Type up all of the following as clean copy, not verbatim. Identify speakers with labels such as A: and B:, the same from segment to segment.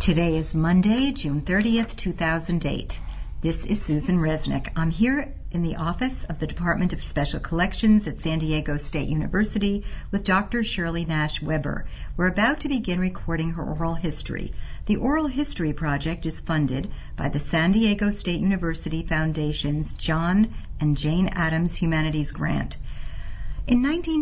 A: Today is Monday, June 30th, 2008. This is Susan Resnick. I'm here in the office of the Department of Special Collections at San Diego State University with Dr. Shirley Nash Weber. We're about to begin recording her oral history. The Oral History Project is funded by the San Diego State University Foundation's John and Jane Addams Humanities Grant. In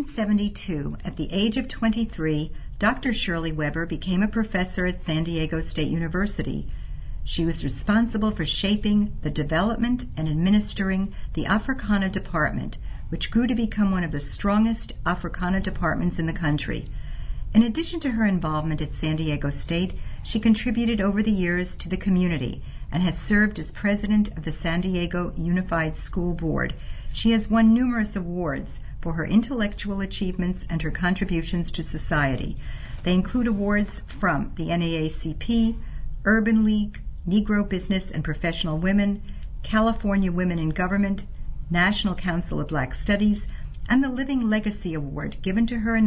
A: 1972, at the age of 23, Dr. Shirley Weber became a professor at San Diego State University. She was responsible for shaping the development and administering the Africana Department, which grew to become one of the strongest Africana departments in the country. In addition to her involvement at San Diego State, she contributed over the years to the community and has served as president of the San Diego Unified School Board. She has won numerous awards for her intellectual achievements and her contributions to society. They include awards from the NAACP, Urban League, Negro Business and Professional Women, California Women in Government, National Council of Black Studies, and the Living Legacy Award given to her in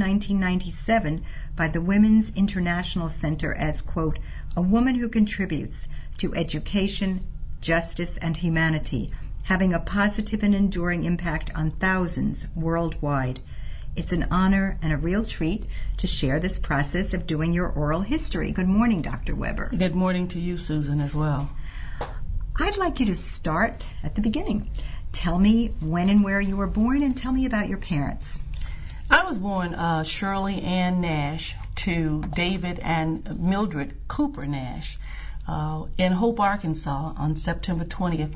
A: 1997 by the Women's International Center as, quote, a woman who contributes to education, justice, and humanity, having a positive and enduring impact on thousands worldwide. It's an honor and a real treat to share this process of doing your oral history. Good morning, Dr. Weber.
B: Good morning to you, Susan, as well.
A: I'd like you to start at the beginning. Tell me when and where you were born, and tell me about your parents.
B: I was born Shirley Ann Nash to David and Mildred Cooper Nash in Hope, Arkansas on September 20th,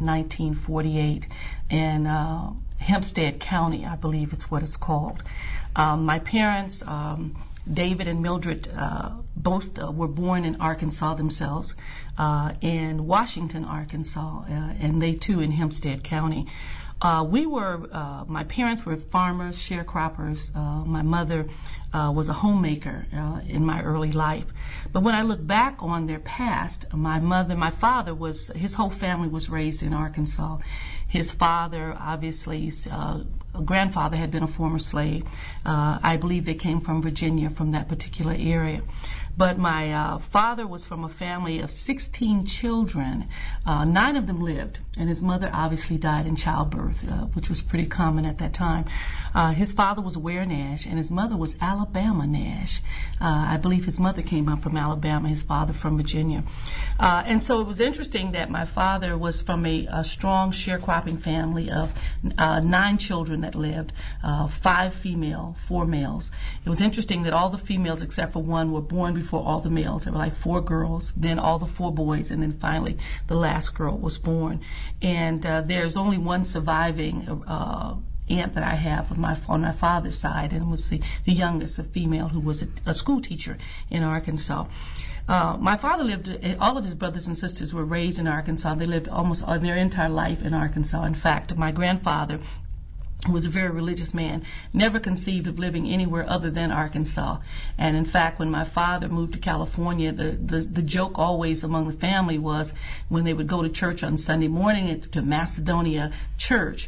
B: 1948 in Hempstead County, I believe it's what it's called. My parents, David and Mildred, both were born in Arkansas themselves, in Washington, Arkansas, and they too in Hempstead County. My parents were farmers, sharecroppers. My mother was a homemaker in my early life. But when I look back on their past, my father his whole family was raised in Arkansas. His father, obviously, grandfather had been a former slave. I believe they came from Virginia, from that particular area. But my father was from a family of 16 children. 9 of them lived, and his mother obviously died in childbirth, which was pretty common at that time. His father was Ware Nash, and his mother was Alabama Nash. I believe his mother came up from Alabama, his father from Virginia. And so it was interesting that my father was from a strong sharecropping family of 9 children that lived, 5 female, 4 males. It was interesting that all the females except for one were born before all the males. There were like 4 girls, then all the 4 boys, and then finally the last girl was born. And there's only one surviving aunt that I have on my father's side, and it was the youngest, a female who was a school teacher in Arkansas. My father all of his brothers and sisters were raised in Arkansas. They lived almost their entire life in Arkansas. In fact, my grandfather, who was a very religious man, never conceived of living anywhere other than Arkansas. And in fact, when my father moved to California, the joke always among the family was when they would go to church on Sunday morning to Macedonia Church,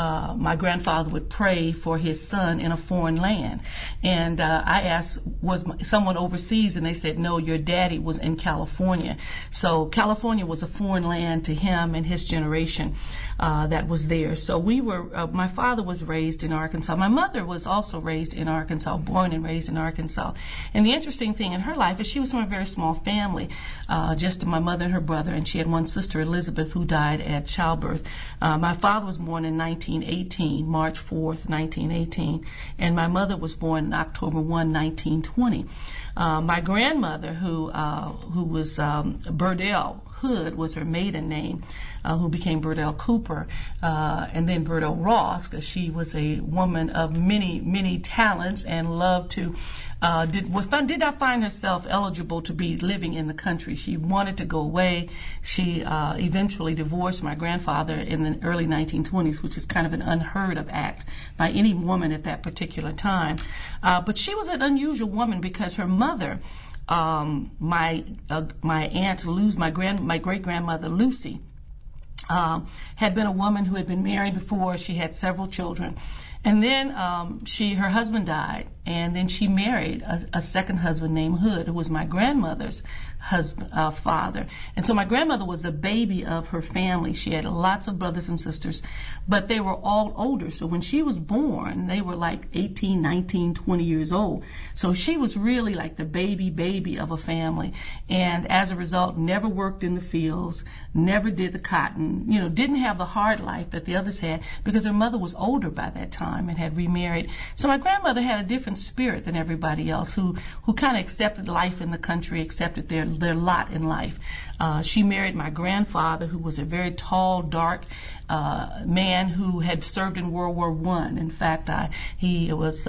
B: my grandfather would pray for his son in a foreign land. And I asked, was someone overseas? And they said, no, your daddy was in California. So California was a foreign land to him and his generation that was there. So my father was raised in Arkansas. My mother was also raised in Arkansas, born and raised in Arkansas. And the interesting thing in her life is she was from a very small family, just my mother and her brother, and she had one sister, Elizabeth, who died at childbirth. My father was born in 1918, March 4th, 1918, and my mother was born on October 1, 1920. My grandmother, who was Burdell Hood, was her maiden name, who became Burdell Cooper, and then Burdell Ross, because she was a woman of many, many talents and loved to, did not find herself eligible to be living in the country. She wanted to go away. She eventually divorced my grandfather in the early 1920s, which is kind of an unheard of act by any woman at that particular time. But she was an unusual woman because her mother, my aunt Luz, my great grandmother Lucy, had been a woman who had been married before. She had several children, And then her husband died, and then she married a second husband named Hood, who was my grandmother's father. And so my grandmother was the baby of her family. She had lots of brothers and sisters, but they were all older. So when she was born, they were like 18, 19, 20 years old. So she was really like the baby of a family. And as a result, never worked in the fields, never did the cotton, didn't have the hard life that the others had, because her mother was older by that time and had remarried. So my grandmother had a different spirit than everybody else, who kind of accepted life in the country, accepted their lot in life. She married my grandfather, who was a very tall, dark man who had served in World War I. In fact, in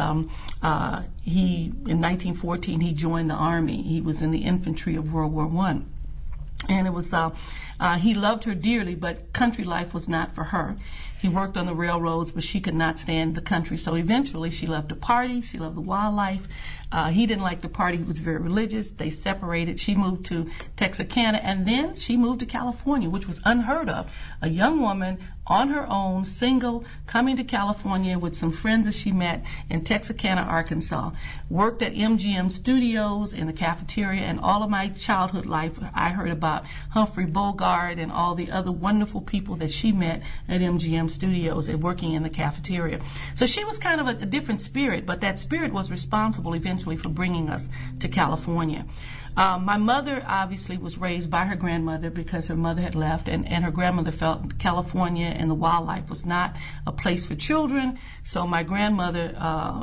B: 1914 he joined the Army. He was in the infantry of World War I. And it was he loved her dearly, but country life was not for her. He worked on the railroads, but she could not stand the country. So eventually she loved to party. She loved the wildlife. He didn't like to party. He was very religious. They separated. She moved to Texarkana, and then she moved to California, which was unheard of. A young woman on her own, single, coming to California with some friends that she met in Texarkana, Arkansas. Worked at MGM Studios in the cafeteria, and all of my childhood life I heard about Humphrey Bogart and all the other wonderful people that she met at MGM Studios and working in the cafeteria. So she was kind of a different spirit, but that spirit was responsible eventually for bringing us to California. My mother obviously was raised by her grandmother because her mother had left, and her grandmother felt California and the wildlife was not a place for children. So my great-grandmother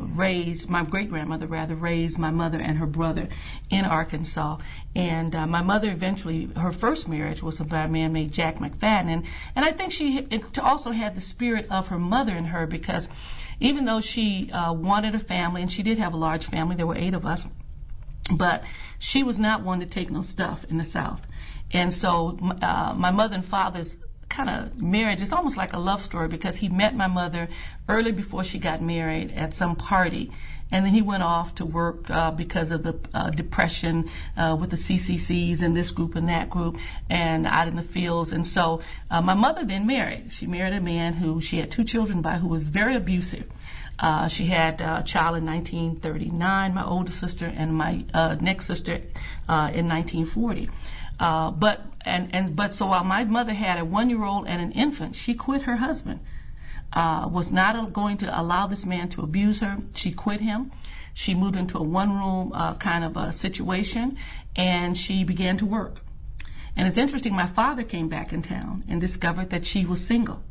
B: raised my mother and her brother in Arkansas. And my mother eventually, her first marriage was by a man named Jack McFadden. And I think she also had the spirit of her mother in her, because even though she wanted a family, and she did have a large family, there were 8 of us, but she was not one to take no stuff in the South. And so my mother and father's kind of marriage is almost like a love story, because he met my mother early before she got married at some party. And then he went off to work because of the depression with the CCCs and this group and that group and out in the fields. And so my mother then married. She married a man who she had 2 children by, who was very abusive. She had a child in 1939, my older sister, and my next sister in 1940. But so while my mother had a 1-year-old and an infant, she quit her husband. Was not going to allow this man to abuse her. She quit him. She moved into a 1-room kind of a situation, and she began to work. And it's interesting, my father came back in town and discovered that she was single.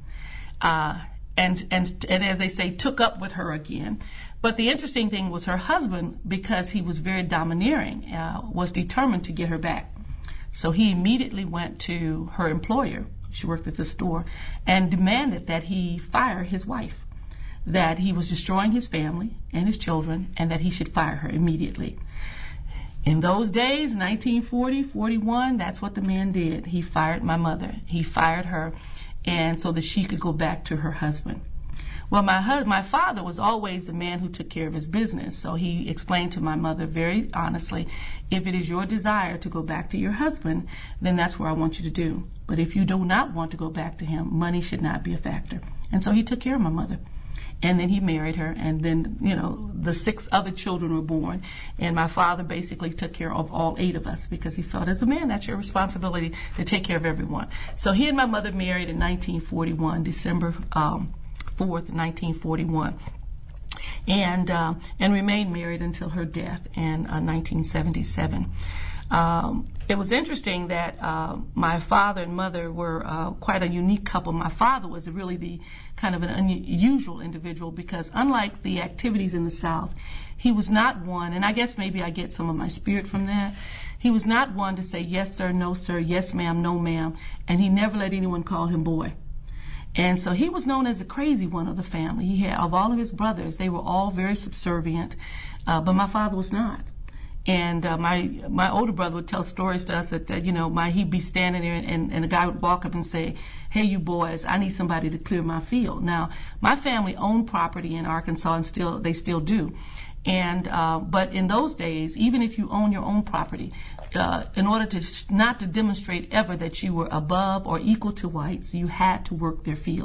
B: And as they say, took up with her again. But the interesting thing was her husband, because he was very domineering, was determined to get her back. So he immediately went to her employer, she worked at the store, and demanded that he fire his wife, that he was destroying his family and his children, and that he should fire her immediately. In those days, 1940, 41, that's what the man did. He fired my mother. He fired her, and so that she could go back to her husband. Well, my father was always the man who took care of his business, so he explained to my mother very honestly, if it is your desire to go back to your husband, then that's where I want you to do. But if you do not want to go back to him, money should not be a factor. And so he took care of my mother. And then he married her, and then, the 6 other children were born. And my father basically took care of all 8 of us, because he felt, as a man, that's your responsibility to take care of everyone. So he and my mother married in 1941, December 4th, 1941, and remained married until her death in 1977. It was interesting that my father and mother were quite a unique couple. My father was really the kind of an unusual individual, because unlike the activities in the South, he was not one, and I guess maybe I get some of my spirit from that, he was not one to say yes sir, no sir, yes ma'am, no ma'am, and he never let anyone call him boy. And so he was known as the crazy one of the family. He had, of all of his brothers, they were all very subservient, but my father was not. And my older brother would tell stories to us that he'd be standing there, and a guy would walk up and say, "Hey, you boys, I need somebody to clear my field." Now, my family owned property in Arkansas, and they still do. And but in those days, even if you own your own property, in order to not to demonstrate ever that you were above or equal to whites, you had to work their fields.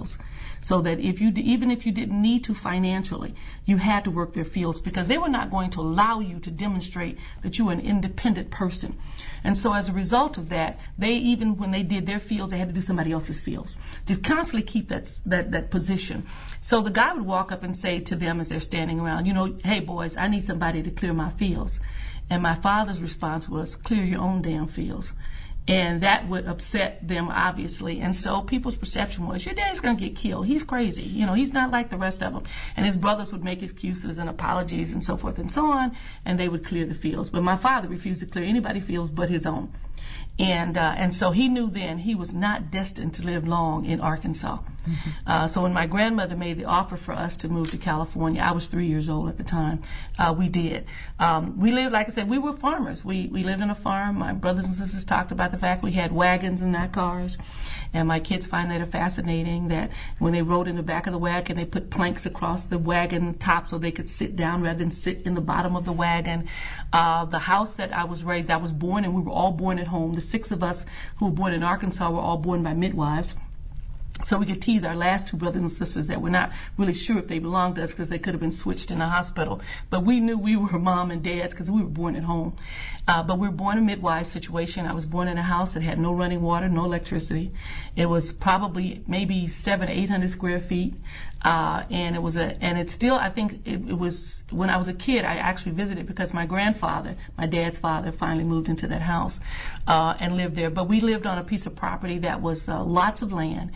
B: so that even if you didn't need to financially, you had to work their fields, because they were not going to allow you to demonstrate that you were an independent person. And so as a result of that, even when they did their fields, they had to do somebody else's fields to constantly keep that position. So the guy would walk up and say to them as they're standing around, hey boys, I need somebody to clear my fields. And my father's response was, clear your own damn fields. And that would upset them, obviously. And so people's perception was, your dad's going to get killed. He's crazy. He's not like the rest of them. And his brothers would make excuses and apologies and so forth and so on, and they would clear the fields. But my father refused to clear anybody's fields but his own. And so he knew then he was not destined to live long in Arkansas. Mm-hmm. So when my grandmother made the offer for us to move to California, I was 3 years old at the time, we did. We lived, like I said, we were farmers. We lived on a farm. My brothers and sisters talked about the fact we had wagons and not cars. And my kids find that fascinating, that when they rode in the back of the wagon, they put planks across the wagon top so they could sit down rather than sit in the bottom of the wagon. The house that I was born in, we were all born at home. The 6 of us who were born in Arkansas were all born by midwives. So we could tease our last 2 brothers and sisters that we're not really sure if they belonged to us, because they could have been switched in a hospital. But we knew we were mom and dad's because we were born at home. But we were born in a midwife situation. I was born in a house that had no running water, no electricity. It was probably maybe 700 to 800 square feet. And it's still, I think it was, when I was a kid, I actually visited because my grandfather, my dad's father, finally moved into that house and lived there. But we lived on a piece of property that was lots of land.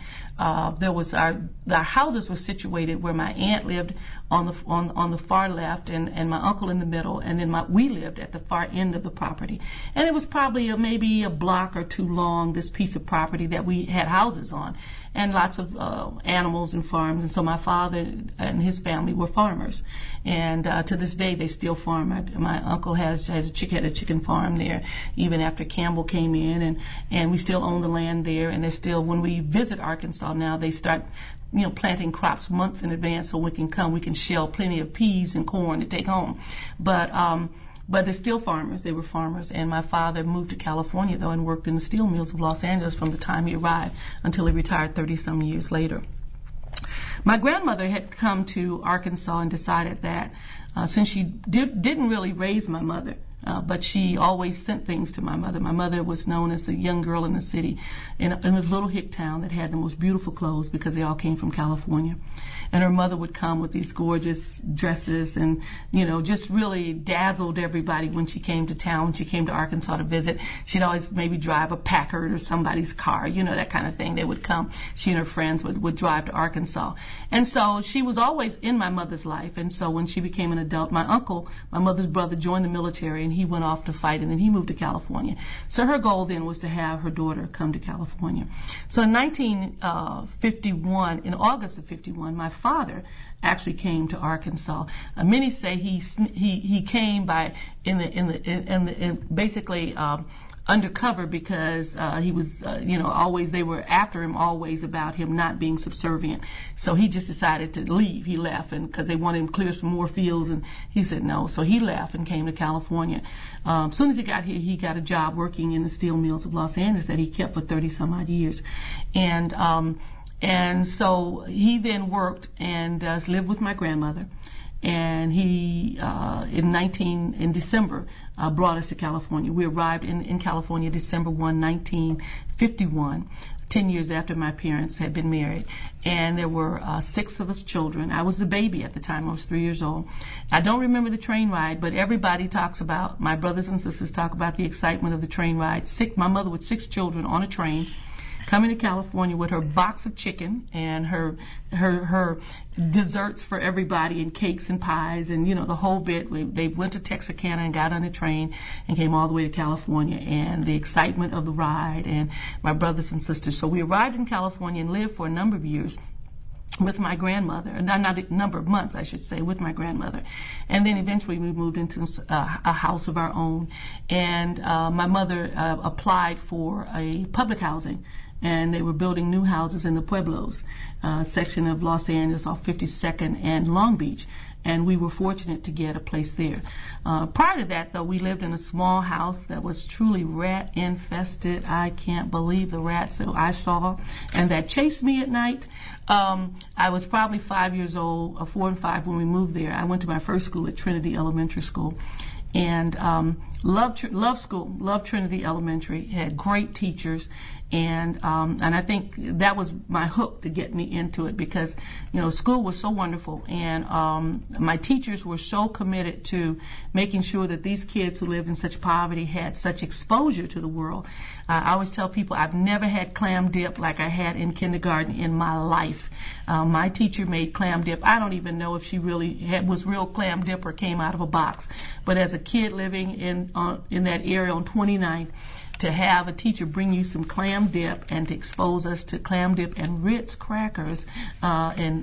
B: Our houses were situated where my aunt lived on the far left, and my uncle in the middle, and then we lived at the far end of the property. And it was probably maybe a block or 2 long, this piece of property that we had houses on, and lots of animals and farms. And so my father and his family were farmers, and to this day they still farm. My uncle had a chicken farm there even after Campbell came in, and we still own the land there. And they're still, when we visit Arkansas now, they start planting crops months in advance, so we can shell plenty of peas and corn to take home. But they're still farmers. They were farmers. And my father moved to California, though, and worked in the steel mills of Los Angeles from the time he arrived until he retired 30-some years later. My grandmother had come to Arkansas and decided that since she didn't really raise my mother, but she always sent things to my mother. My mother was known as a young girl in the city in a little hick town that had the most beautiful clothes because they all came from California. And her mother would come with these gorgeous dresses and, just really dazzled everybody when she came to town, when she came to Arkansas to visit. She'd always maybe drive a Packard or somebody's car, that kind of thing. They would come. She and her friends would drive to Arkansas. And so she was always in my mother's life. And so when she became an adult, my uncle, my mother's brother, joined the military, and he went off to fight, and then he moved to California. So her goal then was to have her daughter come to California. So in 1951, in August of 51, my father actually came to Arkansas. Many say he came by basically undercover because he was always, they were after him always about him not being subservient. So he just decided to leave. He left, and because they wanted him to clear some more fields, and he said no. So he left and came to California. As soon as he got here, he got a job working in the steel mills of Los Angeles that he kept for 30-some odd years, and so he then worked and lived with my grandmother. And he, in December, brought us to California. We arrived in California December 1, 1951, 10 years after my parents had been married. And there were 6 of us children. I was the baby at the time. I was 3 years old. I don't remember the train ride, but everybody talks about, my brothers and sisters talk about the excitement of the train ride. My mother with 6 children on a train, coming to California with her box of chicken and her desserts for everybody, and cakes and pies and the whole bit. They went to Texarkana and got on a train and came all the way to California, and the excitement of the ride, and my brothers and sisters. So we arrived in California and lived for a number of years with my grandmother, not a number of months, I should say, with my grandmother. And then eventually we moved into a house of our own. And my mother applied for a public housing, and they were building new houses in the Pueblos section of Los Angeles off 52nd and Long Beach. and we were fortunate to get a place there. Prior to that, though, we lived in a small house that was truly rat infested. I can't believe the rats that I saw and that chased me at night. I was probably 5 years old, 4 and 5 when we moved there. I went to my first school at Trinity Elementary School, and loved school, loved Trinity Elementary, had great teachers, and I think that was my hook to get me into it, because school was so wonderful, and my teachers were so committed to making sure that these kids who lived in such poverty had such exposure to the world. I always tell people I've never had clam dip like I had in kindergarten in my life. My teacher made clam dip. I don't even know if she really was real clam dip or came out of a box, but as a kid living in that area on 29th, to have a teacher bring you some clam dip and to expose us to clam dip and Ritz crackers in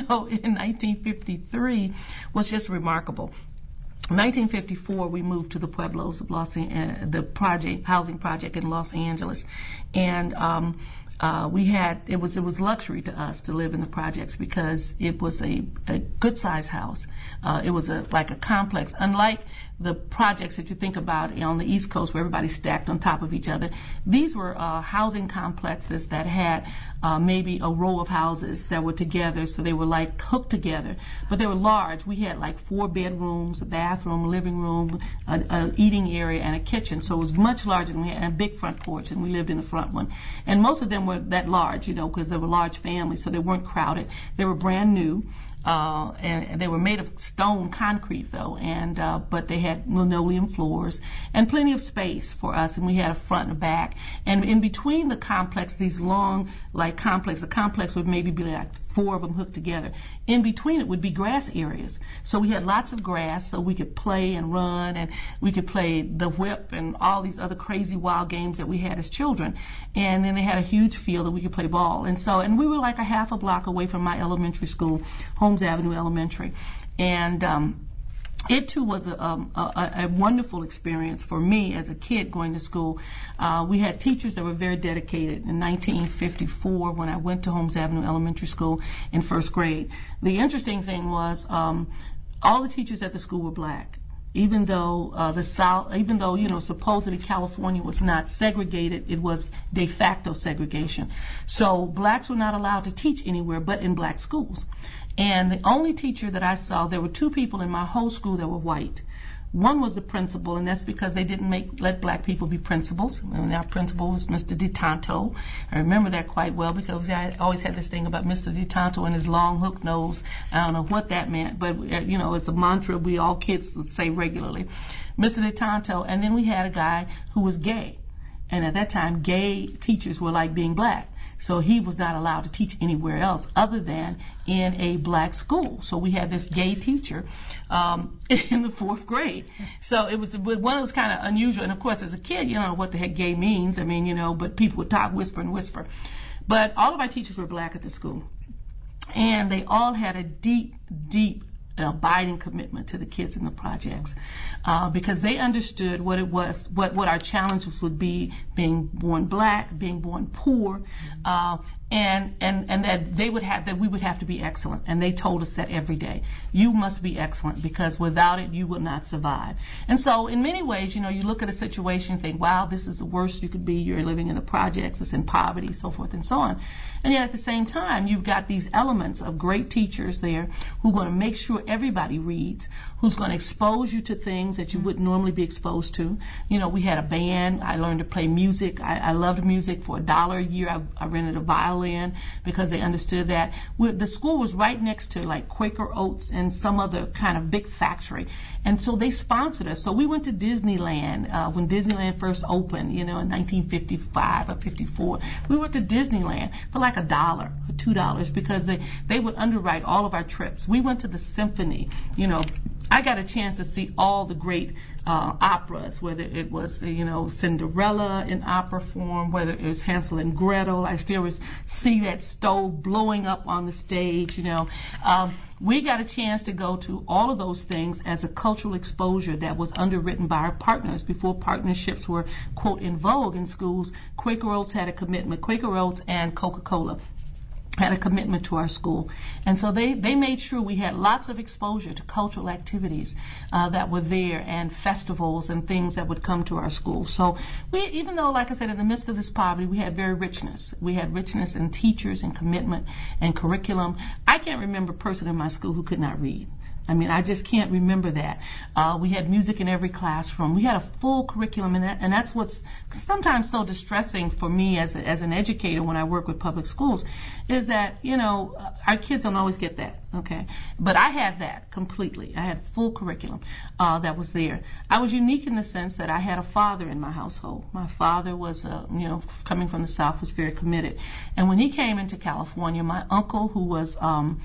B: 1953 was just remarkable. In 1954, we moved to the Pueblos of the housing project in Los Angeles, and it was luxury to us to live in the projects because it was a good sized house. It was like a complex, unlike the projects that you think about on the East Coast where everybody's stacked on top of each other. These were housing complexes that had maybe a row of houses that were together, so they were like hooked together, but they were large. We had like 4 bedrooms, a bathroom, a living room, an eating area, and a kitchen, so it was much larger than we had, and a big front porch, and we lived in the front one. And most of them were that large, because they were large families, so they weren't crowded. They were brand new. And they were made of stone concrete, though, and but they had linoleum floors and plenty of space for us, and we had a front and a back. And in between the complex, these long, a complex would maybe be like 4 of them hooked together. In between it would be grass areas. So we had lots of grass, so we could play and run, and we could play the whip and all these other crazy wild games that we had as children. And then they had a huge field that we could play ball. And we were like a half a block away from my elementary school, Holmes Avenue Elementary. And it too was a wonderful experience for me as a kid going to school. We had teachers that were very dedicated. In 1954, when I went to Holmes Avenue Elementary School in first grade, the interesting thing was all the teachers at the school were black. Even though supposedly California was not segregated, it was de facto segregation. So blacks were not allowed to teach anywhere but in black schools. And the only teacher that I saw, there were 2 people in my whole school that were white. One was the principal, and that's because they didn't let black people be principals. And our principal was Mr. DeTanto. I remember that quite well because I always had this thing about Mr. DeTanto and his long hook nose. I don't know what that meant, but it's a mantra we all kids say regularly. Mr. DeTanto, and then we had a guy who was gay. And at that time, gay teachers were like being black. So he was not allowed to teach anywhere else other than in a black school. So we had this gay teacher in the 4th grade. So it was one of those kind of unusual. And of course, as a kid, you don't know what the heck gay means. I mean, but people would talk, whisper and whisper. But all of our teachers were black at the school. And they all had a deep, deep abiding commitment to the kids in the projects because they understood what it was, what our challenges would be, being born black, being born poor, and that we would have to be excellent. And they told us that every day. You must be excellent because without it, you will not survive. And so in many ways, you look at a situation and think, wow, this is the worst you could be. You're living in the projects, it's in poverty, so forth and so on. And yet at the same time, you've got these elements of great teachers there who are going to make sure everybody reads, who's going to expose you to things that you wouldn't normally be exposed to. We had a band. I learned to play music. I loved music. For $1 a year, I rented a violin because they understood that. The school was right next to like Quaker Oats and some other kind of big factory. And so they sponsored us. So we went to Disneyland when Disneyland first opened, in 1955 or 54. We went to Disneyland for like $1 or $2 because they would underwrite all of our trips. We went to the symphony. I got a chance to see all the great operas, whether it was, Cinderella in opera form, whether it was Hansel and Gretel. I still see that stove blowing up on the stage, We got a chance to go to all of those things as a cultural exposure that was underwritten by our partners before partnerships were, quote, in vogue in schools. Quaker Oats had a commitment, Quaker Oats and Coca-Cola. had a commitment to our school. And so they made sure we had lots of exposure to cultural activities that were there, and festivals and things that would come to our school. So we, even though, like I said, in the midst of this poverty, we had richness. We had richness in teachers and commitment and curriculum. I can't remember a person in my school who could not read. I mean, I just can't remember that. We had music in every classroom. We had a full curriculum, and that's what's sometimes so distressing for me as an educator when I work with public schools, is that, our kids don't always get that, okay? But I had that completely. I had full curriculum that was there. I was unique in the sense that I had a father in my household. My father was, coming from the South, was very committed. And when he came into California, my uncle, who was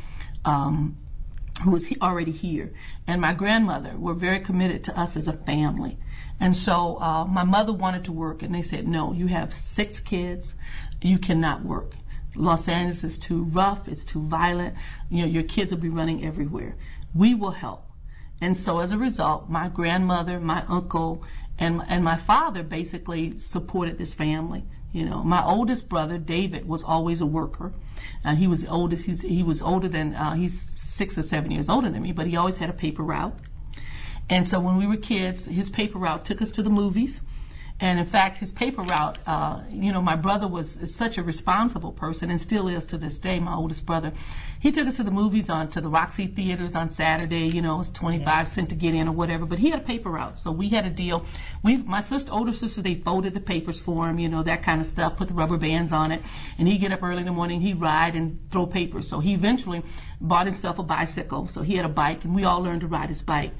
B: already here, and my grandmother were very committed to us as a family. And so my mother wanted to work, and they said, no, you have 6 kids, you cannot work. Los Angeles is too rough, it's too violent, your kids will be running everywhere. We will help. And so as a result, my grandmother, my uncle, and my father basically supported this family. My oldest brother, David, was always a worker. He was the oldest. He was older than, he's 6 or 7 years older than me, but he always had a paper route. And so when we were kids, his paper route took us to the movies. And in fact, his paper route, my brother was such a responsible person, and still is to this day, my oldest brother. He took us to the movies, to the Roxy theaters on Saturday. It was 25 cents to get in or whatever, but he had a paper route, so we had a deal. My older sisters, they folded the papers for him, that kind of stuff, put the rubber bands on it, and he'd get up early in the morning, he'd ride and throw papers. So he eventually bought himself a bicycle, so he had a bike, and we all learned to ride his bike.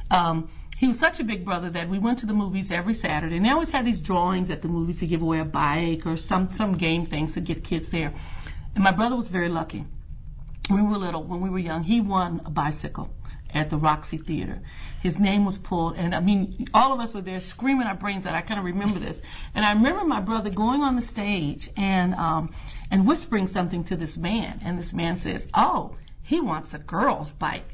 B: He was such a big brother that we went to the movies every Saturday, and they always had these drawings at the movies to give away a bike or some game things to get kids there. And my brother was very lucky. When we were little, when we were young, he won a bicycle at the Roxy Theater. His name was pulled, and I mean, all of us were there screaming our brains out. I kind of remember this. And I remember my brother going on the stage and whispering something to this man, and this man says, oh, he wants a girl's bike.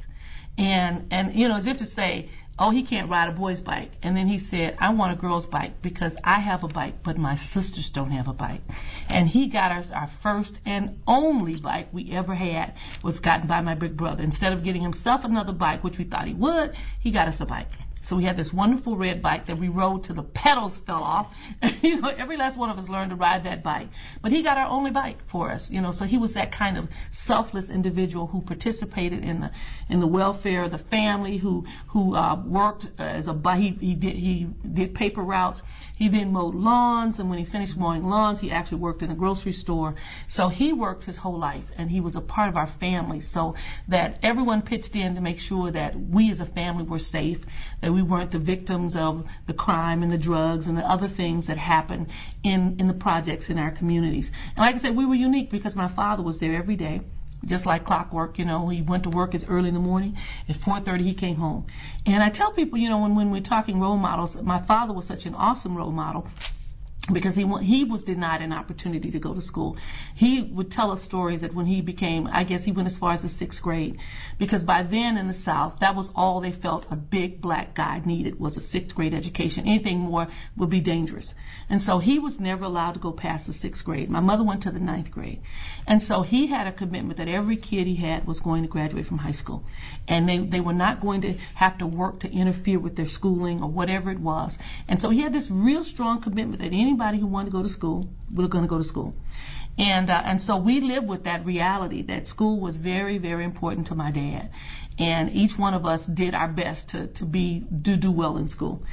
B: And as if to say, oh, he can't ride a boy's bike. And then he said, I want a girl's bike because I have a bike, but my sisters don't have a bike. And he got us our first and only bike we ever had, was gotten by my big brother. Instead of getting himself another bike, which we thought he would, he got us a bike. So we had this wonderful red bike that we rode till the pedals fell off. Every last one of us learned to ride that bike. But he got our only bike for us, so he was that kind of selfless individual who participated in the welfare of the family, who worked as a bike. He did paper routes. He then mowed lawns, and when he finished mowing lawns, he actually worked in a grocery store. So he worked his whole life, and he was a part of our family, so that everyone pitched in to make sure that we as a family were safe, that we weren't the victims of the crime and the drugs and the other things that happen in the projects in our communities. And like I said, we were unique because my father was there every day, just like clockwork. He went to work as early in the morning. At 4:30, he came home. And I tell people, when we're talking role models, my father was such an awesome role model, because he was denied an opportunity to go to school. He would tell us stories that when he became, I guess he went as far as the 6th grade, because by then in the South, that was all they felt a big black guy needed, was a 6th grade education. Anything more would be dangerous. And so he was never allowed to go past the 6th grade. My mother went to the 9th grade. And so he had a commitment that every kid he had was going to graduate from high school. And they were not going to have to work to interfere with their schooling or whatever it was. And so he had this real strong commitment that anybody who wanted to go to school was going to go to school. And so we lived with that reality that school was very, very important to my dad. And each one of us did our best to do well in school.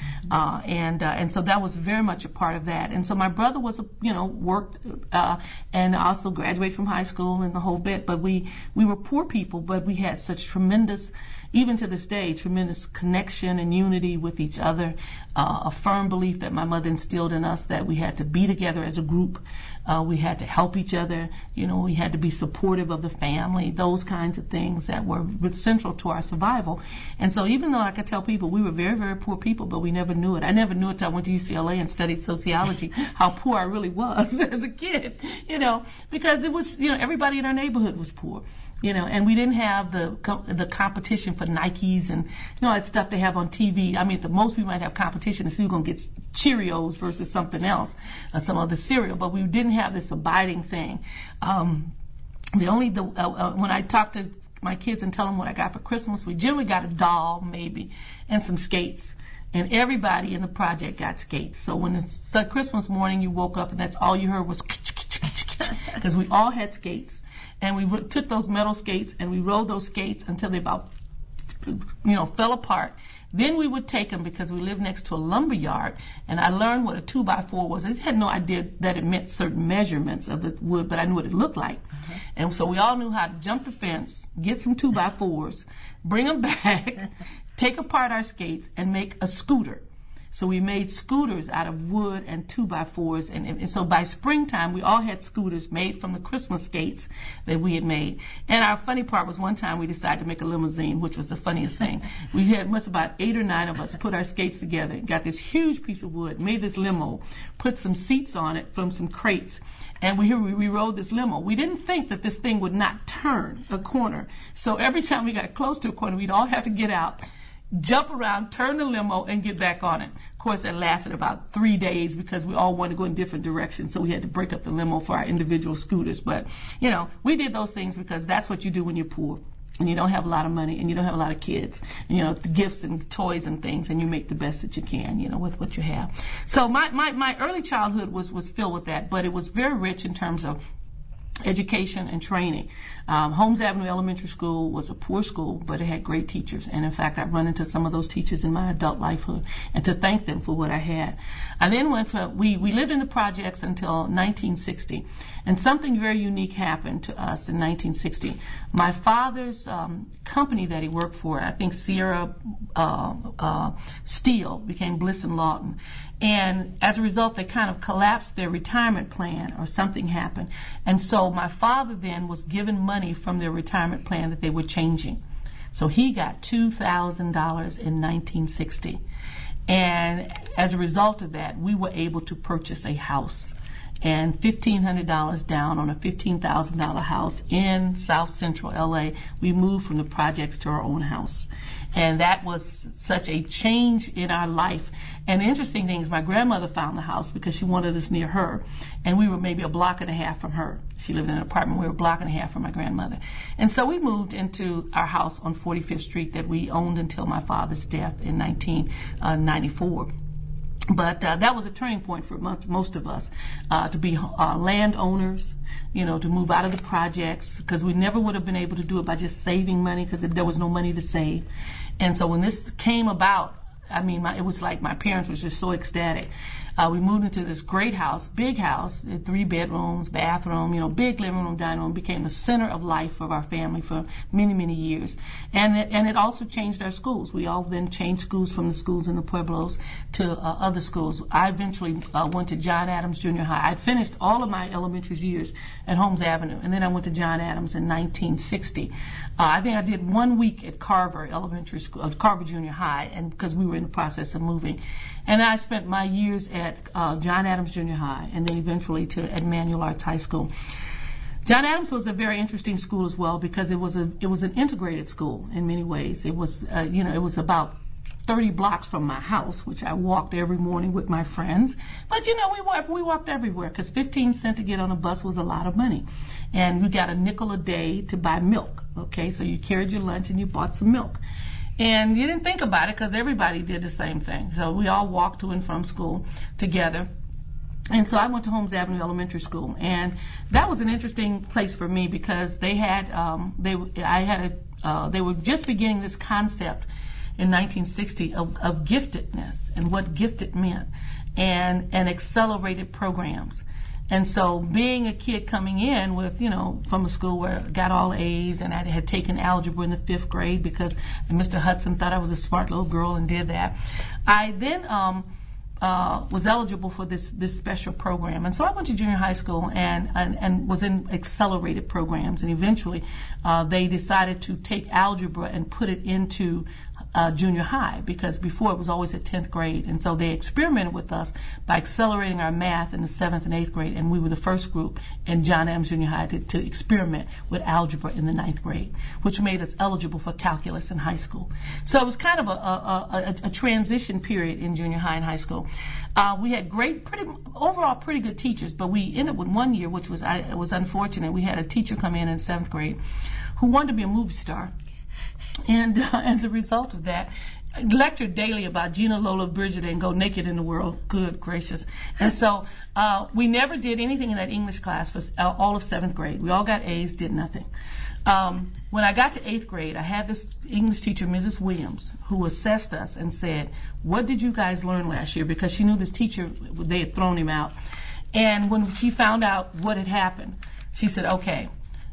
B: And so that was very much a part of that. And so my brother was, worked and also graduated from high school and the whole bit. But we were poor people, but we had such tremendous, even to this day, tremendous connection and unity with each other, a firm belief that my mother instilled in us that we had to be together as a group. We had to help each other. We had to be supportive of the family, those kinds of things that were central to our survival. And so even though I could tell people we were very, very poor people, but we never knew it. I never knew it until I went to UCLA and studied sociology, how poor I really was as a kid, because it was, everybody in our neighborhood was poor. And we didn't have the competition for Nikes and that stuff they have on TV. I mean, at the most we might have competition to see who's going to get Cheerios versus something else, some other cereal. But we didn't have this abiding thing. when I talk to my kids and tell them what I got for Christmas, we generally got a doll, maybe, and some skates. And everybody in the project got skates. So when it's Christmas morning, you woke up and that's all you heard was because we all had skates. And we took those metal skates and we rode those skates until they about, fell apart. Then we would take them because we lived next to a lumber yard, and I learned what a 2x4 was. I had no idea that it meant certain measurements of the wood, but I knew what it looked like. Mm-hmm. And so we all knew how to jump the fence, get some 2x4s, bring them back, take apart our skates, and make a scooter. So we made scooters out of wood and 2x4s, and so by springtime we all had scooters made from the Christmas skates that we had made. And our funny part was one time we decided to make a limousine, which was the funniest thing. We had about 8 or 9 of us put our skates together, got this huge piece of wood, made this limo, put some seats on it from some crates, and we rode this limo. We didn't think that this thing would not turn a corner. So every time we got close to a corner, we'd all have to get out, jump around, turn the limo, and get back on it. Of course, that lasted about 3 days because we all wanted to go in different directions, so we had to break up the limo for our individual scooters. But, we did those things because that's what you do when you're poor and you don't have a lot of money and you don't have a lot of kids, the gifts and toys and things, and you make the best that you can, with what you have. So my early childhood was filled with that, but it was very rich in terms of education and training. Holmes Avenue Elementary School was a poor school, but it had great teachers. And in fact, I've run into some of those teachers in my adult lifehood, and to thank them for what I had. I then we lived in the projects until 1960. And something very unique happened to us in 1960. My father's company that he worked for, I think Sierra Steel, became Bliss and Lawton. And as a result, they kind of collapsed their retirement plan, or something happened. And so my father then was given money from their retirement plan that they were changing. So he got $2,000 in 1960. And as a result of that, we were able to purchase a house. And $1,500 down on a $15,000 house in South Central LA. We moved from the projects to our own house. And that was such a change in our life. And the interesting thing is my grandmother found the house because she wanted us near her. And we were maybe a block and a half from her. She lived in an apartment. We were a block and a half from my grandmother. And so we moved into our house on 45th Street that we owned until my father's death in 1994. But that was a turning point for most of us, to be landowners, to move out of the projects, because we never would have been able to do it by just saving money, because there was no money to save. And so when this came about, it was like my parents were just so ecstatic. We moved into this great house, big house, 3 bedrooms, bathroom, big living room, dining room, became the center of life of our family for many, many years. And it also changed our schools. We all then changed schools from the schools in the Pueblos to other schools. I eventually went to John Adams Junior High. I'd finished all of my elementary years at Holmes Avenue, and then I went to John Adams in 1960. I think I did 1 week at Carver Elementary School, Carver Junior High, and because we were in the process of moving. And I spent my years at John Adams Junior High, and then eventually at Manual Arts High School. John Adams was a very interesting school as well because it was an integrated school in many ways. It was it was about 30 blocks from my house, which I walked every morning with my friends. But we walked everywhere because 15 cents to get on a bus was a lot of money, and we got a nickel a day to buy milk. Okay, so you carried your lunch and you bought some milk. And you didn't think about it because everybody did the same thing. So we all walked to and from school together. And so I went to Holmes Avenue Elementary School, and that was an interesting place for me because they had they were just beginning this concept in 1960 of giftedness and what gifted meant, and accelerated programs. And so being a kid coming in with, from a school where I got all A's, and I had taken algebra in the 5th grade because Mr. Hudson thought I was a smart little girl and did that, I then was eligible for this special program. And so I went to junior high school and was in accelerated programs. And eventually they decided to take algebra and put it into junior high, because before it was always at 10th grade. And so they experimented with us by accelerating our math in the 7th and 8th grade, and we were the first group in John Adams Junior High to experiment with algebra in the 9th grade, which made us eligible for calculus in high school. So it was kind of a transition period in junior high and high school. We had overall pretty good teachers, but we ended up with one year, which was unfortunate. We had a teacher come in 7th grade who wanted to be a movie star. And as a result of that, lectured daily about Gina, Lola, Bridget, and Go Naked in the World. Good gracious. And so we never did anything in that English class for all of 7th grade. We all got A's, did nothing. When I got to 8th grade, I had this English teacher, Mrs. Williams, who assessed us and said, "What did you guys learn last year?" Because she knew this teacher, they had thrown him out. And when she found out what had happened, she said, "Okay,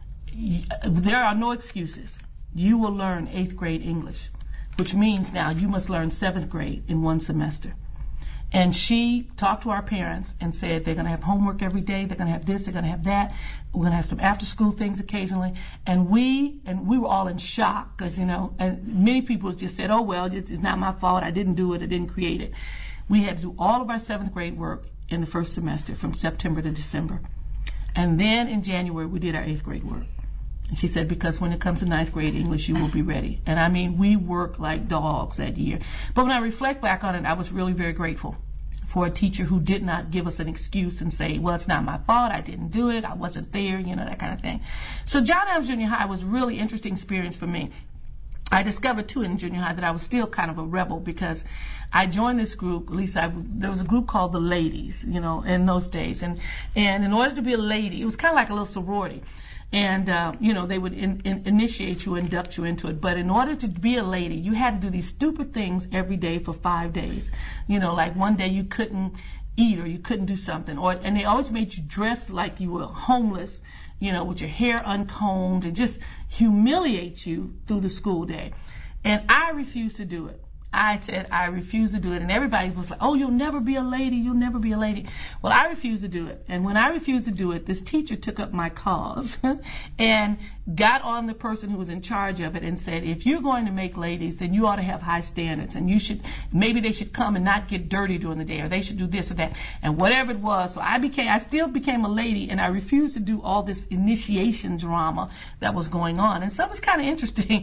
B: there are no excuses. You will learn 8th grade English, which means now you must learn 7th grade in one semester." And she talked to our parents and said they're going to have homework every day, they're going to have this, they're going to have that, we're going to have some after-school things occasionally. And we were all in shock because, and many people just said, "Oh, well, it's not my fault, I didn't do it, I didn't create it." We had to do all of our 7th grade work in the first semester from September to December. And then in January, we did our 8th grade work. And she said, because when it comes to 9th grade English, you will be ready. And I mean, we worked like dogs that year. But when I reflect back on it, I was really very grateful for a teacher who did not give us an excuse and say, "Well, it's not my fault, I didn't do it, I wasn't there," that kind of thing. So John Adams Junior High was a really interesting experience for me. I discovered, too, in junior high that I was still kind of a rebel because I joined this group, there was a group called the Ladies, in those days. And in order to be a lady, it was kind of like a little sorority. And, they would initiate you, induct you into it. But in order to be a lady, you had to do these stupid things every day for 5 days. Like one day you couldn't eat or you couldn't do something. And they always made you dress like you were homeless, with your hair uncombed, and just humiliate you through the school day. And I refused to do it. I said, I refuse to do it. And everybody was like, "Oh, you'll never be a lady. You'll never be a lady." Well, I refused to do it. And when I refused to do it, this teacher took up my cause and got on the person who was in charge of it and said, "If you're going to make ladies, then you ought to have high standards. And maybe they should come and not get dirty during the day, or they should do this or that." And whatever it was. So I still became a lady, and I refused to do all this initiation drama that was going on. And so it was kind of interesting,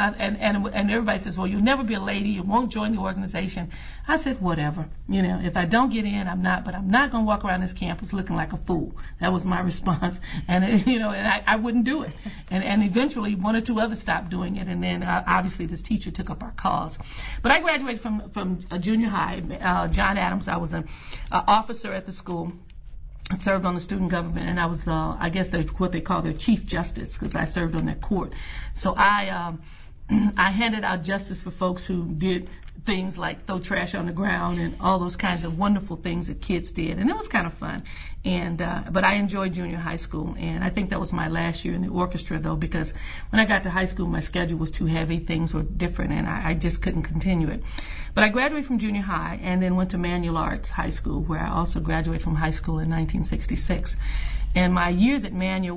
B: and everybody says, "Well, you'll never be a lady. You won't join the organization." I said, whatever. If I don't get in, I'm not, but I'm not going to walk around this campus looking like a fool. That was my response. And, and I wouldn't do it. And eventually one or two others stopped doing it. And then obviously this teacher took up our cause. But I graduated from a junior high, John Adams. I was an officer at the school. I served on the student government, and I was, I guess, what they call their chief justice, because I served on their court. So I handed out justice for folks who did things like throw trash on the ground and all those kinds of wonderful things that kids did, and it was kind of fun. And but I enjoyed junior high school, and I think that was my last year in the orchestra, though, because when I got to high school, my schedule was too heavy, things were different, and I just couldn't continue it. But I graduated from junior high and then went to Manual Arts High School, where I also graduated from high school in 1966. And my years at Manual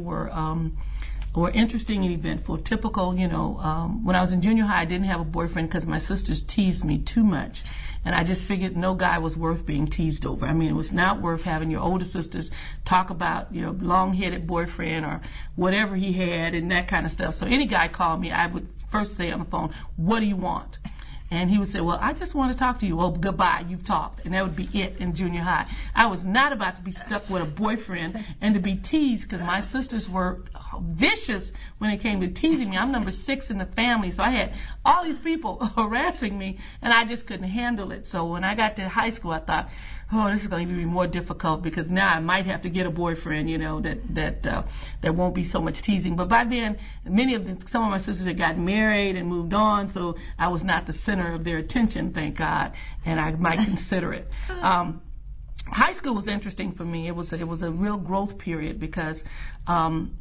B: were interesting and eventful. Typical, when I was in junior high, I didn't have a boyfriend because my sisters teased me too much. And I just figured no guy was worth being teased over. I mean, it was not worth having your older sisters talk about your long-headed boyfriend or whatever he had and that kind of stuff. So any guy called me, I would first say on the phone, "What do you want?" And he would say, "Well, I just want to talk to you." "Well, goodbye, you've talked." And that would be it in junior high. I was not about to be stuck with a boyfriend and to be teased, because my sisters were vicious when it came to teasing me. I'm number 6 in the family, so I had all these people harassing me, and I just couldn't handle it. So when I got to high school, I thought, oh, this is going to be more difficult, because now I might have to get a boyfriend, that won't be so much teasing. But by then, some of my sisters had gotten married and moved on, so I was not the center of their attention, thank God, and I might consider it. High school was interesting for me. It was a real growth period, because when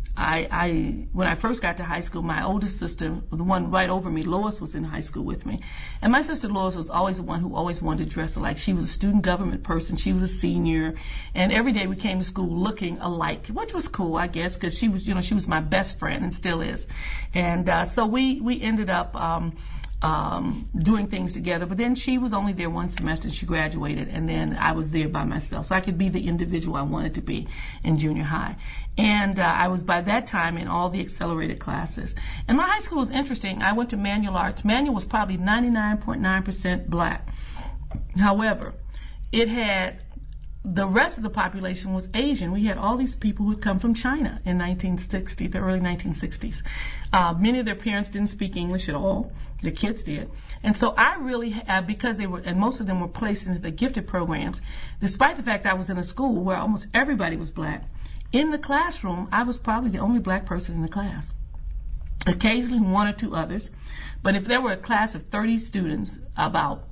B: I first got to high school, my oldest sister, the one right over me, Lois, was in high school with me. And my sister Lois was always the one who always wanted to dress alike. She was a student government person. She was a senior. And every day we came to school looking alike, which was cool, I guess, because she was my best friend and still is. And so we ended up doing things together. But then she was only there one semester and she graduated, and then I was there by myself. So I could be the individual I wanted to be in junior high. And I was by that time in all the accelerated classes. And my high school was interesting. I went to Manual Arts. Manual was probably 99.9% black. However, it had the rest of the population was Asian. We had all these people who had come from China in 1960, the early 1960s. Many of their parents didn't speak English at all. The kids did. And so I really, because they were, and most of them were placed into the gifted programs, despite the fact I was in a school where almost everybody was black, in the classroom, I was probably the only black person in the class. Occasionally one or two others. But if there were a class of 30 students, about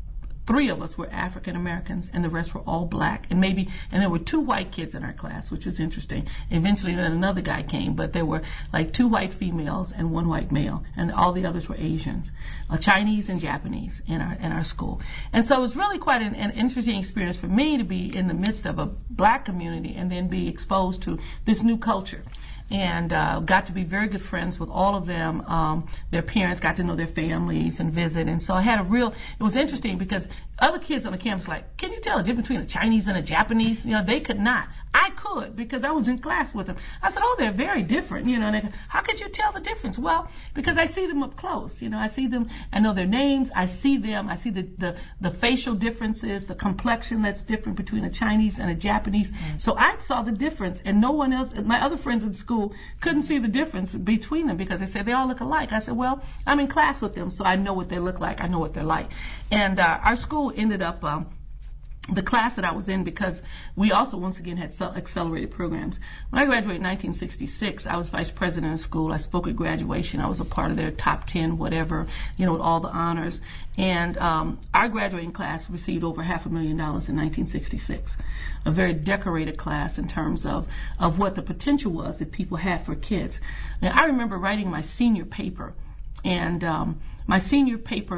B: 3 of us were African Americans, and the rest were all black. And there were 2 white kids in our class, which is interesting. Eventually, then another guy came, but there were like 2 white females and 1 white male, and all the others were Asians, Chinese and Japanese in our school. And so it was really quite an interesting experience for me to be in the midst of a black community and then be exposed to this new culture. And got to be very good friends with all of them. Their parents, got to know their families and visit. And so I had it was interesting because other kids on the campus like, can you tell the difference between a Chinese and a Japanese? They could not. I could because I was in class with them. I said, oh, they're very different. And they go, how could you tell the difference? Well, because I see them up close. I see them, I know their names, I see them, I see the facial differences, the complexion that's different between a Chinese and a Japanese. Mm-hmm. So I saw the difference, and no one else, my other friends in school couldn't see the difference between them because they said they all look alike. I said, well, I'm in class with them, so I know what they look like. I know what they're like. And our school ended up, the class that I was in, because we also once again had accelerated programs. When I graduated in 1966, I was vice president of school. I spoke at graduation. I was a part of their top 10, whatever, with all the honors. And our graduating class received over $500,000 in 1966. A very decorated class in terms of what the potential was that people had for kids. Now, I remember writing my senior paper. And my senior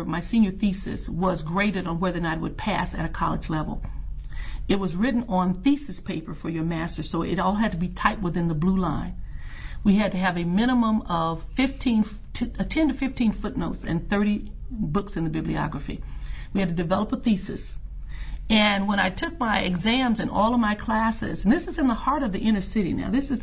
B: thesis was graded on whether or not it would pass at a college level. It was written on thesis paper for your master's, so it all had to be typed within the blue line. We had to have a minimum of 10 to 15 footnotes and 30 books in the bibliography. We had to develop a thesis. And when I took my exams in all of my classes, and this is in the heart of the inner city now, this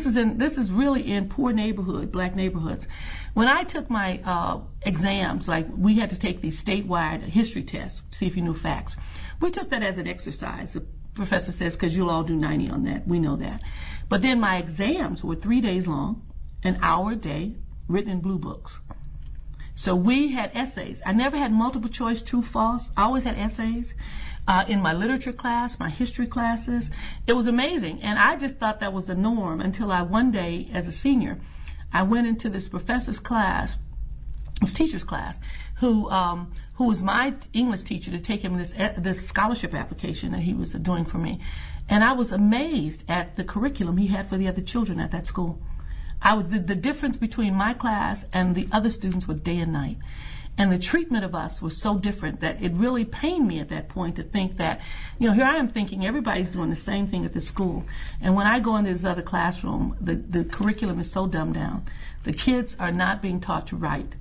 B: is really in poor black neighborhoods. When I took my exams, like we had to take these statewide history tests, see if you knew facts. We took that as an exercise. The professor says, because you'll all do 90 on that. We know that. But then my exams were 3 days long, an hour a day, written in blue books. So we had essays. I never had multiple choice, true, false. I always had essays. In my literature class, my history classes. It was amazing. And I just thought that was the norm until I one day, as a senior, I went into this professor's class, this teacher's class, who was my English teacher to take him this scholarship application that he was doing for me. And I was amazed at the curriculum he had for the other children at that school. The difference between my class and the other students was day and night. And the treatment of us was so different that it really pained me at that point to think that, here I am thinking everybody's doing the same thing at the school. And when I go into this other classroom, the curriculum is so dumbed down. The kids are not being taught to write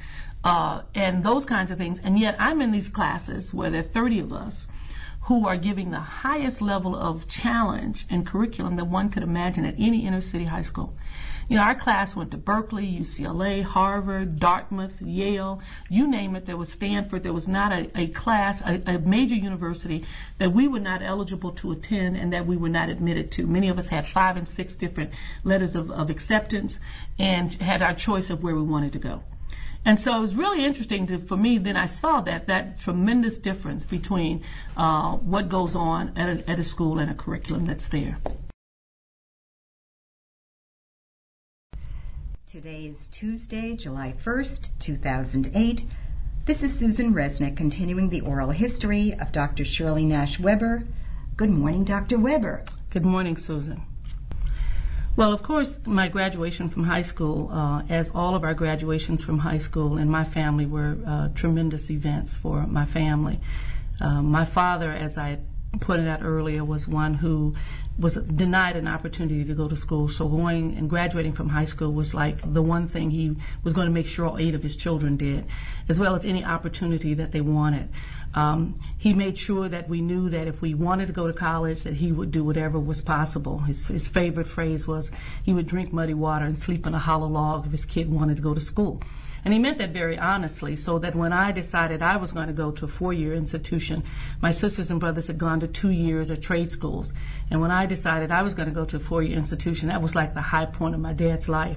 B: and those kinds of things. And yet I'm in these classes where there are 30 of us who are giving the highest level of challenge and curriculum that one could imagine at any inner city high school. Our class went to Berkeley, UCLA, Harvard, Dartmouth, Yale, you name it. There was Stanford. There was not a class, a major university that we were not eligible to attend and that we were not admitted to. Many of us had 5 and 6 different letters of acceptance and had our choice of where we wanted to go. And so it was really interesting for me. Then I saw that tremendous difference between what goes on at a school and a curriculum that's there.
A: Today is Tuesday, July 1st, 2008. This is Susan Resnick continuing the oral history of Dr. Shirley Nash Weber. Good morning, Dr. Weber.
B: Good morning, Susan. Well, of course, my graduation from high school, as all of our graduations from high school and my family were tremendous events for my family. My father, as I pointed out earlier, was one who was denied an opportunity to go to school. So going and graduating from high school was like the one thing he was going to make sure all 8 of his children did, as well as any opportunity that they wanted. He made sure that we knew that if we wanted to go to college, that he would do whatever was possible. His favorite phrase was he would drink muddy water and sleep in a hollow log if his kid wanted to go to school. And he meant that very honestly, so that when I decided I was going to go to a 4-year institution, my sisters and brothers had gone to 2 years at trade schools. And when I decided I was going to go to a 4-year institution, that was like the high point of my dad's life.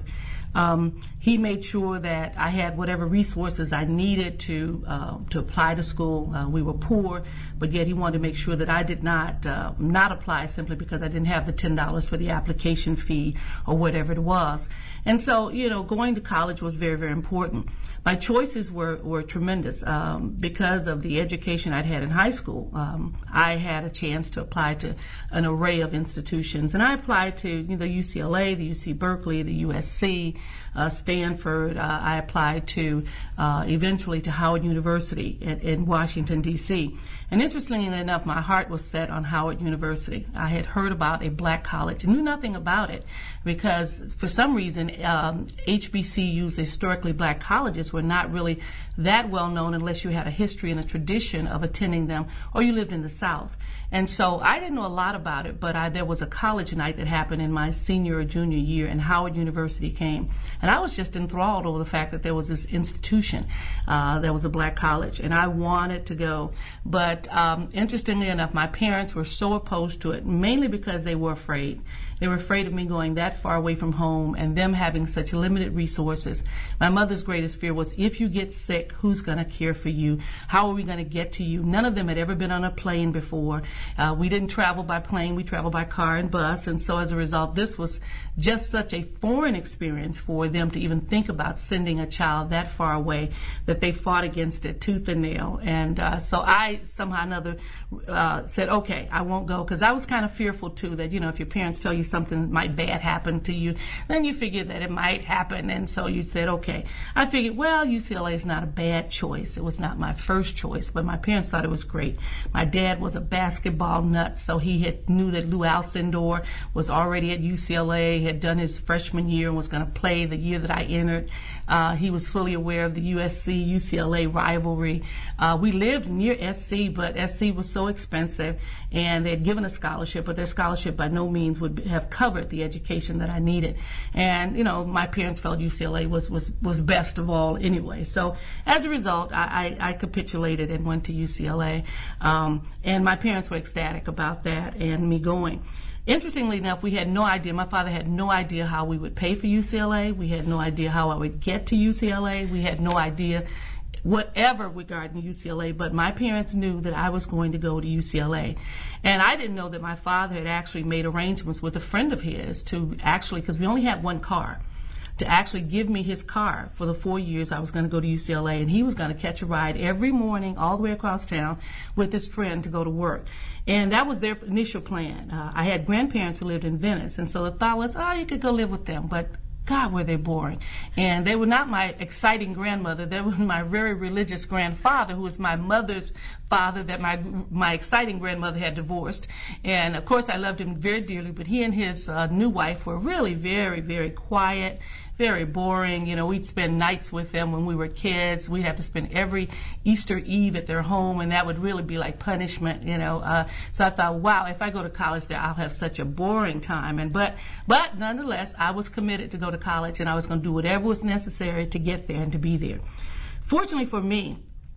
B: He made sure that I had whatever resources I needed to apply to school. We were poor, but yet he wanted to make sure that I did not apply simply because I didn't have the $10 for the application fee or whatever it was. And so, going to college was very, very important. My choices were tremendous because of the education I'd had in high school. I had a chance to apply to an array of institutions, and I applied to the UCLA, the UC Berkeley, the USC, Stanford. I applied to eventually to Howard University in Washington, D.C. And interestingly enough, my heart was set on Howard University. I had heard about a black college and knew nothing about it because for some reason HBCUs, historically black colleges, were not really that well known unless you had a history and a tradition of attending them or you lived in the South. And so I didn't know a lot about it, but there was a college night that happened in my senior or junior year, and Howard University came. And I was just enthralled over the fact that there was this institution that was a black college, and I wanted to go. But interestingly enough, my parents were so opposed to it, mainly because they were afraid. They were afraid of me going that far away from home and them having such limited resources. My mother's greatest fear was, if you get sick, who's going to care for you? How are we going to get to you? None of them had ever been on a plane before. We didn't travel by plane. We traveled by car and bus. And so as a result, this was just such a foreign experience for them to even think about sending a child that far away that they fought against it tooth and nail. And so I somehow or another said, okay, I won't go, because I was kind of fearful too that, if your parents tell you something might bad happen to you, then you figure that it might happen. And so you said, okay. I figured, well, UCLA is not a bad choice. It was not my first choice, but my parents thought it was great. My dad was a basketball nut, so he knew that Lou Alcindor was already at UCLA, had done his freshman year and was going to play the year that I entered. He was fully aware of the USC-UCLA rivalry. We lived near SC, but SC was so expensive, and they had given a scholarship, but their scholarship by no means would have covered the education that I needed. And, my parents felt UCLA was best of all anyway. So as a result, I capitulated and went to UCLA. And my parents were ecstatic about that and me going. Interestingly enough, we had no idea. My father had no idea how we would pay for UCLA. We had no idea how I would get to UCLA. We had no idea whatever regarding UCLA, but my parents knew that I was going to go to UCLA. And I didn't know that my father had actually made arrangements with a friend of his to actually, because we only had one car, to actually give me his car for the 4 years I was going to go to UCLA, and he was going to catch a ride every morning all the way across town with his friend to go to work. And that was their initial plan. I had grandparents who lived in Venice, and so the thought was, you could go live with them, but God, were they boring. And they were not my exciting grandmother. They were my very religious grandfather, who was my mother's father that my exciting grandmother had divorced. And, of course, I loved him very dearly, but he and his new wife were really very, very quiet, very boring. We'd spend nights with them when we were kids. We'd have to spend every Easter Eve at their home, and that would really be like punishment, So I thought, wow, if I go to college there, I'll have such a boring time. But nonetheless, I was committed to go to college, and I was going to do whatever was necessary to get there and to be there. Fortunately for me,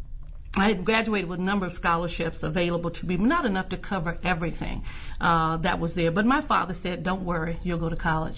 B: I had graduated with a number of scholarships available to me, but not enough to cover everything that was there. But my father said, don't worry, you'll go to college.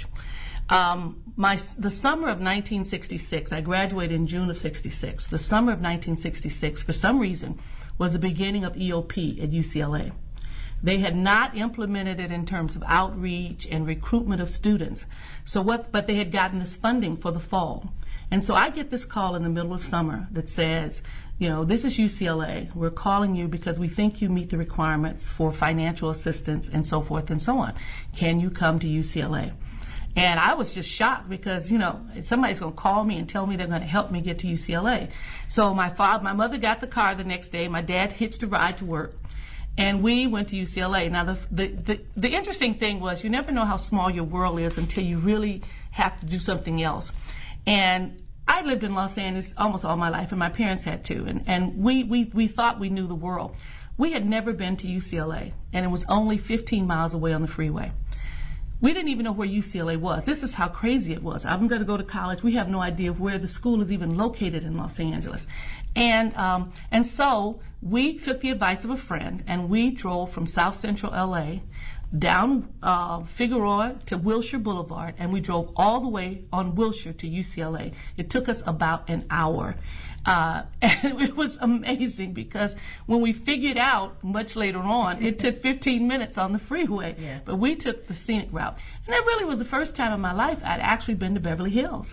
B: The summer of 1966, I graduated in June of 66. The summer of 1966, for some reason, was the beginning of EOP at UCLA. They had not implemented it in terms of outreach and recruitment of students. But they had gotten this funding for the fall. And so I get this call in the middle of summer that says, this is UCLA. We're calling you because we think you meet the requirements for financial assistance and so forth and so on. Can you come to UCLA? And I was just shocked because, somebody's going to call me and tell me they're going to help me get to UCLA. So my mother got the car the next day. My dad hitched a ride to work. And we went to UCLA. Now, the interesting thing was you never know how small your world is until you really have to do something else. And I lived in Los Angeles almost all my life, and my parents had too. And we thought we knew the world. We had never been to UCLA, and it was only 15 miles away on the freeway. We didn't even know where UCLA was. This is how crazy it was. I'm going to go to college. We have no idea where the school is even located in Los Angeles. And so we took the advice of a friend, and we drove from South Central LA down Figueroa to Wilshire Boulevard, and we drove all the way on Wilshire to UCLA. It took us about an hour. And it was amazing because when we figured out much later on, it took 15 minutes on the freeway. Yeah. But we took the scenic route. And that really was the first time in my life I'd actually been to Beverly Hills.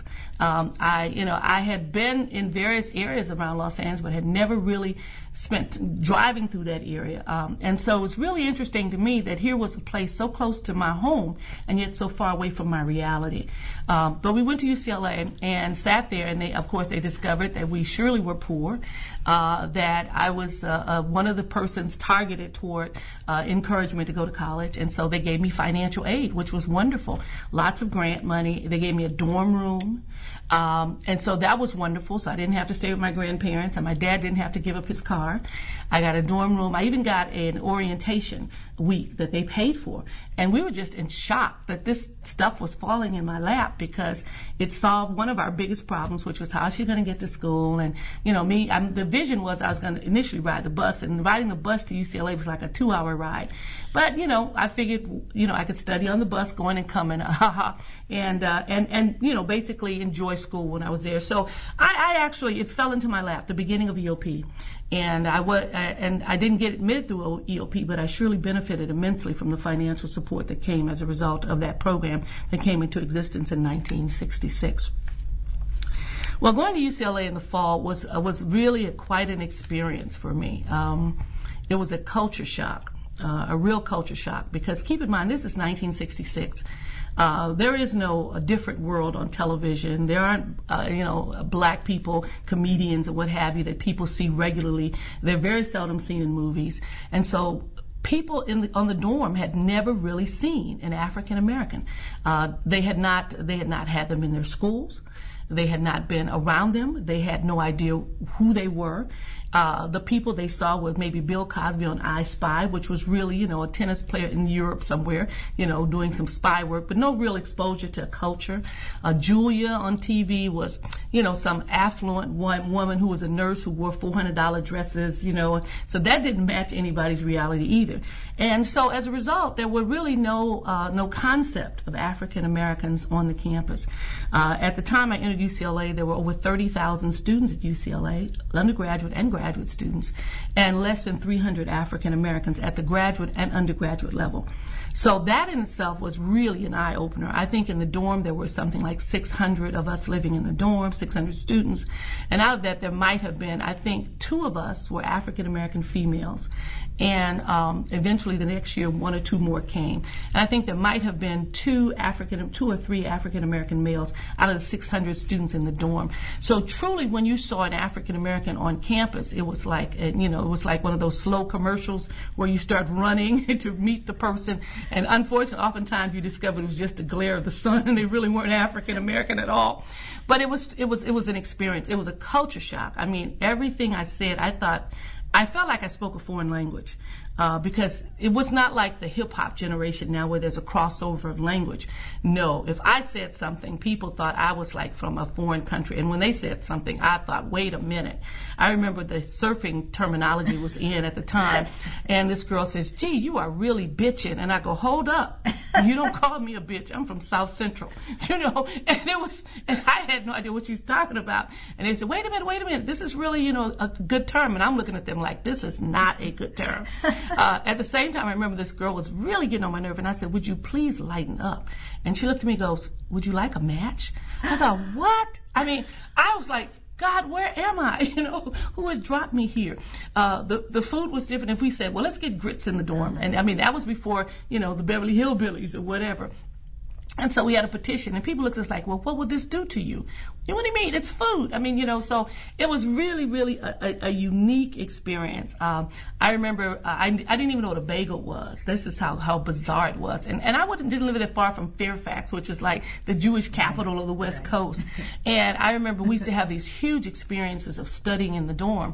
B: I had been in various areas around Los Angeles, but had never really spent driving through that area. And so it was really interesting to me that here was a place so close to my home and yet so far away from my reality. But we went to UCLA and sat there, and they discovered that we surely were poor, that I was one of the persons targeted toward encouragement to go to college, and so they gave me financial aid, which was wonderful. Lots of grant money. They gave me a dorm room, and so that was wonderful, so I didn't have to stay with my grandparents, and my dad didn't have to give up his car. I got a dorm room. I even got an orientation week that they paid for, and we were just in shock that this stuff was falling in my lap because it solved one of our biggest problems, which was how is she going to get to school. And the vision was I was going to initially ride the bus, and riding the bus to UCLA was like a 2-hour ride. But I figured I could study on the bus going and coming, and basically enjoy school when I was there. So I actually, it fell into my lap, the beginning of EOP. And I didn't get admitted through EOP, but I surely benefited immensely from the financial support that came as a result of that program that came into existence in 1966. Well, going to UCLA in the fall was really quite an experience for me. It was a culture shock, a real culture shock, because keep in mind, this is 1966. There is no different world on television. There aren't, black people, comedians, or what have you that people see regularly. They're very seldom seen in movies. And so people on the dorm had never really seen an African American. They had not had them in their schools. They had not been around them. They had no idea who they were. The people they saw were maybe Bill Cosby on I Spy, which was really, a tennis player in Europe somewhere, doing some spy work, but no real exposure to culture. Julia on TV was, some affluent woman who was a nurse who wore $400 dresses, so that didn't match anybody's reality either. And so as a result, there were really no concept of African Americans on the campus. At the time I entered UCLA, there were over 30,000 students at UCLA, undergraduate and graduate students, and less than 300 African Americans at the graduate and undergraduate level. So that in itself was really an eye-opener. I think in the dorm there were something like 600 of us living in the dorm, 600 students, and out of that there might have been, I think, 2 of us were African American females, and eventually the next year 1 or 2 more came. And I think there might have been 2 or 3 African American males out of the 600 students in the dorm. So truly, when you saw an African American on campus, it was like one of those slow commercials where you start running to meet the person, and unfortunately, oftentimes you discovered it was just the glare of the sun, and they really weren't African American at all. But it was an experience. It was a culture shock. I mean, everything I said, I felt like I spoke a foreign language. Because it was not like the hip-hop generation now where there's a crossover of language. No, if I said something, people thought I was like from a foreign country. And when they said something, I thought, wait a minute. I remember the surfing terminology was in at the time. And this girl says, gee, you are really bitching. And I go, hold up. You don't call me a bitch. I'm from South Central. And I had no idea what she was talking about. And they said, wait a minute. This is really, a good term. And I'm looking at them like, this is not a good term. At the same time, I remember this girl was really getting on my nerve, and I said, would you please lighten up? And she looked at me and goes, would you like a match? I thought, what? I mean, I was like, God, where am I? Who has dropped me here? The food was different. If we said, well, let's get grits in the dorm. And I mean, that was before, the Beverly Hillbillies or whatever. And so we had a petition, and people looked at us like, well, what would this do to you? What do you mean? It's food. I mean, so it was really, really a unique experience. I remember I didn't even know what a bagel was. This is how bizarre it was. And I didn't live that far from Fairfax, which is like the Jewish capital of the West Coast. And I remember we used to have these huge experiences of studying in the dorm.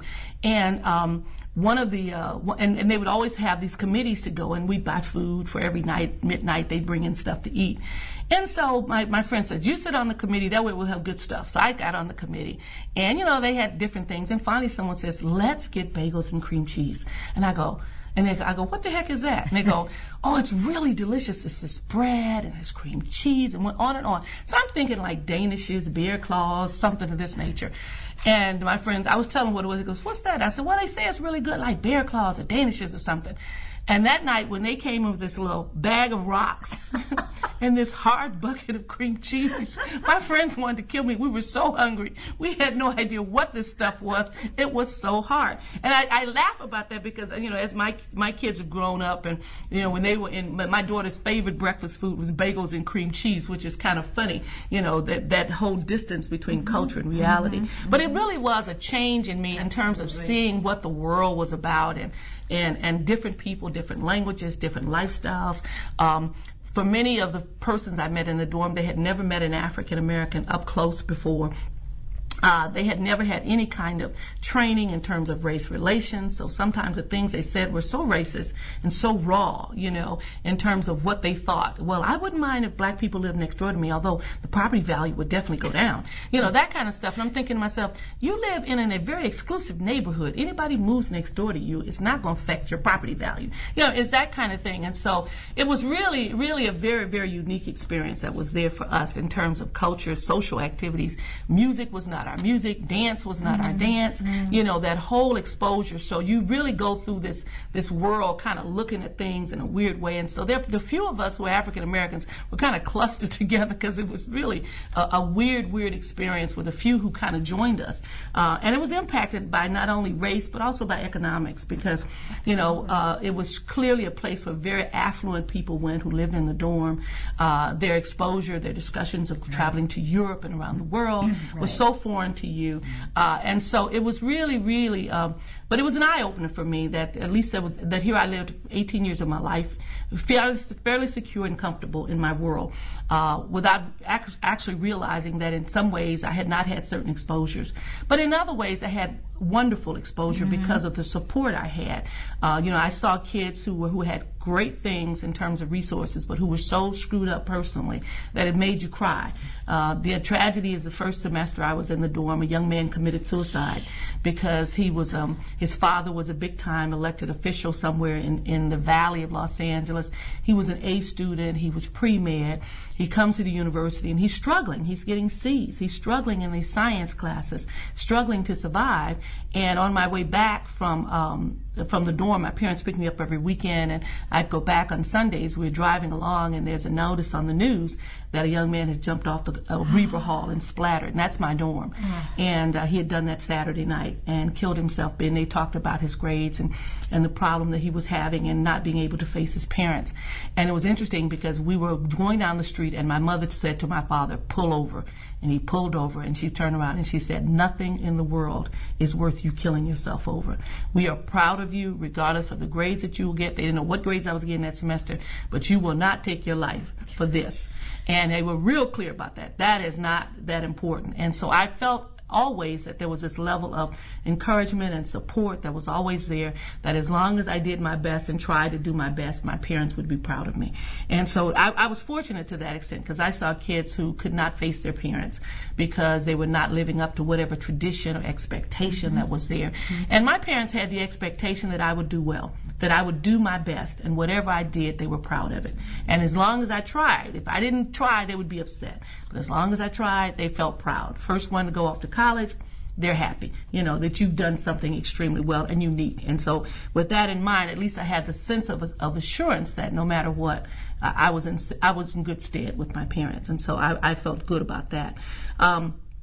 B: And one of the and they would always have these committees to go, and we'd buy food for every night. Midnight they'd bring in stuff to eat. And so my friend said, you sit on the committee, that way we'll have good stuff. So I got on the committee, and they had different things. And finally someone says, let's get bagels and cream cheese. And I go, what the heck is that? And they go, oh, it's really delicious. It's this bread and it's cream cheese, and went on and on. So I'm thinking like Danishes, bear claws, something of this nature. And my friends, I was telling him what it was. He goes, what's that? I said, well, they say it's really good, like bear claws or Danishes or something. And that night, when they came with this little bag of rocks and this hard bucket of cream cheese, my friends wanted to kill me. We were so hungry. We had no idea what this stuff was. It was so hard. And I laugh about that because, as my kids have grown up, and, when they were my daughter's favorite breakfast food was bagels and cream cheese, which is kind of funny, that whole distance between culture and reality. But it really was a change in me in terms of seeing what the world was about, and different people, different languages, different lifestyles. For many of the persons I met in the dorm, they had never met an African American up close before. They had never had any kind of training in terms of race relations, so sometimes the things they said were so racist and so raw, in terms of what they thought. Well, I wouldn't mind if black people lived next door to me, although the property value would definitely go down. That kind of stuff. And I'm thinking to myself, you live in a very exclusive neighborhood. Anybody moves next door to you, it's not going to affect your property value. It's that kind of thing. And so it was really, really a very, very unique experience that was there for us in terms of culture, social activities. Music was not our music, dance was not our dance, that whole exposure. So you really go through this world kind of looking at things in a weird way. And so the few of us who are African Americans were kind of clustered together because it was really a weird experience with a few who kind of joined us. And it was impacted by not only race, but also by economics, because, it was clearly a place where very affluent people went who lived in the dorm. Their exposure, their discussions of traveling to Europe and around the world was so foreign to you. And so it was really, really, but it was an eye-opener for me that at least that here I lived 18 years of my life fairly secure and comfortable in my world, without actually realizing that in some ways I had not had certain exposures. But in other ways I had wonderful exposure because of the support I had. I saw kids who had great things in terms of resources, but who were so screwed up personally that it made you cry. The tragedy is the first semester I was in the dorm, a young man committed suicide because his father was a big-time elected official somewhere in the valley of Los Angeles. He was an A student. He was pre-med. He comes to the university and he's struggling. He's getting C's. He's struggling in these science classes, struggling to survive. And on my way back from the dorm, my parents picked me up every weekend, and I'd go back on Sundays. We were driving along, and there's a notice on the news that a young man has jumped off the Reber Hall and splattered, and that's my dorm. And he had done that Saturday night and killed himself. And they talked about his grades and the problem that he was having and not being able to face his parents. And it was interesting because we were going down the street, and my mother said to my father, pull over. And he pulled over, and she turned around and she said, nothing in the world is worth you killing yourself over. We are proud of you, regardless of the grades that you will get. They didn't know what grades I was getting that semester, but you will not take your life for this. And they were real clear about that. That is not that important. And so I felt always that there was this level of encouragement and support that was always there, that as long as I did my best and tried to do my best, my parents would be proud of me. And so I was fortunate to that extent, because I saw kids who could not face their parents because they were not living up to whatever tradition or expectation that was there. And my parents had the expectation that I would do well, that I would do my best, and whatever I did, they were proud of it. And as long as I tried, if I didn't try, they would be upset. But as long as I tried, they felt proud. First one to go off to college, they're happy, that you've done something extremely well and unique. And so with that in mind, at least I had the sense of assurance that no matter what, I was in good stead with my parents. And so I felt good about that.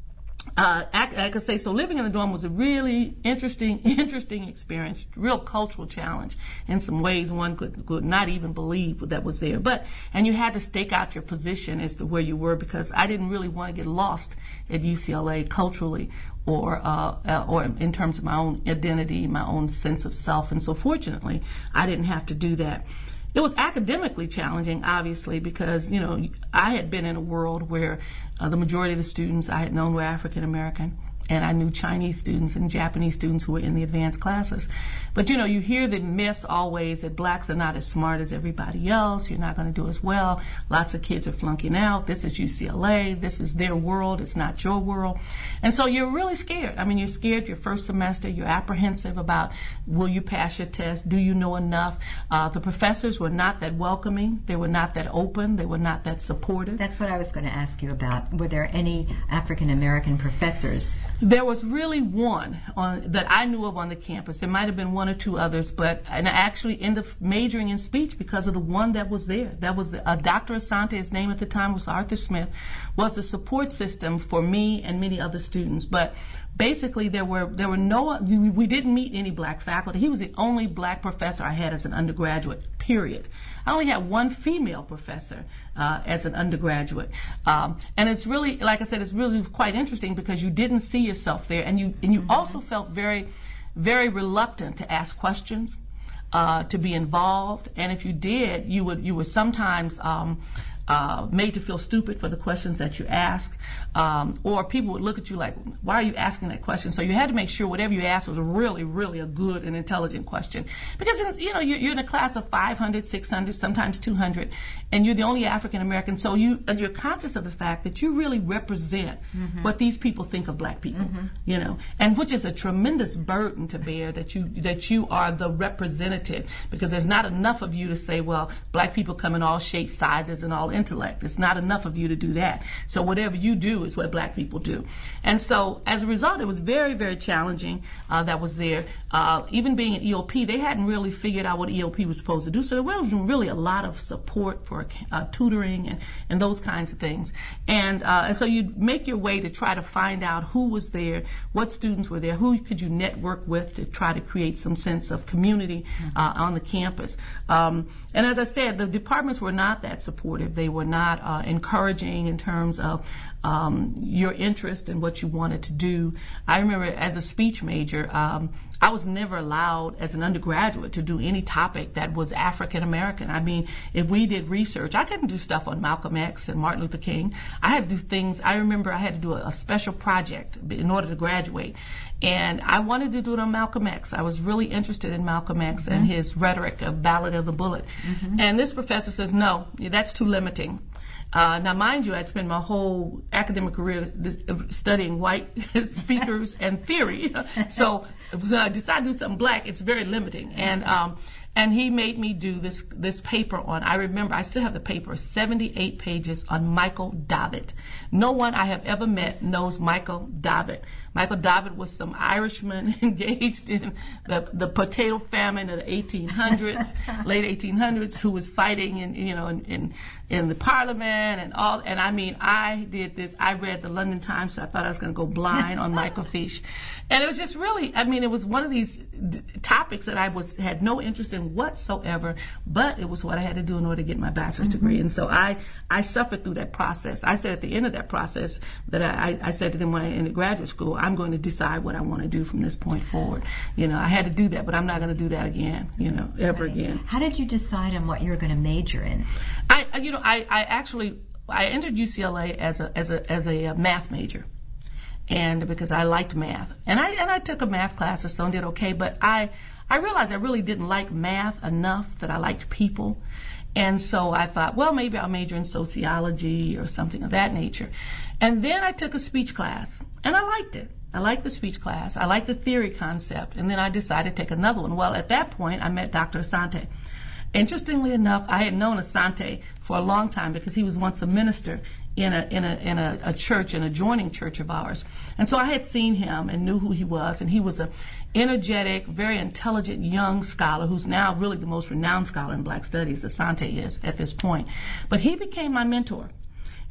B: I could say, so living in the dorm was a really interesting experience, real cultural challenge in some ways one could not even believe that was there. And you had to stake out your position as to where you were, because I didn't really want to get lost at UCLA culturally or in terms of my own identity, my own sense of self. And so fortunately, I didn't have to do that. It was academically challenging, obviously, because, I had been in a world where the majority of the students I had known were African American, and I knew Chinese students and Japanese students who were in the advanced classes. But, you hear the myths always that blacks are not as smart as everybody else. You're not going to do as well. Lots of kids are flunking out. This is UCLA. This is their world. It's not your world. And so you're really scared. I mean, you're scared your first semester. You're apprehensive about, will you pass your test? Do you know enough? The professors were not that welcoming. They were not that open. They were not that supportive.
A: That's what I was going to ask you about. Were there any African American professors?
B: There was really one that I knew of on the campus. There might have been one or two others, and I actually ended up majoring in speech because of the one that was there. That was Dr. Asante. His name at the time was Arthur Smith, was the support system for me and many other students. But basically, we didn't meet any black faculty. He was the only black professor I had as an undergraduate, period. I only had one female professor as an undergraduate. And it's really, like I said, it's really quite interesting because you didn't see yourself there, and you also felt very, very reluctant to ask questions, to be involved. And if you did, you were sometimes made to feel stupid for the questions that you ask, or people would look at you like, why are you asking that question? So you had to make sure whatever you asked was really, really a good and intelligent question. Because, you're in a class of 500, 600, sometimes 200, and you're the only African American, so you're conscious of the fact that you really represent what these people think of black people, and which is a tremendous burden to bear, that you are the representative, because there's not enough of you to say, well, black people come in all shapes, sizes, and all intellect. It's not enough of you to do that. So whatever you do is what black people do. And so as a result, it was very, very challenging that was there. Even being at EOP, they hadn't really figured out what EOP was supposed to do. So there wasn't really a lot of support for tutoring and those kinds of things. And so you'd make your way to try to find out who was there, what students were there, who could you network with to try to create some sense of community on the campus. And as I said, the departments were not that supportive. They were not encouraging in terms of your interest in what you wanted to do. I remember as a speech major, I was never allowed as an undergraduate to do any topic that was African American. I mean, if we did research, I couldn't do stuff on Malcolm X and Martin Luther King. I had to do things. I remember I had to do a special project in order to graduate. And I wanted to do it on Malcolm X. I was really interested in Malcolm X and his rhetoric of Ballad of the Bullet. And this professor says, no, that's too limiting. Now, mind you, I'd spent my whole academic career studying white speakers and theory. So when I decided to do something black, it's very limiting. And he made me do this paper on, I remember, I still have the paper, 78 pages on Michael Davitt. No one I have ever met knows Michael Davitt. Michael Davitt was some Irishman engaged in the potato famine of the 1800s, late 1800s, who was fighting in the parliament and all. And I mean, I did this. I read the London Times, so I thought I was going to go blind on microfiche. And it was just really, I mean, it was one of these topics that I had no interest in whatsoever, but it was what I had to do in order to get my bachelor's degree. And so I suffered through that process. I said at the end of that process that I said to them when I entered graduate school, I'm going to decide what I want to do from this point forward. I had to do that, but I'm not going to do that again, ever again.
A: How did you decide on what you were going to major in?
B: I entered UCLA as a math major. And because I liked math. And I took a math class or so and did okay, but I realized I really didn't like math enough that I liked people. And so I thought, well, maybe I'll major in sociology or something of that nature. And then I took a speech class, and I liked it. I liked the speech class. I liked the theory concept. And then I decided to take another one. Well, at that point, I met Dr. Asante. Interestingly enough, I had known Asante for a long time because he was once a minister in a church, an adjoining church of ours. And so I had seen him and knew who he was, and he was an energetic, very intelligent young scholar who's now really the most renowned scholar in Black Studies, Asante is at this point. But he became my mentor.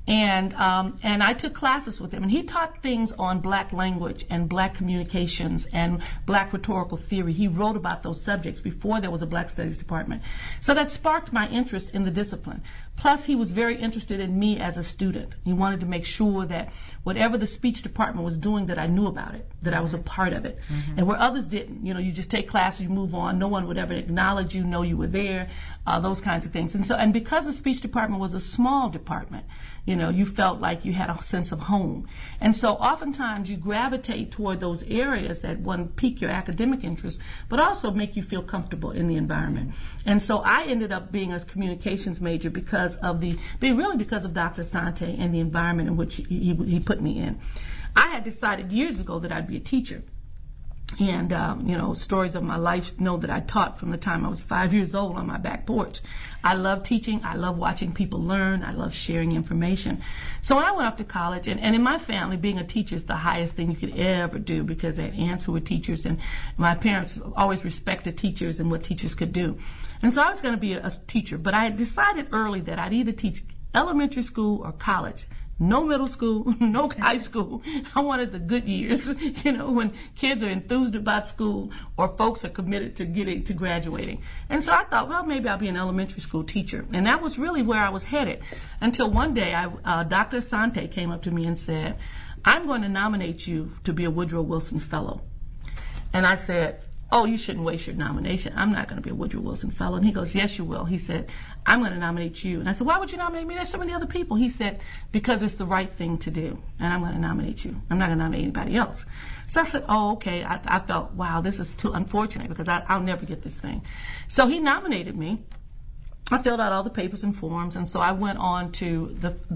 B: And I took classes with him, and he taught things on black language and black communications and black rhetorical theory. He wrote about those subjects before there was a Black Studies department. So that sparked my interest in the discipline. Plus, he was very interested in me as a student. He wanted to make sure that whatever the speech department was doing, that I knew about it, that I was a part of it. Mm-hmm. And where others didn't, you just take classes, you move on, no one would ever acknowledge you, know you were there, those kinds of things. And because the speech department was a small department, you felt like you had a sense of home. And so oftentimes you gravitate toward those areas that one pique your academic interest, but also make you feel comfortable in the environment. And so I ended up being a communications major because of Dr. Asante and the environment in which he put me in. I had decided years ago that I'd be a teacher. And, stories of my life know that I taught from the time I was 5 years old on my back porch. I love teaching. I love watching people learn. I love sharing information. So when I went off to college, and in my family, being a teacher is the highest thing you could ever do, because I had aunts who were teachers, and my parents always respected teachers and what teachers could do. And so I was going to be a teacher, but I had decided early that I'd either teach elementary school or college. No middle school, no high school. I wanted the good years, when kids are enthused about school or folks are committed to graduating. And so I thought, well, maybe I'll be an elementary school teacher. And that was really where I was headed, until one day Dr. Asante came up to me and said, I'm going to nominate you to be a Woodrow Wilson Fellow. And I said, oh, you shouldn't waste your nomination. I'm not going to be a Woodrow Wilson Fellow. And he goes, yes, you will. He said, I'm going to nominate you. And I said, why would you nominate me? There's so many other people. He said, because it's the right thing to do, and I'm going to nominate you. I'm not going to nominate anybody else. So I said, oh, okay. I felt, wow, this is too unfortunate, because I'll never get this thing. So he nominated me. I filled out all the papers and forms, and so I went on to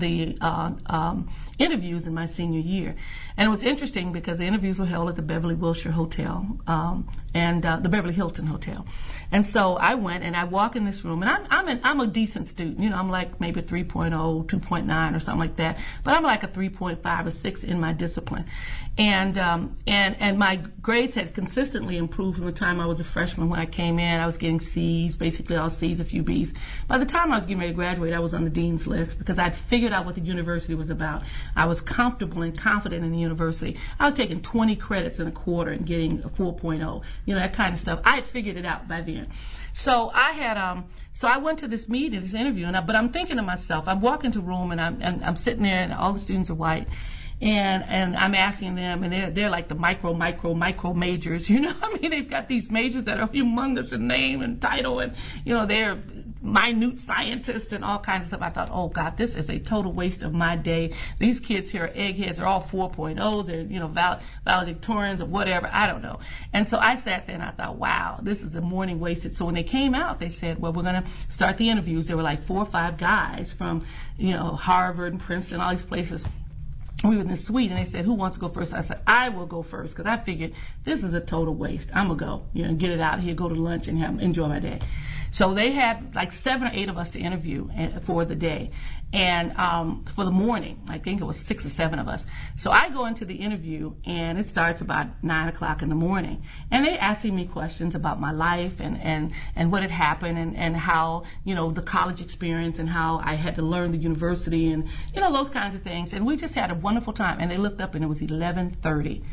B: the interviews in my senior year. And it was interesting because the interviews were held at the Beverly Wilshire Hotel and the Beverly Hilton Hotel. And so I went, and I walk in this room, and I'm a decent student. I'm like maybe a 3.0, 2.9 or something like that. But I'm like a 3.5 or 6 in my discipline. And my grades had consistently improved from the time I was a freshman. When I came in, I was getting C's, basically all C's, a few B's. By the time I was getting ready to graduate, I was on the dean's list, because I'd figured out what the university was about. I was comfortable and confident in the university. I was taking 20 credits in a quarter and getting a 4.0, that kind of stuff. I had figured it out by then. So I went to this meeting, this interview, but I'm thinking to myself, I'm walking into a room, and I'm sitting there, and all the students are white. And I'm asking them, and they're like the micro majors, they've got these majors that are humongous in name and title, and, they're minute scientists and all kinds of stuff. I thought, oh God, this is a total waste of my day. These kids here are eggheads. They're all 4.0s. They're, valedictorians or whatever. I don't know. And so I sat there and I thought, wow, this is a morning wasted. So when they came out, they said, well, we're going to start the interviews. There were like 4 or 5 guys from, Harvard and Princeton, all these places. We were in the suite, and they said, who wants to go first? I said, I will go first, because I figured this is a total waste. I'm going to go, and get it out of here, go to lunch, and enjoy my day. So they had like 7 or 8 of us to interview for the day. And for the morning, I think it was 6 or 7 of us. So I go into the interview, and it starts about 9 o'clock in the morning. And they're asking me questions about my life and what had happened and how, the college experience and how I had to learn the university and, those kinds of things. And we just had a wonderful time. And they looked up, and it was 11:30.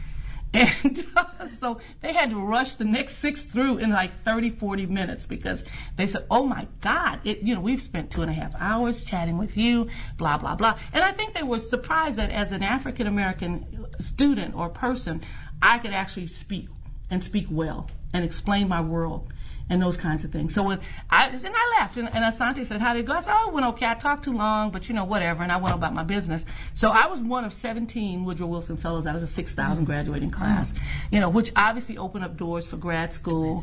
B: And so they had to rush the next 6 through in like 30, 40 minutes, because they said, oh my God, we've spent 2.5 hours chatting with you, blah, blah, blah. And I think they were surprised that as an African-American student or person, I could actually speak well and explain my world and those kinds of things. So when I left, and Asante said, how did it go? I said, oh, it went okay. I talked too long, but whatever. And I went about my business. So I was one of 17 Woodrow Wilson Fellows out of the 6,000 graduating class, which obviously opened up doors for grad school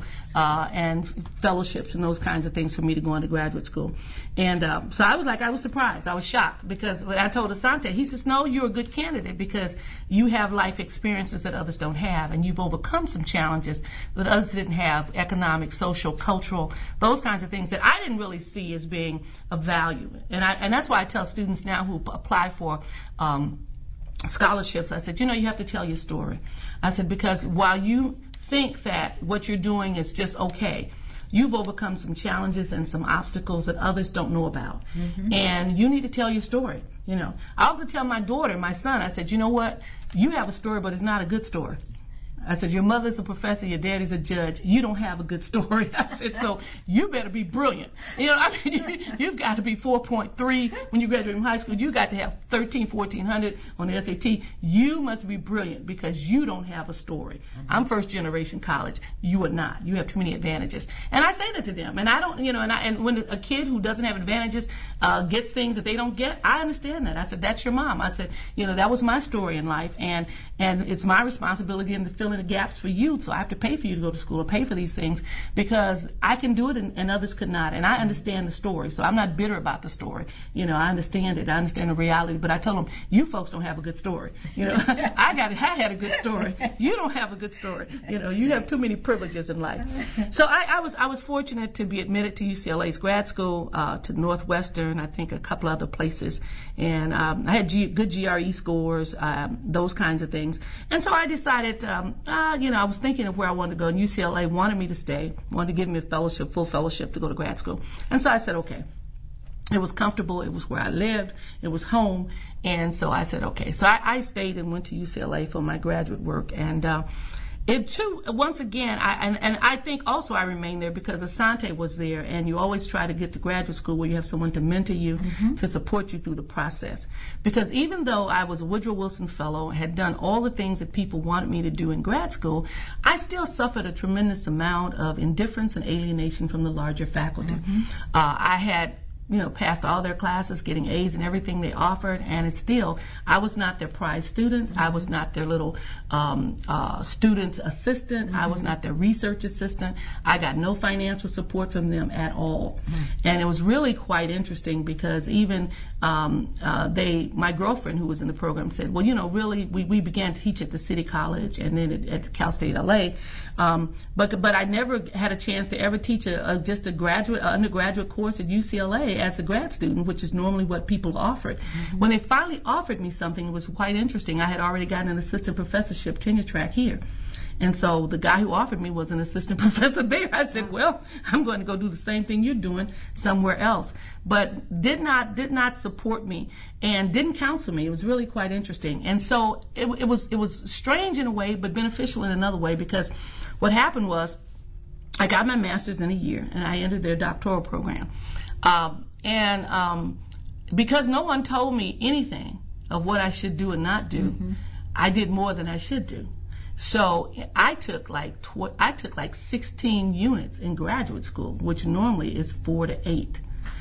B: and fellowships and those kinds of things for me to go into graduate school. And so I was surprised. I was shocked, because when I told Asante, he says, no, you're a good candidate because you have life experiences that others don't have, and you've overcome some challenges that others didn't have, economic, social, cultural, those kinds of things that I didn't really see as being of value. And that's why I tell students now who apply for scholarships, I said, you have to tell your story. I said, because while you think that what you're doing is just okay, you've overcome some challenges and some obstacles that others don't know about. Mm-hmm. And you need to tell your story. You know, I also tell my daughter, my son, I said, you know what? You have a story, but it's not a good story. I said, your mother's a professor, your daddy's a judge. You don't have a good story. I said, so you better be brilliant. You know, I mean, you've got to be 4.3 when you graduate from high school. You got to have 1400 on the SAT. You must be brilliant because you don't have a story. I'm first generation college. You are not. You have too many advantages. And I say that to them. And I don't, you know, and when a kid who doesn't have advantages gets things that they don't get, I understand that. I said, that's your mom. I said, you know, that was my story in life. And it's my responsibility to fill in the gaps for you, so I have to pay for you to go to school or pay for these things because I can do it and others could not. And I understand the story, so I'm not bitter about the story. You know, I understand it. I understand the reality. But I told them, you folks don't have a good story. You know, I had a good story. You don't have a good story. You know, you have too many privileges in life. So I was fortunate to be admitted to UCLA's grad school, to Northwestern, I think a couple other places, and I had good GRE scores, those kinds of things. And so I decided. You know, I was thinking of where I wanted to go, and UCLA wanted me to stay, wanted to give me a fellowship, full fellowship to go to grad school. And so I said, okay. It was comfortable. It was where I lived. It was home. And so I said, okay. So I stayed and went to UCLA for my graduate work. And it too, once again, I think also I remained there because Asante was there, and you always try to get to graduate school where you have someone to mentor you, to support you through the process. Because even though I was a Woodrow Wilson Fellow, had done all the things that people wanted me to do in grad school, I still suffered a tremendous amount of indifference and alienation from the larger faculty. I had passed all their classes, getting A's in everything they offered, and it's still, I was not their prize students. I was not their little student assistant. I was not their research assistant. I got no financial support from them at all. And it was really quite interesting because even my girlfriend who was in the program said, well, really, we began to teach at the City College and then at Cal State LA, but I never had a chance to ever teach just a undergraduate course at UCLA as a grad student, which is normally what people offered. When they finally offered me something, it was quite interesting. I had already gotten an assistant professorship tenure track here. And so the guy who offered me was an assistant professor there. I said, well, I'm going to go do the same thing you're doing somewhere else. But did not support me and didn't counsel me. It was really quite interesting. And so it was strange in a way, but beneficial in another way, because what happened was I got my master's in a year and I entered their doctoral program. Because no one told me anything of what I should do and not do, I did more than I should do. So I took like 16 units in graduate school, which normally is 4 to 8.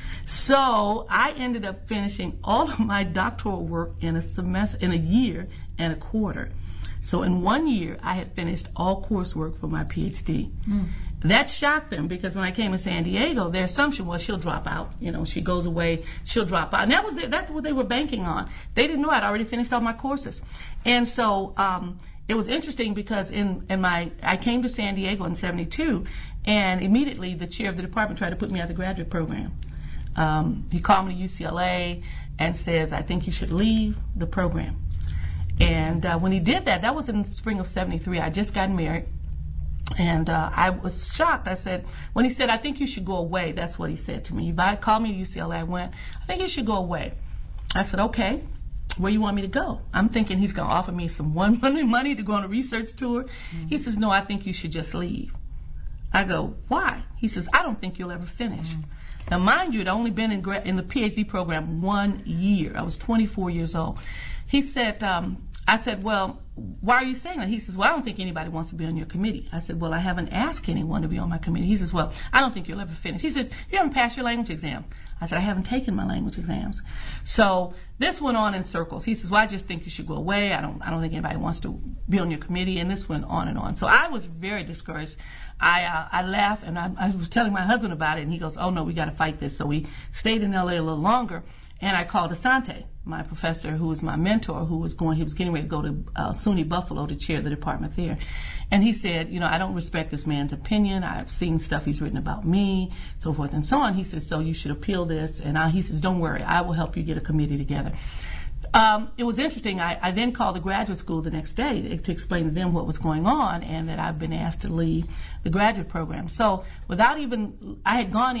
B: So I ended up finishing all of my doctoral work in a year and a quarter. So in 1 year, I had finished all coursework for my PhD. That shocked them because when I came to San Diego, their assumption was she'll drop out. She goes away, she'll drop out. And that's what they were banking on. They didn't know I'd already finished all my courses. And so it was interesting because I came to San Diego in 72, and immediately the chair of the department tried to put me out of the graduate program. He called me to UCLA and says, I think you should leave the program. And when he did that was in the spring of 73. I just got married. And I was shocked. I said, when he said, I think you should go away, that's what he said to me. He called me to UCLA. I went, I think you should go away. I said, okay, where you want me to go? I'm thinking he's going to offer me some money to go on a research tour. He says, no, I think you should just leave. I go, why? He says, I don't think you'll ever finish. Now, mind you, I'd only been in the PhD program 1 year. I was 24 years old. He said, I said, well, why are you saying that? He says, well, I don't think anybody wants to be on your committee. I said, well, I haven't asked anyone to be on my committee. He says, well, I don't think you'll ever finish. He says, you haven't passed your language exam. I said, I haven't taken my language exams. So this went on in circles. He says, well, I just think you should go away. I don't think anybody wants to be on your committee. And this went on and on. So I was very discouraged. I left, and I was telling my husband about it, and he goes, oh, no, we got to fight this. So we stayed in L.A. a little longer, and I called Asante, my professor, who was my mentor, he was getting ready to go to SUNY Buffalo to chair the department there. And he said, I don't respect this man's opinion. I've seen stuff he's written about me, so forth and so on. He says, so you should appeal this. And he says, don't worry, I will help you get a committee together. It was interesting. I then called the graduate school the next day to explain to them what was going on and that I've been asked to leave the graduate program. So I had gone in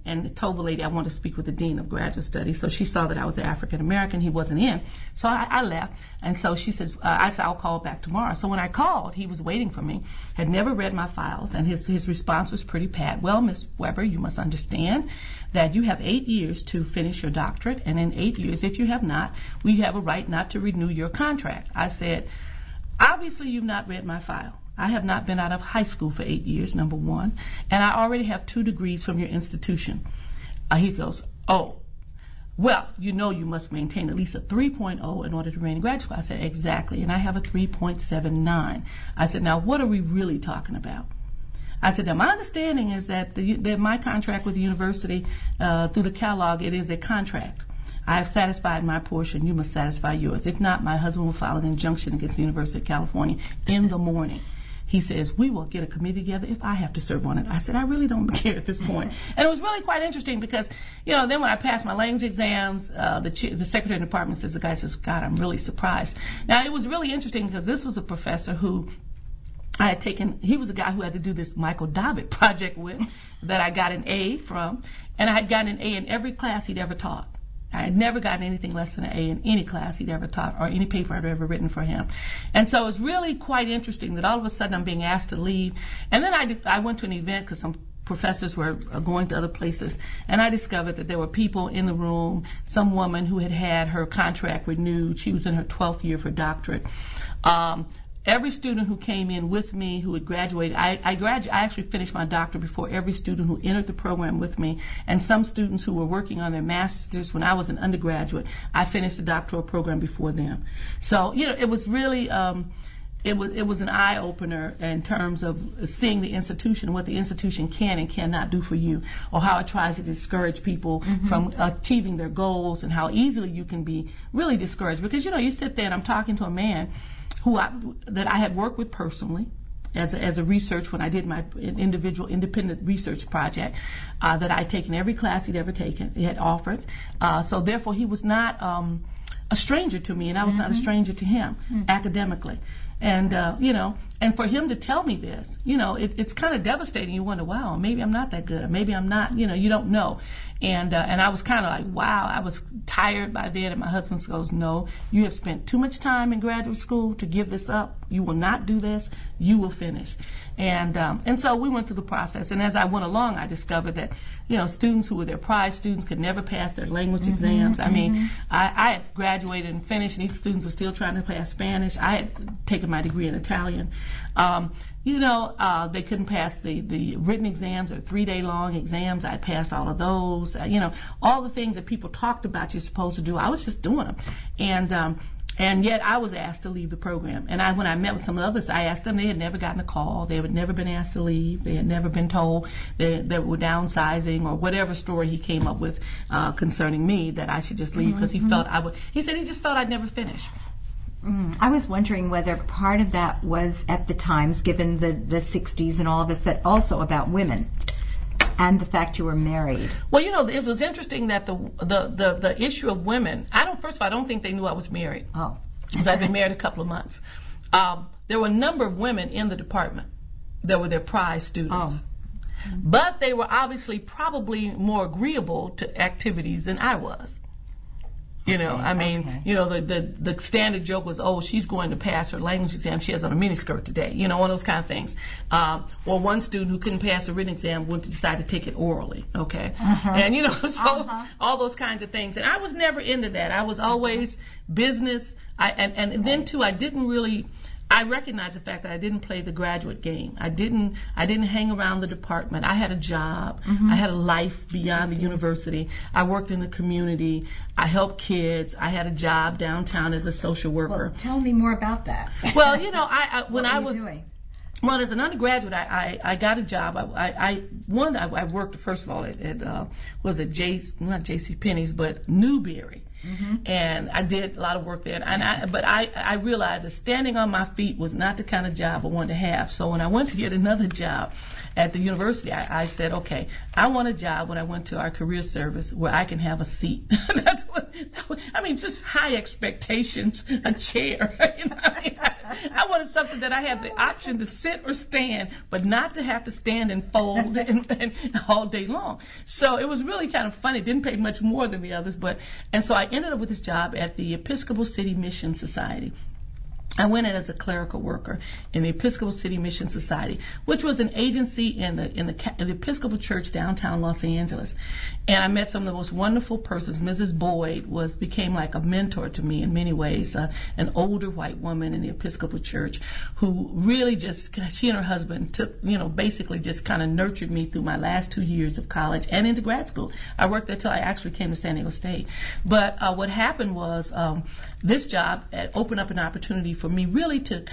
B: and told the lady I wanted to speak with the Dean of Graduate Studies. So she saw that I was African American. He wasn't in. So I left. And so she says, I said, I'll call back tomorrow. So when I called, he was waiting for me, had never read my files, and his response was pretty pat. Well, Ms. Weber, you must understand that you have 8 years to finish your doctorate, and in 8 years, if you have not, we have a right not to renew your contract. I said, obviously you've not read my file. I have not been out of high school for 8 years, number one, and I already have 2 degrees from your institution. He goes, oh, well, you know you must maintain at least a 3.0 in order to remain in graduate school. I said, exactly, and I have a 3.79. I said, now what are we really talking about? I said, now my understanding is that my contract with the university, through the catalog, it is a contract. I have satisfied my portion. You must satisfy yours. If not, my husband will file an injunction against the University of California in the morning. He says, we will get a committee together if I have to serve on it. I said, I really don't care at this point. And it was really quite interesting because, then when I passed my language exams, the secretary of the department says, the guy says, God, I'm really surprised. Now, it was really interesting because this was a professor who I had taken, he was a guy who had to do this Michael Davitt project with that I got an A from, and I had gotten an A in every class he'd ever taught. I had never gotten anything less than an A in any class he'd ever taught or any paper I'd ever written for him. And so it was really quite interesting that all of a sudden I'm being asked to leave. And then I went to an event because some professors were going to other places, and I discovered that there were people in the room, some woman who had had her contract renewed. She was in her 12th year of her doctorate. Every student who came in with me who had graduated, I actually finished my doctorate before every student who entered the program with me, and some students who were working on their master's when I was an undergraduate, I finished the doctoral program before them. So, it was really, it was an eye-opener in terms of seeing the institution, what the institution can and cannot do for you, or how it tries to discourage people from achieving their goals, and how easily you can be really discouraged. Because, you sit there and I'm talking to a man that I had worked with personally as a research when I did my individual independent research project, that I had taken every class he'd ever taken, he had offered. So therefore he was not a stranger to me, and I was not a stranger to him academically. And, and for him to tell me this, it's kind of devastating. You wonder, wow, maybe I'm not that good. Or maybe I'm not, you don't know. And I was kind of like, wow, I was tired by then. And my husband goes, no, you have spent too much time in graduate school to give this up. You will not do this. You will finish. And so we went through the process. And as I went along, I discovered that, students who were their prize students could never pass their language exams. I mean, I had graduated and finished, and these students were still trying to pass Spanish. I had taken my degree in Italian. They couldn't pass the written exams or 3-day long exams. I passed all of those. All the things that people talked about you're supposed to do, I was just doing them. And yet I was asked to leave the program. And when I met with some of the others, I asked them, they had never gotten a call. They had never been asked to leave. They had never been told that they were downsizing or whatever story he came up with concerning me, that I should just leave because he felt he said he just felt I'd never finish.
A: I was wondering whether part of that was at the times, given the 60s and all of this, that also about women and the fact you were married.
B: Well, it was interesting that the issue of women, first of all, I don't think they knew I was married.
A: Oh.
B: Because I'd been married a couple of months. There were a number of women in the department that were their prize students. Oh. But they were obviously probably more agreeable to activities than I was. The standard joke was, oh, she's going to pass her language exam. She has on a miniskirt today. One of those kind of things. Or one student who couldn't pass a written exam went to decide to take it orally. Okay. And, all those kinds of things. And I was never into that. I was always business. And then, too, I recognized the fact that I didn't play the graduate game. I didn't hang around the department. I had a job. I had a life beyond the university. I worked in the community. I helped kids. I had a job downtown as a social worker.
A: Well, tell me more about that.
B: Well,
A: what were you doing?
B: Well, as an undergraduate, I got a job. I worked, first of all, at J.C. Penney's, but Newberry. And I did a lot of work there. But I realized that standing on my feet was not the kind of job I wanted to have. So when I went to get another job at the university, I said, okay, I want a job when I went to our career service where I can have a seat. Just high expectations, a chair. I wanted something that I had the option to sit or stand, but not to have to stand and fold and all day long. So it was really kind of funny. It didn't pay much more than the others, and so I ended up with this job at the Episcopal City Mission Society. I went in as a clerical worker in the Episcopal City Mission Society, which was an agency in the Episcopal Church downtown Los Angeles. And I met some of the most wonderful persons. Mrs. Boyd became like a mentor to me in many ways, an older white woman in the Episcopal Church who really she and her husband took, basically just kind of nurtured me through my last 2 years of college and into grad school. I worked there till I actually came to San Diego State. But what happened was this job opened up an opportunity for me really to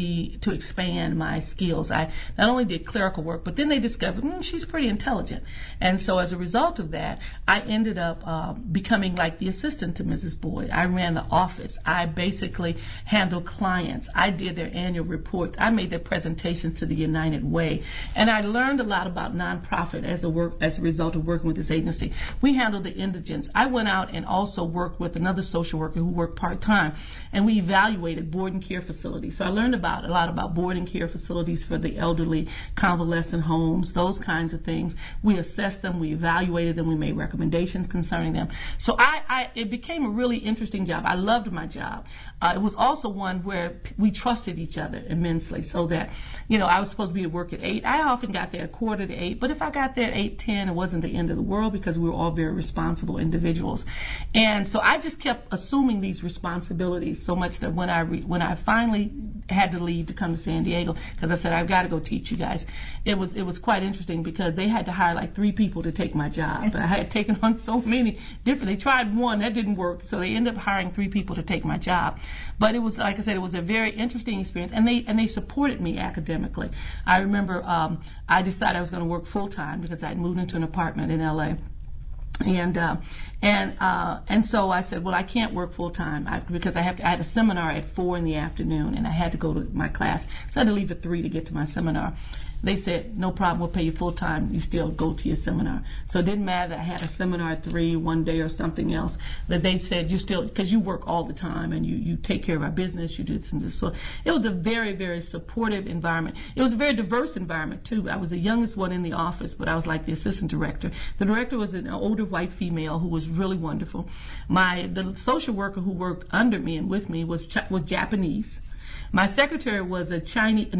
B: to expand my skills. I not only did clerical work, but then they discovered she's pretty intelligent. And so as a result of that, I ended up becoming like the assistant to Mrs. Boyd. I ran the office. I basically handled clients. I did their annual reports. I made their presentations to the United Way. And I learned a lot about nonprofit as a result of working with this agency. We handled the indigents. I went out and also worked with another social worker who worked part-time, and we evaluated board and care facilities. So I learned a lot about board and care facilities for the elderly, convalescent homes, those kinds of things. We assessed them, we evaluated them, we made recommendations concerning them. So it became a really interesting job. I loved my job. It was also one where we trusted each other immensely, so that, I was supposed to be at work at 8. I often got there at 7:45, but if I got there at 8:10, it wasn't the end of the world because we were all very responsible individuals. And so I just kept assuming these responsibilities so much that when I finally had to leave to come to San Diego, because I said, I've got to go teach you guys, it was quite interesting because they had to hire like 3 people to take my job. I had taken on so many different, they tried one, that didn't work, so they ended up hiring 3 people to take my job. But it was, like I said, it was a very interesting experience, and they supported me academically. I remember I decided I was going to work full-time because I had moved into an apartment in LA. And so I said, well, I can't work full time because I had a seminar at 4 in the afternoon, and I had to go to my class, so I had to leave at 3 to get to my seminar. They said, no problem, we'll pay you full time. You still go to your seminar. So it didn't matter that I had a seminar at 3 one day or something else, that they said, you still, because you work all the time and you take care of our business, you do this and this. So it was a very, very supportive environment. It was a very diverse environment too. I was the youngest one in the office, but I was like the assistant director. The director was an older white female who was really wonderful. The social worker who worked under me and with me was Japanese. My secretary was a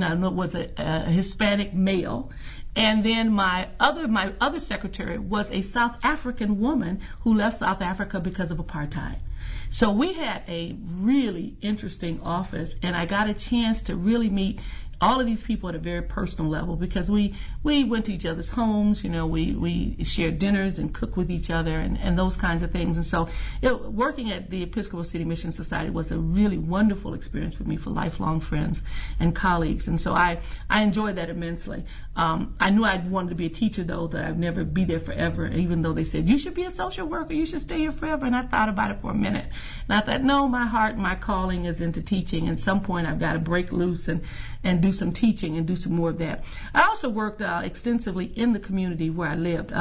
B: Hispanic male, and then my other secretary was a South African woman who left South Africa because of apartheid. So we had a really interesting office, and I got a chance to really meet all of these people at a very personal level because we went to each other's homes, we shared dinners and cooked with each other and those kinds of things. And so working at the Episcopal City Mission Society was a really wonderful experience for me, for lifelong friends and colleagues. And so I enjoyed that immensely. I knew I wanted to be a teacher, though, that I'd never be there forever, even though they said, you should be a social worker, you should stay here forever. And I thought about it for a minute. And I thought, no, my heart, my calling is into teaching. At some point, I've got to break loose and do some teaching and do some more of that. I also worked extensively in the community where I lived.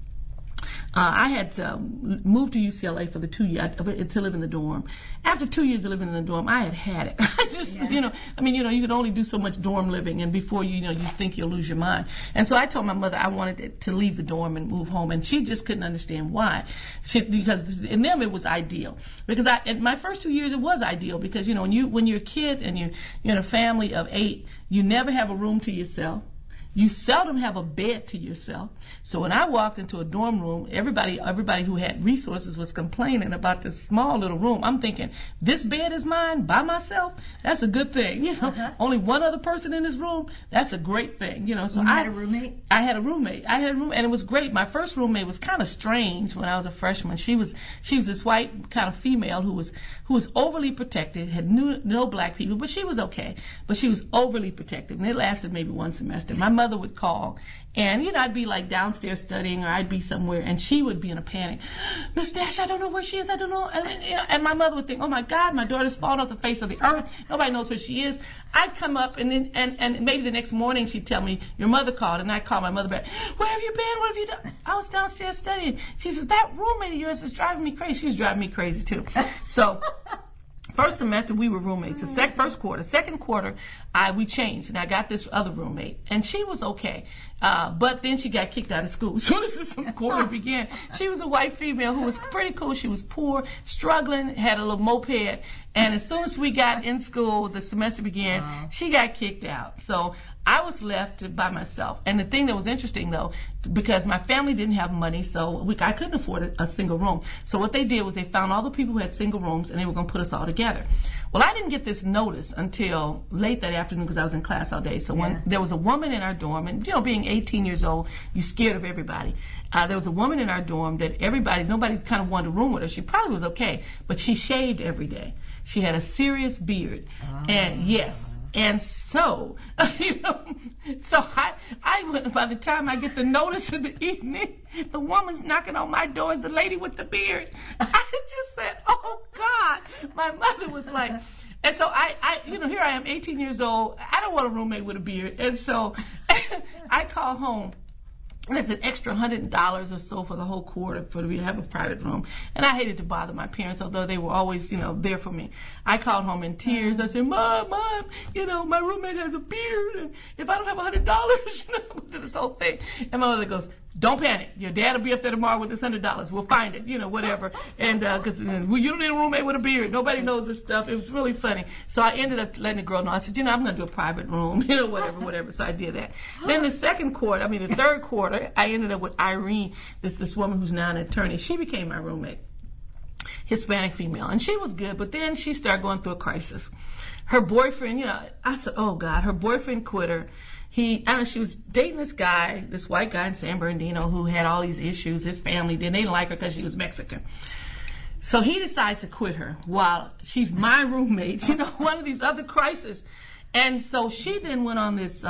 B: I had moved to UCLA for the 2 years to live in the dorm. After 2 years of living in the dorm, I had it. I just, you can only do so much dorm living, and before you think you'll lose your mind. And so I told my mother I wanted to leave the dorm and move home, and she just couldn't understand why. Because in them it was ideal. Because in my first 2 years it was ideal because when you're a kid and you're in a family of 8, you never have a room to yourself. You seldom have a bed to yourself. So when I walked into a dorm room, everybody who had resources was complaining about this small little room. I'm thinking, this bed is mine by myself? That's a good thing. Only one other person in this room? That's a great thing. So
A: you had a roommate?
B: I had a roommate, and it was great. My first roommate was kind of strange when I was a freshman. She was this white kind of female who was overly protected, had no black people, but she was okay. But she was overly protective, and it lasted maybe one semester. My mother would call, and I'd be like downstairs studying, or I'd be somewhere, and she would be in a panic. Miss Nash, I don't know where she is. I don't know. And my mother would think, oh my God, my daughter's fallen off the face of the earth. Nobody knows where she is. I'd come up, and maybe the next morning she'd tell me, your mother called, and I'd call my mother back. Where have you been? What have you done? I was downstairs studying. She says, that roommate of yours is driving me crazy. She was driving me crazy too. So First semester we were roommates. First quarter, second quarter, we changed, and I got this other roommate, and she was okay. But then she got kicked out of school. As soon as the quarter began, she was a white female who was pretty cool. She was poor, struggling, had a little moped, and as soon as we got in school, the semester began, she got kicked out. So I was left by myself. And the thing that was interesting, though, because my family didn't have money, so I couldn't afford a single room. So what they did was they found all the people who had single rooms, and they were going to put us all together. Well, I didn't get this notice until late that afternoon because I was in class all day. So when there was a woman in our dorm, and being 18 years old, you're scared of everybody. There was a woman in our dorm that nobody kind of wanted to room with her. She probably was okay, but she shaved every day. She had a serious beard, and yes. And so, so I went, by the time I get the notice in the evening, the woman's knocking on my door is the lady with the beard. I just said, oh God, my mother was like, and so here I am, 18 years old. I don't want a roommate with a beard. And so I call home. And it's an extra $100 or so for the whole quarter for me to have a private room. And I hated to bother my parents, although they were always, there for me. I called home in tears. I said, Mom, my roommate has a beard, and if I don't have $100, this whole thing. And my mother goes, don't panic. Your dad will be up there tomorrow with this $100. We'll find it, whatever. And because you don't need a roommate with a beard. Nobody knows this stuff. It was really funny. So I ended up letting the girl know. I said, I'm going to do a private room, whatever. So I did that. Then the third quarter, I ended up with Irene, this woman who's now an attorney. She became my roommate, Hispanic female, and she was good. But then she started going through a crisis. Her boyfriend, I said, oh God, her boyfriend quit her. She was dating this white guy in San Bernardino who had all these issues. His family didn't like her because she was Mexican. So he decides to quit her while she's my roommate, one of these other crises. And so she then went on this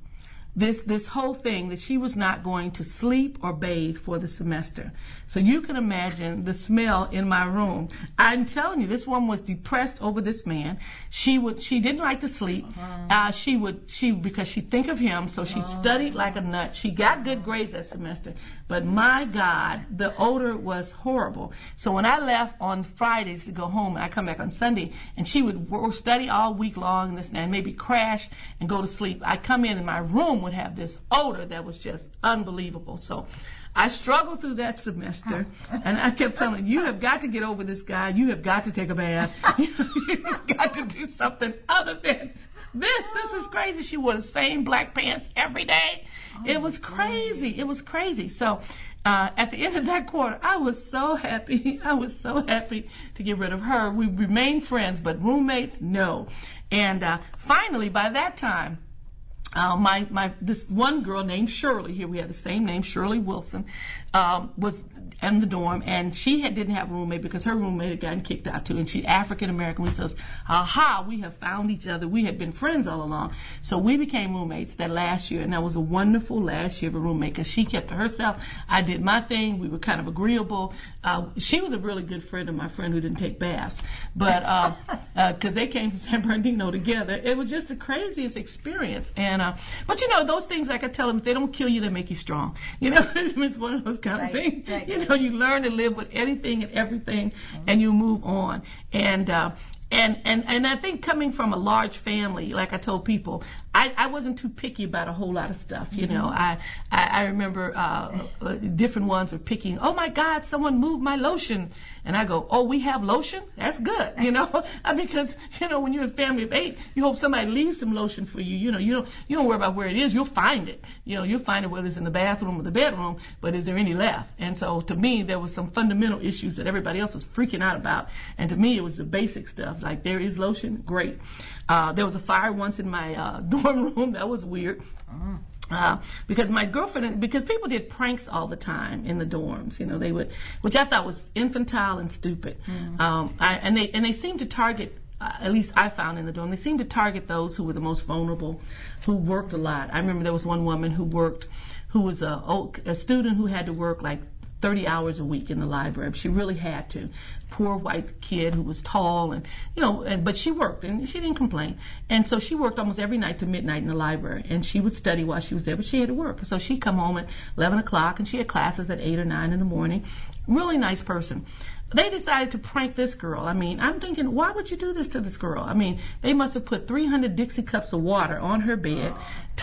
B: whole thing that she was not going to sleep or bathe for the semester. So you can imagine the smell in my room. I'm telling you, this woman was depressed over this man. She didn't like to sleep. Because she think of him, so she studied like a nut. She got good grades that semester, but my God, the odor was horrible. So when I left on Fridays to go home, and I come back on Sunday, and she would study all week long and maybe crash and go to sleep. I come in and my room would have this odor that was just unbelievable. So I struggled through that semester, and I kept telling her, you have got to get over this guy. You have got to take a bath. You've got to do something other than this. This is crazy. She wore the same black pants every day. It was crazy. It was crazy. So at the end of that quarter, I was so happy. I was so happy to get rid of her. We remained friends, but roommates, no. And finally, by that time, this one girl named Shirley, here we have the same name, Shirley Wilson, was in the dorm, and she didn't have a roommate because her roommate had gotten kicked out too, and she's African American. We says, aha, we have found each other. We had been friends all along. So we became roommates that last year, and that was a wonderful last year of a roommate because she kept to herself. I did my thing. We were kind of agreeable. She was a really good friend of my friend who didn't take baths, but because they came from San Bernardino together. It was just the craziest experience. And but those things, like I tell them, if they don't kill you, they make you strong. It's one of those kind of things. Right. You learn to live with anything and everything, and you move on. And I think coming from a large family, like I told people, I wasn't too picky about a whole lot of stuff. I remember different ones were picking, oh my God, someone moved my lotion. And I go, oh, we have lotion? That's good, because, when you're a family of 8, you hope somebody leaves some lotion for you. You don't worry about where it is. You'll find it. You'll find it whether it's in the bathroom or the bedroom, but is there any left? And so to me, there was some fundamental issues that everybody else was freaking out about. And to me, it was the basic stuff. Like, there is lotion? Great. There was a fire once in my dorm room. That was weird. Because my girlfriend, because people did pranks all the time in the dorms, they would, which I thought was infantile and stupid. And they seemed to target, at least I found in the dorm, they seemed to target those who were the most vulnerable, who worked a lot. I remember there was one woman who was a student who had to work like 30 hours a week in the library. She really had to. Poor white kid who was tall but she worked and she didn't complain. And so she worked almost every night to midnight in the library, and she would study while she was there, but she had to work. So she'd come home at 11 o'clock and she had classes at 8 or 9 in the morning. Really nice person. they decided to prank this girl. I mean, I'm thinking, why would you do this to this girl? I mean, they must have put 300 Dixie cups of water on her bed,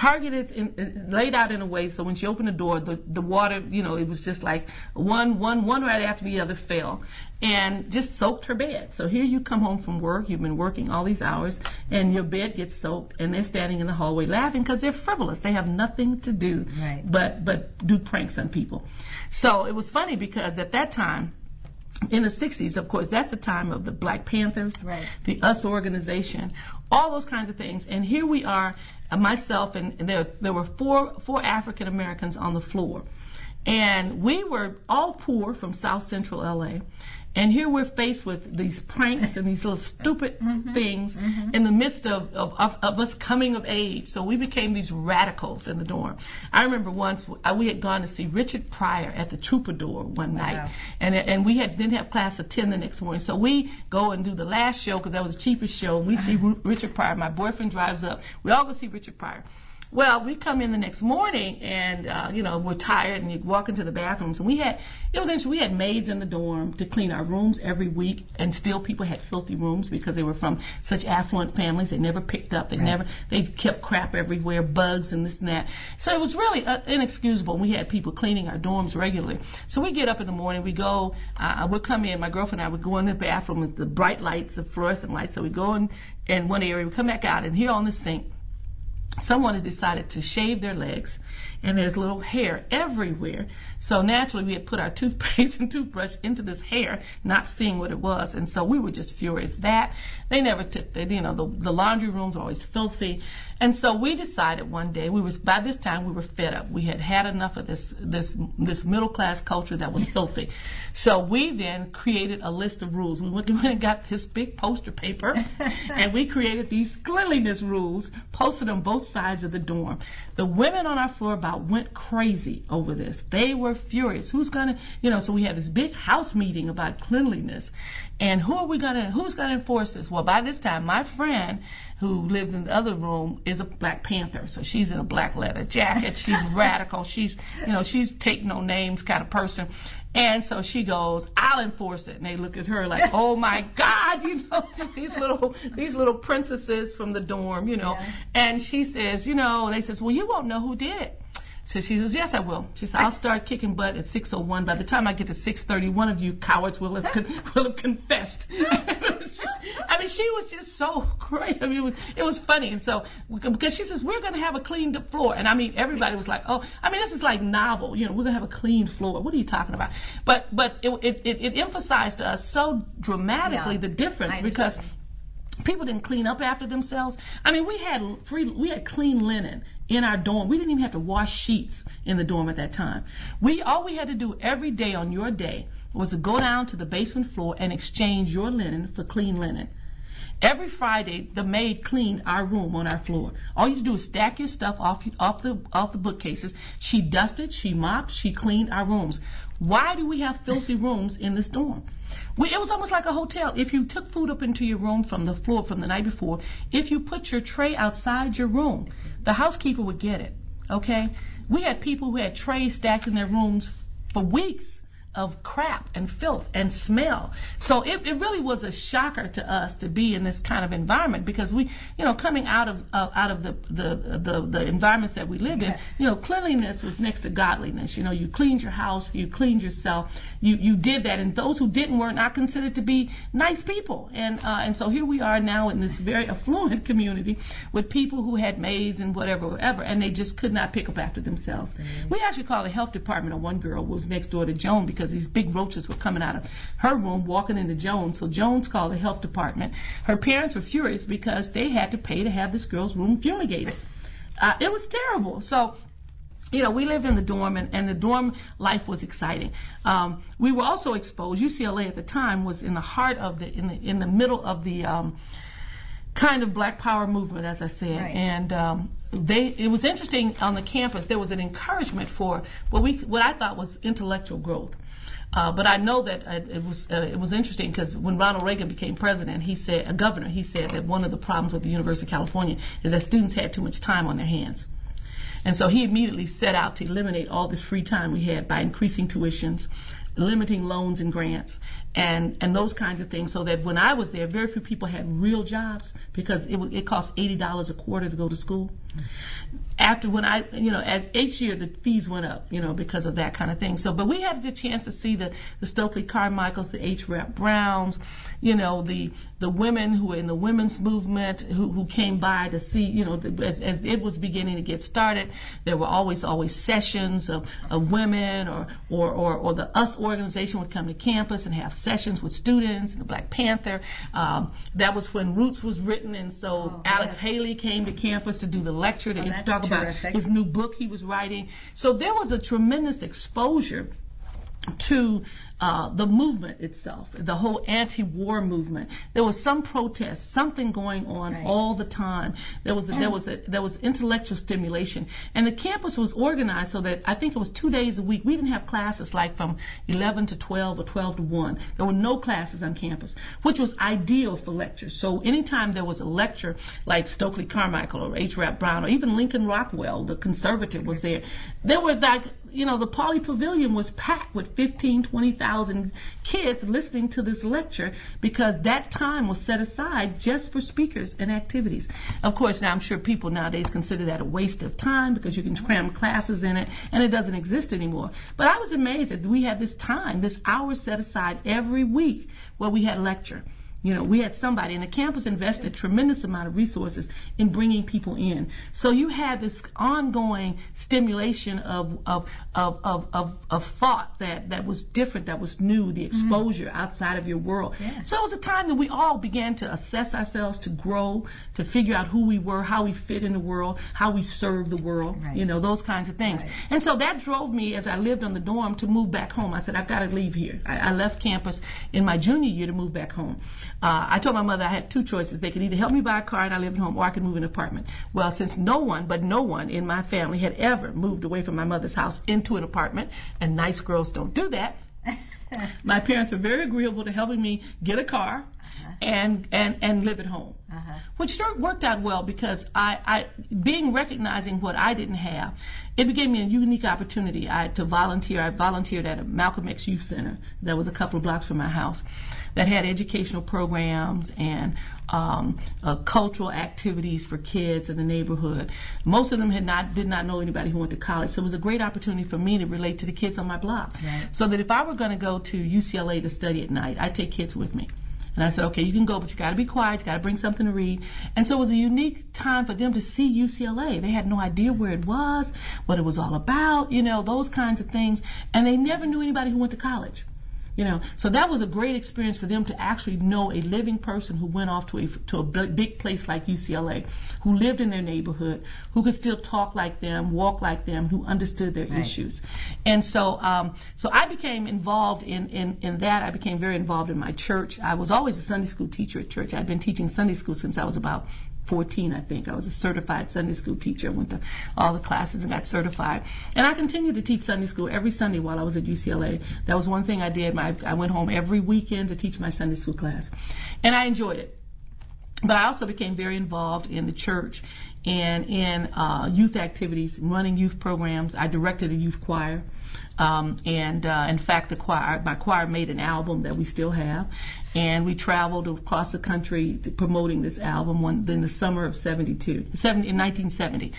B: targeted, laid out in a way so when she opened the door, the water, it was just like one right after the other fell, and just soaked her bed. So here you come home from work, you've been working all these hours, and your bed gets soaked, and they're standing in the hallway laughing because they're frivolous. They have nothing to do but do pranks on people. So it was funny because at that time, in the 60s, of course, that's the time of the Black Panthers, the US organization, all those kinds of things. And here we are, myself, and there were four African Americans on the floor. And we were all poor from South Central LA. And here we're faced with these pranks and these little stupid things in the midst of us coming of age. So we became these radicals in the dorm. I remember once we had gone to see Richard Pryor at the Troubadour one night. And we didn't have class at 10 the next morning. So we go and do the last show because that was the cheapest show. And we see Richard Pryor. My boyfriend drives up. We all go see Richard Pryor. Well, we come in the next morning and, we're tired and you walk into the bathrooms. And it was interesting, we had maids in the dorm to clean our rooms every week, and still people had filthy rooms because they were from such affluent families. They never picked up, they kept crap everywhere, bugs and this and that. So it was really inexcusable. We had people cleaning our dorms regularly. So we get up in the morning, we go, we'll come in, my girlfriend and I would go in the bathroom with the bright lights, the fluorescent lights. So we go in one area, we come back out, and here on the sink, someone has decided to shave their legs, and there's little hair everywhere. So naturally, we had put our toothpaste and toothbrush into this hair, not seeing what it was, and so we were just furious. They never took the laundry rooms were always filthy, and so we decided one day by this time we were fed up. We had had enough of this middle class culture that was filthy. So we then created a list of rules. We went and got this big poster paper, and we created these cleanliness rules, posted on both sides of the dorm. The women on our floor went crazy over this. They were furious. Who's gonna, so we had this big house meeting about cleanliness, and who's gonna enforce this? Well, by this time, my friend who lives in the other room is a Black Panther, so she's in a black leather jacket. She's radical. She's take no names kind of person. And so she goes, I'll enforce it. And they look at her like, oh my God, these little princesses from the dorm, And she says, they says, well, you won't know who did it. So she says, yes, I will. She says, I'll start kicking butt at 6:01. By the time I get to 6:30, one of you cowards will have confessed. I mean, she was just so great. I mean, it was funny. And so, because she says, we're going to have a cleaned up floor. And I mean, everybody was like, oh, I mean, this is like novel. We're going to have a clean floor. What are you talking about? But it emphasized to us so dramatically the difference, because people didn't clean up after themselves. I mean, we had clean linen in our dorm. We didn't even have to wash sheets in the dorm at that time. All we had to do every day on your day was to go down to the basement floor and exchange your linen for clean linen. Every Friday, the maid cleaned our room on our floor. All you had to do is stack your stuff off the bookcases. She dusted, she mopped, she cleaned our rooms. Why do we have filthy rooms in this dorm? It was almost like a hotel. If you took food up into your room from the floor from the night before, if you put your tray outside your room, the housekeeper would get it, okay? We had people who had trays stacked in their rooms for weeks of crap and filth and smell. So it really was a shocker to us to be in this kind of environment, because we, coming out of the environments that we lived in, cleanliness was next to godliness. You cleaned your house, you cleaned yourself, you did that, and those who didn't were not considered to be nice people. And so here we are now in this very affluent community with people who had maids and whatever, and they just could not pick up after themselves. Mm-hmm. We actually called the health department on one girl who was next door to Joan, because these big roaches were coming out of her room, walking into Jones. So Jones called the health department. Her parents were furious because they had to pay to have this girl's room fumigated. It was terrible. So, we lived in the dorm, and the dorm life was exciting. We were also exposed. UCLA at the time was in the heart of in the middle of the kind of Black Power movement, as I said,
A: right.
B: And it was interesting on the campus. There was an encouragement for what I thought was intellectual growth. But I know that it was interesting, because when Ronald Reagan became president, he said that one of the problems with the University of California is that students had too much time on their hands. And so he immediately set out to eliminate all this free time we had by increasing tuitions, limiting loans and grants, and those kinds of things. So that when I was there, very few people had real jobs because it cost $80 a quarter to go to school. After when as each year the fees went up, because of that kind of thing. So, but we had the chance to see the Stokely Carmichaels, the H. Rap Browns, the women who were in the women's movement who came by to see, as it was beginning to get started. There were always sessions of women or the US organization would come to campus and have sessions with students and the Black Panther. That was when Roots was written, and so Alex Haley came to campus to do the lecture to talk about his new book he was writing. So there was a tremendous exposure to the movement itself, the whole anti-war movement. There was some protest, something going on all the time. There was intellectual stimulation, and the campus was organized so that I think it was 2 days a week. We didn't have classes like from 11 to 12 or 12 to 1. There were no classes on campus, which was ideal for lectures. So anytime there was a lecture like Stokely Carmichael or H. Rap Brown or even Lincoln Rockwell, the conservative, was there. There were the Pauley Pavilion was packed with 15, 20,000 kids listening to this lecture because that time was set aside just for speakers and activities. Of course, now I'm sure people nowadays consider that a waste of time because you can cram classes in it and it doesn't exist anymore. But I was amazed that we had this hour set aside every week where we had lecture. We had somebody, and the campus invested tremendous amount of resources in bringing people in. So you had this ongoing stimulation of thought that was different, that was new, the exposure outside of your world. Yeah. So it was a time that we all began to assess ourselves, to grow, to figure out who we were, how we fit in the world, how we serve the world, those kinds of things. Right. And so that drove me, as I lived on the dorm, to move back home. I said, I've got to leave here. I left campus in my junior year to move back home. I told my mother I had two choices. They could either help me buy a car and I lived at home, or I could move in an apartment. Well, since no one in my family had ever moved away from my mother's house into an apartment, and nice girls don't do that, my parents were very agreeable to helping me get a car and live at home, which worked out well because I recognizing what I didn't have, it gave me a unique opportunity to volunteer. I volunteered at a Malcolm X Youth Center that was a couple of blocks from my house that had educational programs and cultural activities for kids in the neighborhood. Most of them did not know anybody who went to college, so it was a great opportunity for me to relate to the kids on my block. Right. So that if I were going to go to UCLA to study at night, I'd take kids with me. And I said, okay, you can go, but you got to be quiet. You got to bring something to read. And so it was a unique time for them to see UCLA. They had no idea where it was, what it was all about, those kinds of things. And they never knew anybody who went to college. So that was a great experience for them to actually know a living person who went off to a big place like UCLA, who lived in their neighborhood, who could still talk like them, walk like them, who understood their issues. And so I became involved in that. I became very involved in my church. I was always a Sunday school teacher at church. I'd been teaching Sunday school since I was about 14, I think. I was a certified Sunday school teacher. I went to all the classes and got certified. And I continued to teach Sunday school every Sunday while I was at UCLA. That was one thing I did. I went home every weekend to teach my Sunday school class. And I enjoyed it. But I also became very involved in the church and in youth activities, running youth programs. I directed a youth choir. In fact, my choir made an album that we still have, and we traveled across the country promoting this album in the summer of in 1970.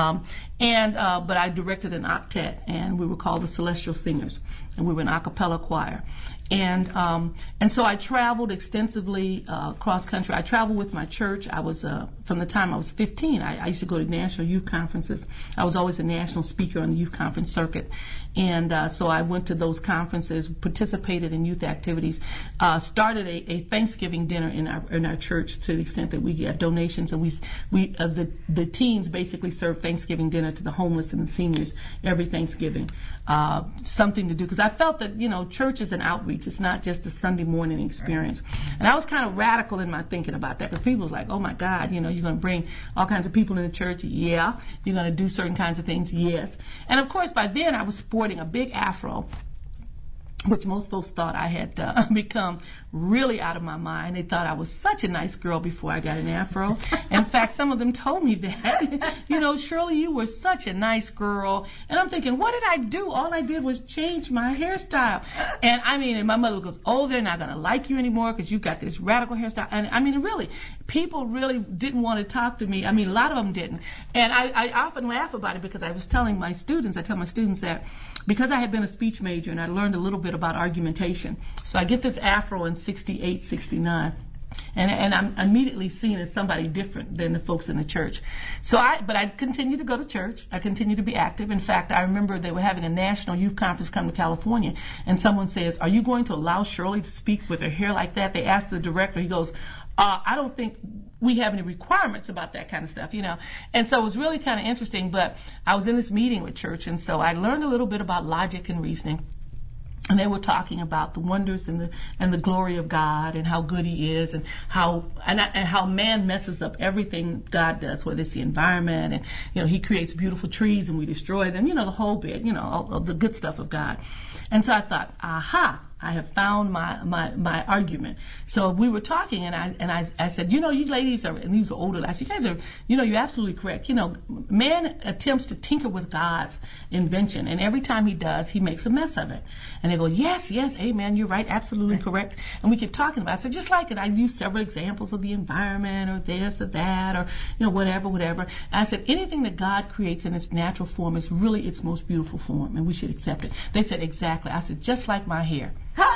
B: But I directed an octet, and we were called the Celestial Singers, and we were an a cappella choir. And so I traveled extensively cross country. I traveled with my church. I was from the time I was 15. I used to go to national youth conferences. I was always a national speaker on the youth conference circuit, and so I went to those conferences, participated in youth activities, started a Thanksgiving dinner in our church to the extent that we get donations, and the teens basically serve Thanksgiving dinner to the homeless and the seniors every Thanksgiving. Something to do, because I felt that church is an outreach. It's not just a Sunday morning experience. And I was kind of radical in my thinking about that, because people were like, oh my God, you're going to bring all kinds of people in the church? Yeah. You're going to do certain kinds of things? Yes. And of course, by then I was sporting a big afro which most folks thought I had become really out of my mind. They thought I was such a nice girl before I got an afro. In fact, some of them told me that, Shirley, you were such a nice girl. And I'm thinking, what did I do? All I did was change my hairstyle. And and my mother goes, oh, they're not going to like you anymore because you've got this radical hairstyle. And really, people really didn't want to talk to me. A lot of them didn't. And I often laugh about it because I tell my students that because I had been a speech major and I learned a little bit about argumentation. So I get this afro in 68, 69. And I'm immediately seen as somebody different than the folks in the church. But I continued to go to church. I continued to be active. In fact, I remember they were having a national youth conference come to California, and someone says, are you going to allow Shirley to speak with her hair like that? They asked the director. He goes, I don't think we have any requirements about that kind of stuff, And so it was really kind of interesting, but I was in this meeting with church, and so I learned a little bit about logic and reasoning. And they were talking about the wonders and the glory of God and how good He is and how man messes up everything God does, whether it's the environment and He creates beautiful trees and we destroy them, the whole bit, all the good stuff of God. And so I thought, aha, I have found my argument. So we were talking, and I said, you ladies are, and these are older lads, you guys are, you're absolutely correct. Man attempts to tinker with God's invention, and every time he does, he makes a mess of it. And they go, yes, amen, you're right, absolutely correct. And we keep talking about it. So just like it, I used several examples of the environment, or this or that, or whatever. And I said, anything that God creates in its natural form is really its most beautiful form, and we should accept it. They said, exactly. I said, just like my hair.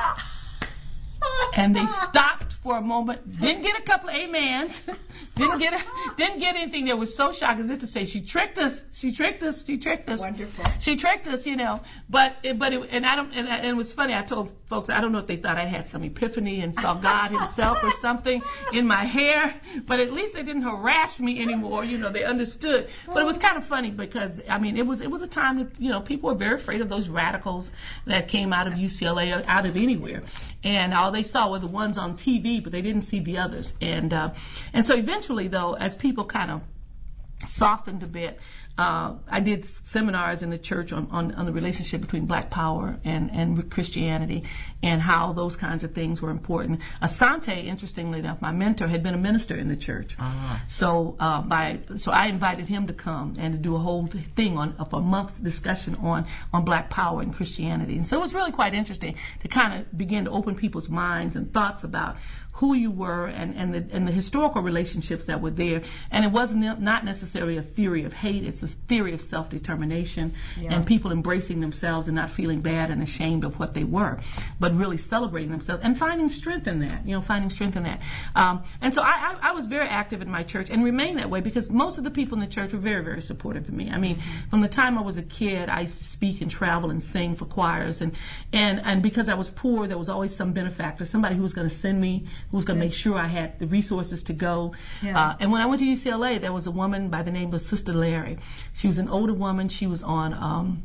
B: And they stopped for a moment, didn't get a couple of amens, didn't get anything. They were so shocked, as if to say, she tricked us.
A: Wonderful.
B: She tricked us, But it was funny. I told folks, I don't know if they thought I had some epiphany and saw God Himself or something in my hair, but at least they didn't harass me anymore. They understood. But it was kind of funny because it was a time that people were very afraid of those radicals that came out of UCLA or out of anywhere, and all they saw were the ones on TV, but they didn't see the others. And so eventually, though, as people kind of softened a bit, I did seminars in the church on the relationship between Black Power and Christianity and how those kinds of things were important. Asante, interestingly enough, my mentor, had been a minister in the church. So I invited him to come and to do a whole thing for a month's discussion on Black Power and Christianity. And so it was really quite interesting to kind of begin to open people's minds and thoughts about who you were and the historical relationships that were there. And it wasn't not necessarily a theory of hate. It's a theory of self-determination and people embracing themselves and not feeling bad and ashamed of what they were, but really celebrating themselves and finding strength in that, and so I was very active in my church and remained that way because most of the people in the church were very, very supportive of me. From the time I was a kid, I used to speak and travel and sing for choirs, and because I was poor, there was always some benefactor, somebody who was going to send me, who was going to make sure I had the resources to go. And when I went to UCLA, there was a woman by the name of Sister Larry. She was an older woman. She was on,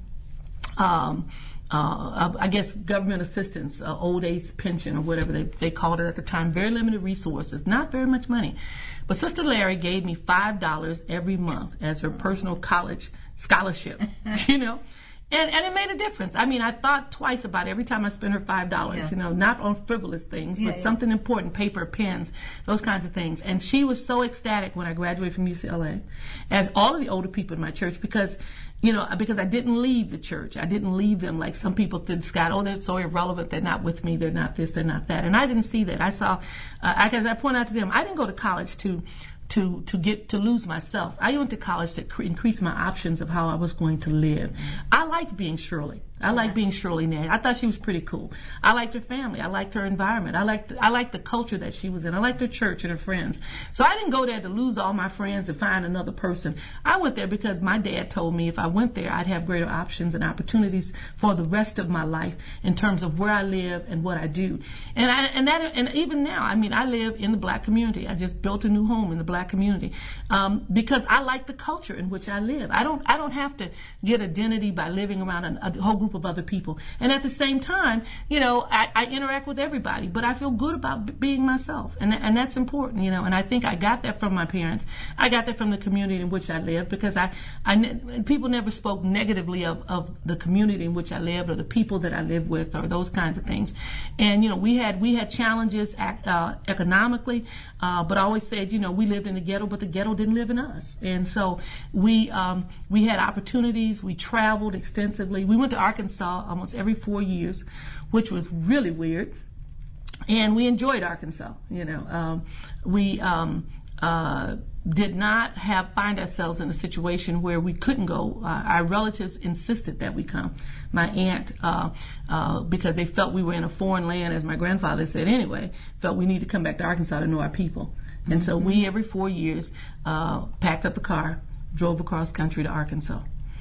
B: I guess, government assistance, old age pension or whatever they called it at the time. Very limited resources, not very much money. But Sister Larry gave me $5 every month as her personal college scholarship, And it made a difference. I thought twice about it every time I spent her $5, not on frivolous things, but something important, paper, pens, those kinds of things. And she was so ecstatic when I graduated from UCLA, as all of the older people in my church, because I didn't leave the church. I didn't leave them like some people think, Scott, oh, they're so irrelevant. They're not with me. They're not this, they're not that. And I didn't see that. I saw, as I point out to them, I didn't go to college to lose myself. I went to college to increase my options of how I was going to live. I liked being Shirley. I liked being Shirley Nash. I thought she was pretty cool. I liked her family. I liked her environment. I liked the culture that she was in. I liked her church and her friends. So I didn't go there to lose all my friends to find another person. I went there because my dad told me if I went there, I'd have greater options and opportunities for the rest of my life in terms of where I live and what I do. And even now, I live in the Black community. I just built a new home in the Black community because I like the culture in which I live. I don't have to get identity by living around a whole group group of other people. And at the same time, I interact with everybody, but I feel good about being myself. And that's important, and I think I got that from my parents. I got that from the community in which I lived, because people never spoke negatively of the community in which I lived or the people that I lived with or those kinds of things. And, we had challenges economically, but I always said, we lived in the ghetto, but the ghetto didn't live in us. And so we had opportunities. We traveled extensively. We went to Arkansas almost every 4 years, which was really weird. And we enjoyed Arkansas. We did not find ourselves in a situation where we couldn't go. Our relatives insisted that we come. My aunt, because they felt we were in a foreign land, as my grandfather said anyway, felt we needed to come back to Arkansas to know our people. And so we, every 4 years, packed up the car, drove across country to Arkansas,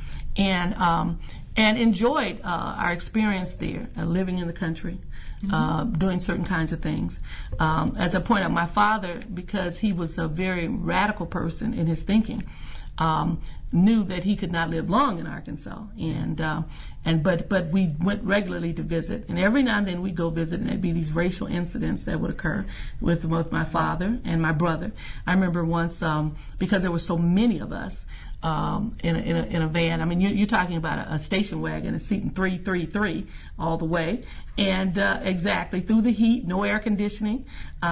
B: and enjoyed our experience there, living in the country, doing certain kinds of things. As I point out, my father, because he was a very radical person in his thinking, knew that he could not live long in Arkansas, but we went regularly to visit, and every now and then we'd go visit, and there'd be these racial incidents that would occur with both my father and my brother. I remember once, because there were so many of us in a van. I mean, you're talking about a station wagon, a seating 333 all the way, and exactly through the heat, no air conditioning,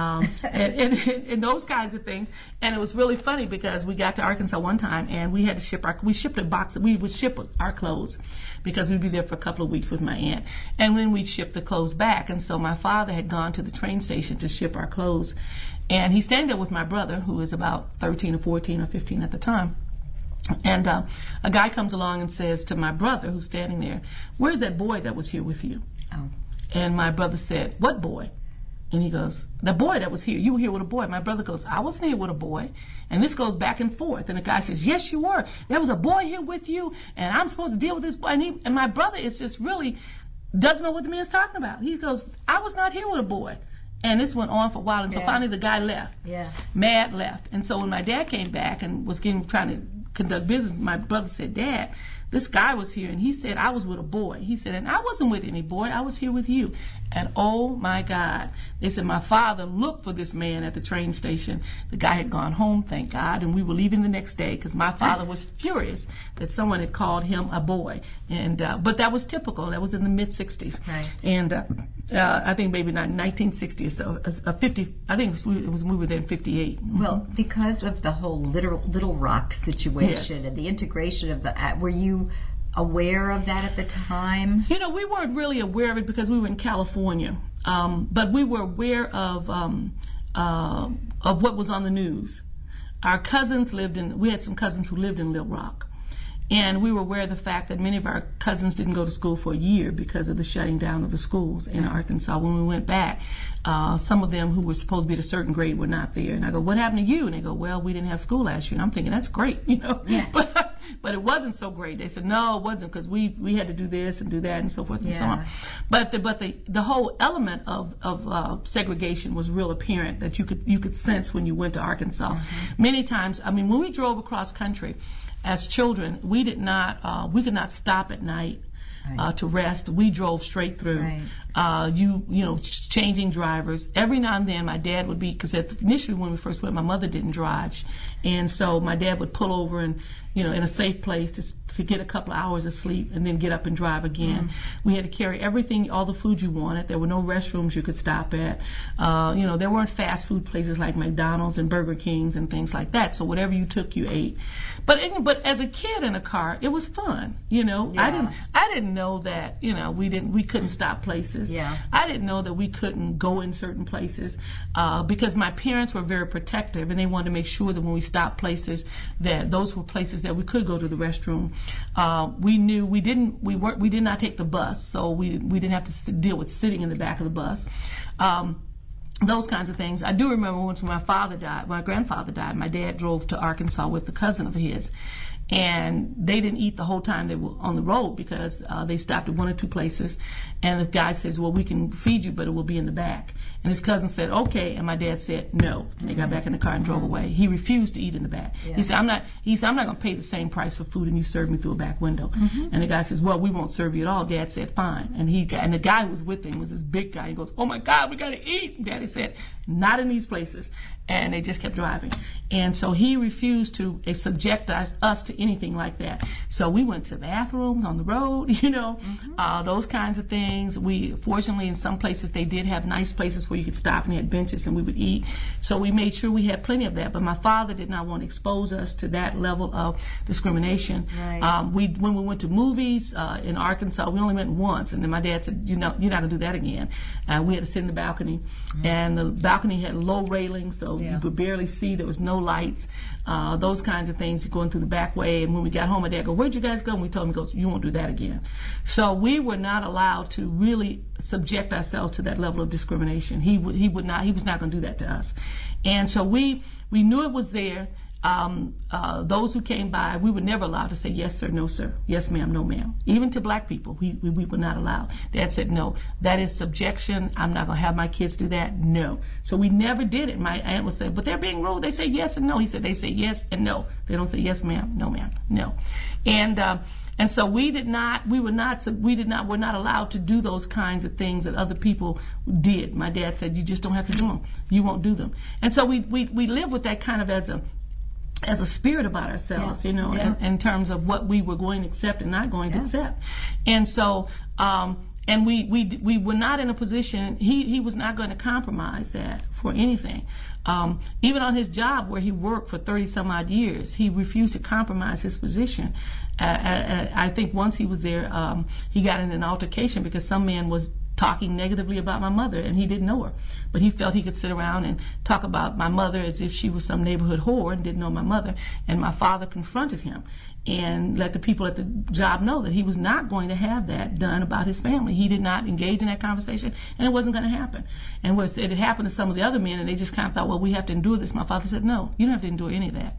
B: and those kinds of things. And it was really funny because we got to Arkansas one time, and we had to we shipped a box. We would ship our clothes because we'd be there for a couple of weeks with my aunt, and then we'd ship the clothes back. And so my father had gone to the train station to ship our clothes, and he's standing there with my brother, who was about 13 or 14 or 15 at the time. And a guy comes along and says to my brother, who's standing there, "Where's that boy that was here with you?" Oh. And my brother said, "What boy?" And he goes, "The boy that was here. You were here with a boy." My brother goes, "I wasn't here with a boy." And this goes back and forth. And the guy says, "Yes, you were. There was a boy here with you, and I'm supposed to deal with this boy." And my brother is just really doesn't know what the man's talking about. He goes, "I was not here with a boy." And this went on for a while. And so finally the guy left. Yeah. Mad left. And so when my dad came back and was trying to conduct business, my brother said, "Dad, this guy was here, and he said I was with a boy." He said, "And I wasn't with any boy. I was here with you." And oh my God, they said my father looked for this man at the train station. The guy had gone home, thank God, and we were leaving the next day because my father was furious that someone had called him a boy. And but that was typical. That was in the mid-'60s. Right. And I think maybe not 1960 or so, 50. I think it was we were there in 58.
A: Well, because of the whole Little Rock situation, yes, and the integration of were you aware of that at the time?
B: We weren't really aware of it because we were in California, but we were aware of what was on the news. Our cousins we had some cousins who lived in Little Rock. And we were aware of the fact that many of our cousins didn't go to school for a year because of the shutting down of the schools in Arkansas. When we went back, some of them who were supposed to be at a certain grade were not there. And I go, "What happened to you?" And they go, "Well, we didn't have school last year." And I'm thinking, that's great, Yeah. But it wasn't so great. They said, "No, it wasn't, because we had to do this and do that and so forth and so on." But the whole element of segregation was real apparent that you could sense when you went to Arkansas. Mm-hmm. Many times, when we drove across country, as children, we could not stop at night to rest. We drove straight through. Right. Changing drivers. Every now and then my dad would because initially when we first went, my mother didn't drive. And so my dad would pull over and, in a safe place to get a couple of hours of sleep and then get up and drive again. Mm-hmm. We had to carry everything, all the food you wanted. There were no restrooms you could stop at. There weren't fast food places like McDonald's and Burger Kings and things like that. So whatever you took, you ate. But as a kid in a car, it was fun. Yeah. I didn't know that, we couldn't stop places. Yeah. I didn't know that we couldn't go in certain places because my parents were very protective, and they wanted to make sure that when we stopped places, that those were places that we could go to the restroom. We knew we did not take the bus, so we didn't have to deal with sitting in the back of the bus. those kinds of things. I do remember once when my grandfather died, my dad drove to Arkansas with a cousin of his. And they didn't eat the whole time they were on the road because they stopped at one or two places. And the guy says, well, we can feed you, but it will be in the back. And his cousin said, okay. And my dad said, no. And they got back in the car and drove away. He refused to eat in the back. Yeah. He said, I'm not going to pay the same price for food and you serve me through a back window. And the guy says, well, we won't serve you at all. Dad said, fine. And the guy who was with him was this big guy. He goes, oh my God, we got to eat. And Daddy said, not in these places. And they just kept driving. And so he refused to subject us to anything like that. So we went to bathrooms on the road, those kinds of things. Fortunately, in some places, they did have nice places where you could stop and they had benches and we would eat. So we made sure we had plenty of that. But my father did not want to expose us to that level of discrimination. Right. When we went to movies in Arkansas, we only went once. And then my dad said, you're not going to do that again. We had to sit in the balcony. And the balcony had low railings, so you could barely see. There was no lights, those kinds of things, going through the back way. And when we got home, my dad goes, where'd you guys go? And we told him, he goes, you won't do that again. So we were not allowed to really subject ourselves to that level of discrimination. He was not going to do that to us. And so we knew it was there. Those who came by, we were never allowed to say yes sir, no sir, yes ma'am, no ma'am. Even to black people, we were not allowed. Dad said no, that is subjection. I'm not going to have my kids do that. No. So we never did it. My aunt would say, but they're being rude. They say yes and no. He said they say yes and no. They don't say yes ma'am, no ma'am, no. And so we're not allowed to do those kinds of things that other people did. My dad said, you just don't have to do them. You won't do them. And so we live with that kind of as a spirit about ourselves, in terms of what we were going to accept and not going to accept. And so, and we were not in a position, he was not going to compromise that for anything. Even on his job where he worked for 30 some odd years, he refused to compromise his position. I think once he was there, he got in an altercation because some man was talking negatively about my mother, and he didn't know her. But he felt he could sit around and talk about my mother as if she was some neighborhood whore and didn't know my mother. And my father confronted him and let the people at the job know that he was not going to have that done about his family. He did not engage in that conversation, and it wasn't going to happen. And it had happened to some of the other men, and they just kind of thought, well, we have to endure this. My father said, no, you don't have to endure any of that.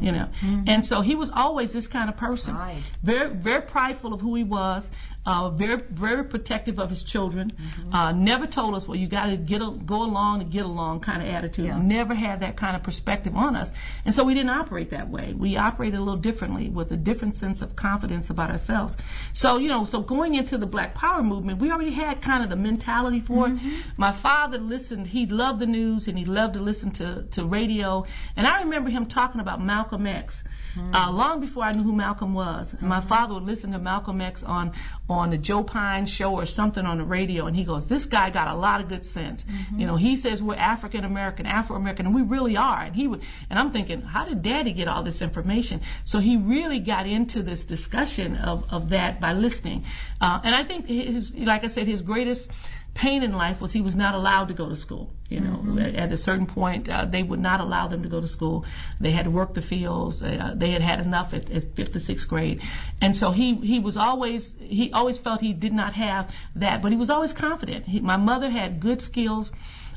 B: And so he was always this kind of person, very, very prideful of who he was, very, very protective of his children, never told us, well, you got to go along to get along kind of attitude. Never had that kind of perspective on us. And so we didn't operate that way. We operated a little differently with a different sense of confidence about ourselves. So, so going into the Black Power movement, we already had kind of the mentality for it. My father listened. He loved the news, and he loved to listen to radio. And I remember him talking about Malcolm X long before I knew who Malcolm was. My father would listen to Malcolm X on the Joe Pine show or something on the radio, and he goes, this guy got a lot of good sense. He says we're African-American, Afro-American, and we really are. And I'm thinking, how did Daddy get all this information? So he really got into this discussion of that by listening. And I think like I said, his greatest pain in life was he was not allowed to go to school. At a certain point, they would not allow them to go to school. They had to work the fields. They had enough at 5th to 6th grade. And so he always felt he did not have that, but he was always confident. My mother had good skills.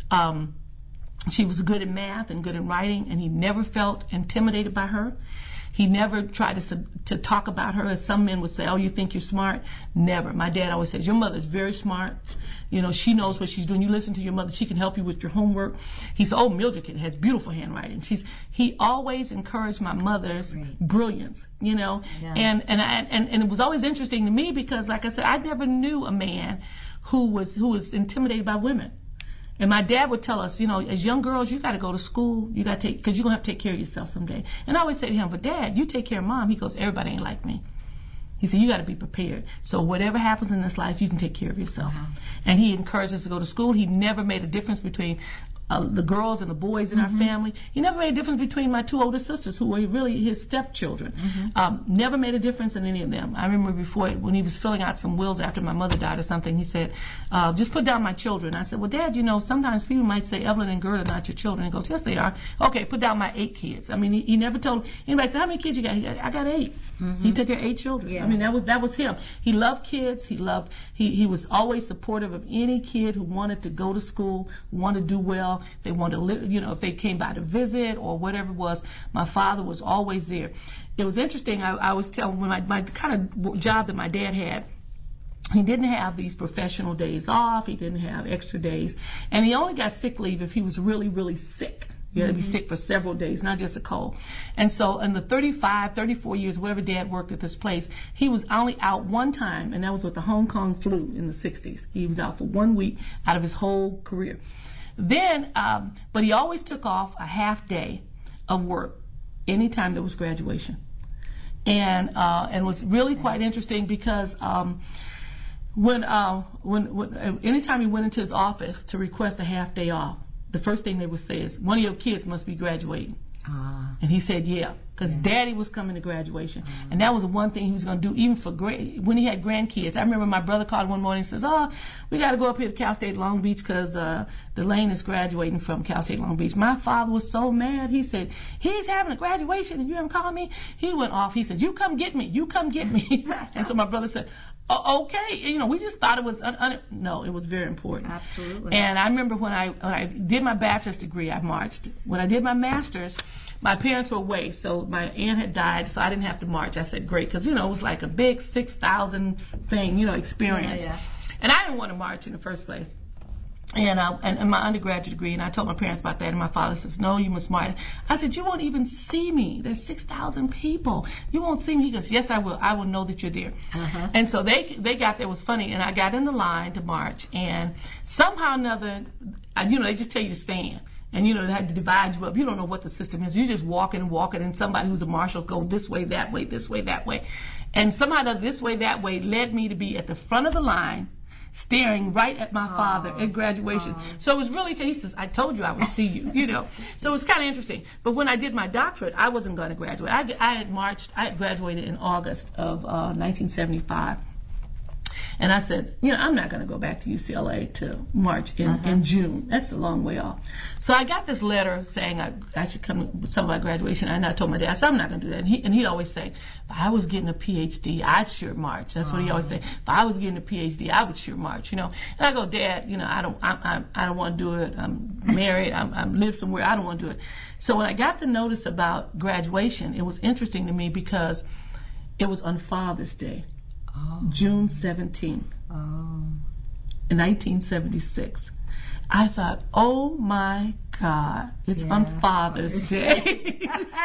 B: She was good at math and good at writing, and he never felt intimidated by her. He never tried to talk about her as some men would say, oh, you think you're smart? Never. My dad always says, your mother's very smart. She knows what she's doing. You listen to your mother. She can help you with your homework. He said, oh, Mildred has beautiful handwriting. He always encouraged my mother's brilliance, And it was always interesting to me because, like I said, I never knew a man who was intimidated by women. And my dad would tell us, as young girls, you got to go to school. You got to because you're going to have to take care of yourself someday. And I always say to him, but Dad, you take care of Mom. He goes, everybody ain't like me. He said, you got to be prepared. So whatever happens in this life, you can take care of yourself. And he encouraged us to go to school. He never made a difference between the girls and the boys in our family. He never made a difference between my two older sisters, who were really his stepchildren. Never made a difference in any of them. I remember when he was filling out some wills after my mother died or something, he said, just put down my children. I said, well, Dad, sometimes people might say Evelyn and Gerda are not your children. He goes, yes, they are. Okay, put down my 8 kids. I mean, he never told anybody, said, how many kids you got? I got 8. He took care of 8 children. Yeah. I mean, that was him. He loved kids. He was always supportive of any kid who wanted to go to school, wanted to do well. while, if they wanted to live, if they came by to visit or whatever it was, my father was always there. It was interesting. I was telling when my kind of job that my dad had, he didn't have these professional days off. He didn't have extra days. And he only got sick leave if he was really, really sick. You had to be sick for several days, not just a cold. And so in the 34 years, whatever Dad worked at this place, he was only out one time, and that was with the Hong Kong flu in the 60s. He was out for 1 week out of his whole career. Then, but he always took off a half day of work anytime there was graduation. And it was really quite interesting because when anytime he went into his office to request a half day off, the first thing they would say is, one of your kids must be graduating. And he said, yeah, because Daddy was coming to graduation. And that was the one thing he was going to do, even for when he had grandkids. I remember my brother called one morning and says, we got to go up here to Cal State Long Beach because Delane is graduating from Cal State Long Beach. My father was so mad. He said, he's having a graduation and you haven't called me? He went off. He said, you come get me. You come get me. And so my brother said, okay, we just thought it was, no, it was very important.
A: Absolutely.
B: And I remember when I did my bachelor's degree, I marched. When I did my master's, my parents were away, so my aunt had died, so I didn't have to march. I said, great, because, it was like a big 6,000 thing, experience.
A: Yeah.
B: And I didn't want to march in the first place. And my undergraduate degree, and I told my parents about that, and my father says, no, you must march. I said, you won't even see me. There's 6,000 people. You won't see me. He goes, yes, I will. I will know that you're there. And so they got there. It was funny, and I got in the line to march, and somehow or another, they just tell you to stand. And, they had to divide you up. You don't know what the system is. You're just walking, and somebody who's a marshal go this way, that way, this way, that way. And somehow or another, this way, that way led me to be at the front of the line, staring right at my father at graduation. So it was really, he says, I told you I would see you, So it was kind of interesting. But when I did my doctorate, I wasn't going to graduate. I had graduated in August of 1975. And I said, I'm not going to go back to UCLA to march in June. That's a long way off. So I got this letter saying I should come with some of my graduation. And I told my dad, I said, I'm not going to do that. And he'd always say, if I was getting a PhD, I'd sure march. That's what he always say. If I was getting a PhD, I would sure march. And I go, Dad, I don't want to do it. I'm married. I live somewhere. I don't want to do it. So when I got the notice about graduation, it was interesting to me because it was on Father's Day. June 17th, in 1976. I thought, oh my God, it's on Father's Day.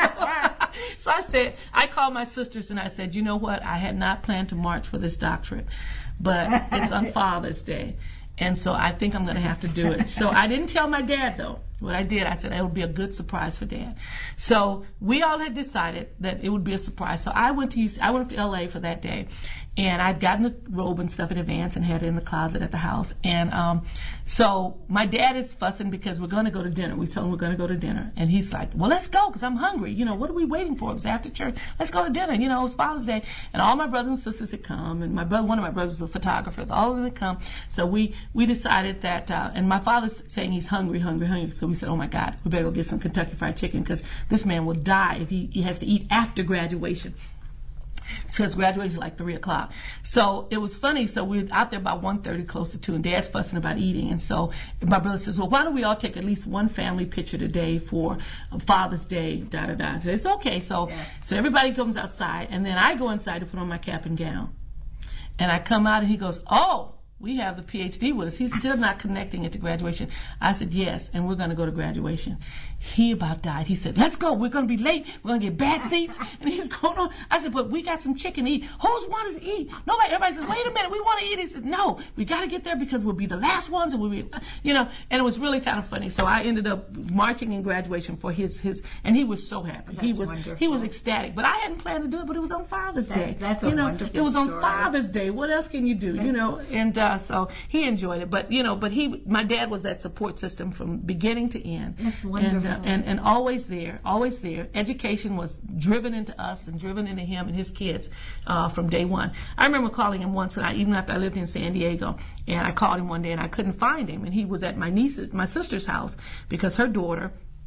B: So I called my sisters and I said, you know what? I had not planned to march for this doctorate, but it's on Father's Day. And so I think I'm going to have to do it. So I didn't tell my dad, though. What I did, I said it would be a good surprise for Dad. So we all had decided that it would be a surprise. So I went to LA for that day, and I'd gotten the robe and stuff in advance and had it in the closet at the house. And so my dad is fussing because we're going to go to dinner. We told him we're going to go to dinner, and he's like, "Well, let's go because I'm hungry. What are we waiting for? It was after church. Let's go to dinner. It was Father's Day." And all my brothers and sisters had come, and one of my brothers was a photographer. All of them had come. So we decided that, and my father's saying he's hungry. So we said, oh my God, we better go get some Kentucky Fried Chicken because this man will die if he has to eat after graduation. Because graduation is like 3 o'clock. So it was funny. So we were out there about 1:30, close to 2, and Dad's fussing about eating. And so my brother says, well, why don't we all take at least one family picture today for Father's Day, da-da-da. I said, it's okay. So everybody comes outside, and then I go inside to put on my cap and gown. And I come out, and he goes, oh, we have the PhD with us. He's still not connecting it to graduation. I said, yes, and we're going to go to graduation. He about died. He said, let's go. We're going to be late. We're going to get bad seats. And he's going on. I said, but we got some chicken to eat. Who's wants to eat? Nobody. Everybody says, wait a minute. We want to eat. He says, no, we got to get there because we'll be the last ones. And we'll be, and it was really kind of funny. So I ended up marching in graduation for his, and he was so happy. He was ecstatic. But I hadn't planned to do it, but it was on Father's Day.
A: That's a wonderful
B: it was on
A: story.
B: Father's Day. What else can you do? And so he enjoyed it. But my dad was that support system from beginning to end.
A: That's wonderful.
B: And always there. Education was driven into us and driven into him and his kids from day one. I remember calling him once, even after I lived in San Diego, and I called him one day and I couldn't find him, and he was at my sister's house because her daughter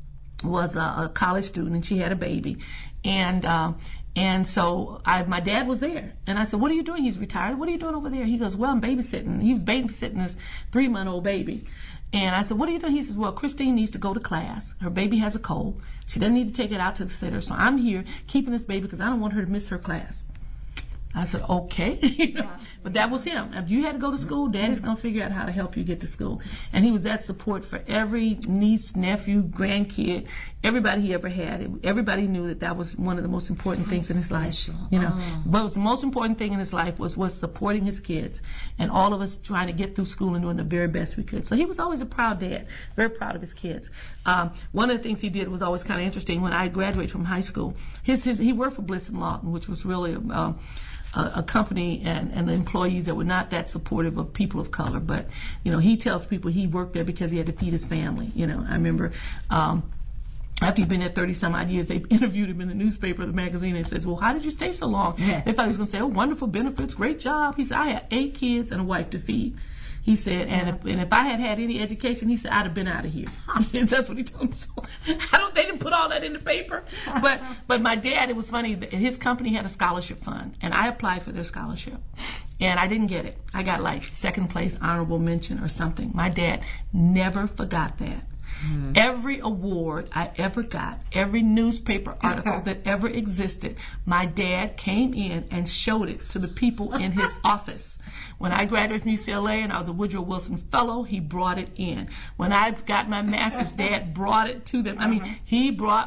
B: was a college student, and she had a baby, and so my dad was there, and I said, "What are you doing?" He's retired. "What are you doing over there?" He goes, "Well, I'm babysitting." He was babysitting his 3-month-old baby. And I said, "What are you doing?" He says, "Well, Christine needs to go to class. Her baby has a cold. She doesn't need to take it out to the sitter. So I'm here keeping this baby because I don't want her to miss her class." I said, "Okay." But that was him. If you had to go to school, Daddy's going to figure out how to help you get to school. And he was that support for every niece, nephew, grandkid, everybody he ever had. Everybody knew that was one of the most important things in his life. What was the most important thing in his life was supporting his kids, and all of us trying to get through school and doing the very best we could. So he was always a proud dad, very proud of his kids. One of the things he did was always kind of interesting. When I graduated from high school, he worked for Bliss and Lawton, which was really a company and the employees that were not that supportive of people of color. But, he tells people he worked there because he had to feed his family. I remember after he'd been there 30-some odd years, they interviewed him in the newspaper, the magazine, and says, "Well, how did you stay so long?" Yeah. They thought he was going to say, "Oh, wonderful benefits, great job." He said, "I had 8 kids and a wife to feed." He said, and if I had had any education, he said, I'd have been out of here. And that's what he told me. So they didn't put all that in the paper. But my dad, it was funny, his company had a scholarship fund, and I applied for their scholarship. And I didn't get it. I got like second place, honorable mention or something. My dad never forgot that. Mm-hmm. Every award I ever got, every newspaper article that ever existed, my dad came in and showed it to the people in his office. When I graduated from UCLA and I was a Woodrow Wilson Fellow, he brought it in. When I got my master's, Dad brought it to them. He brought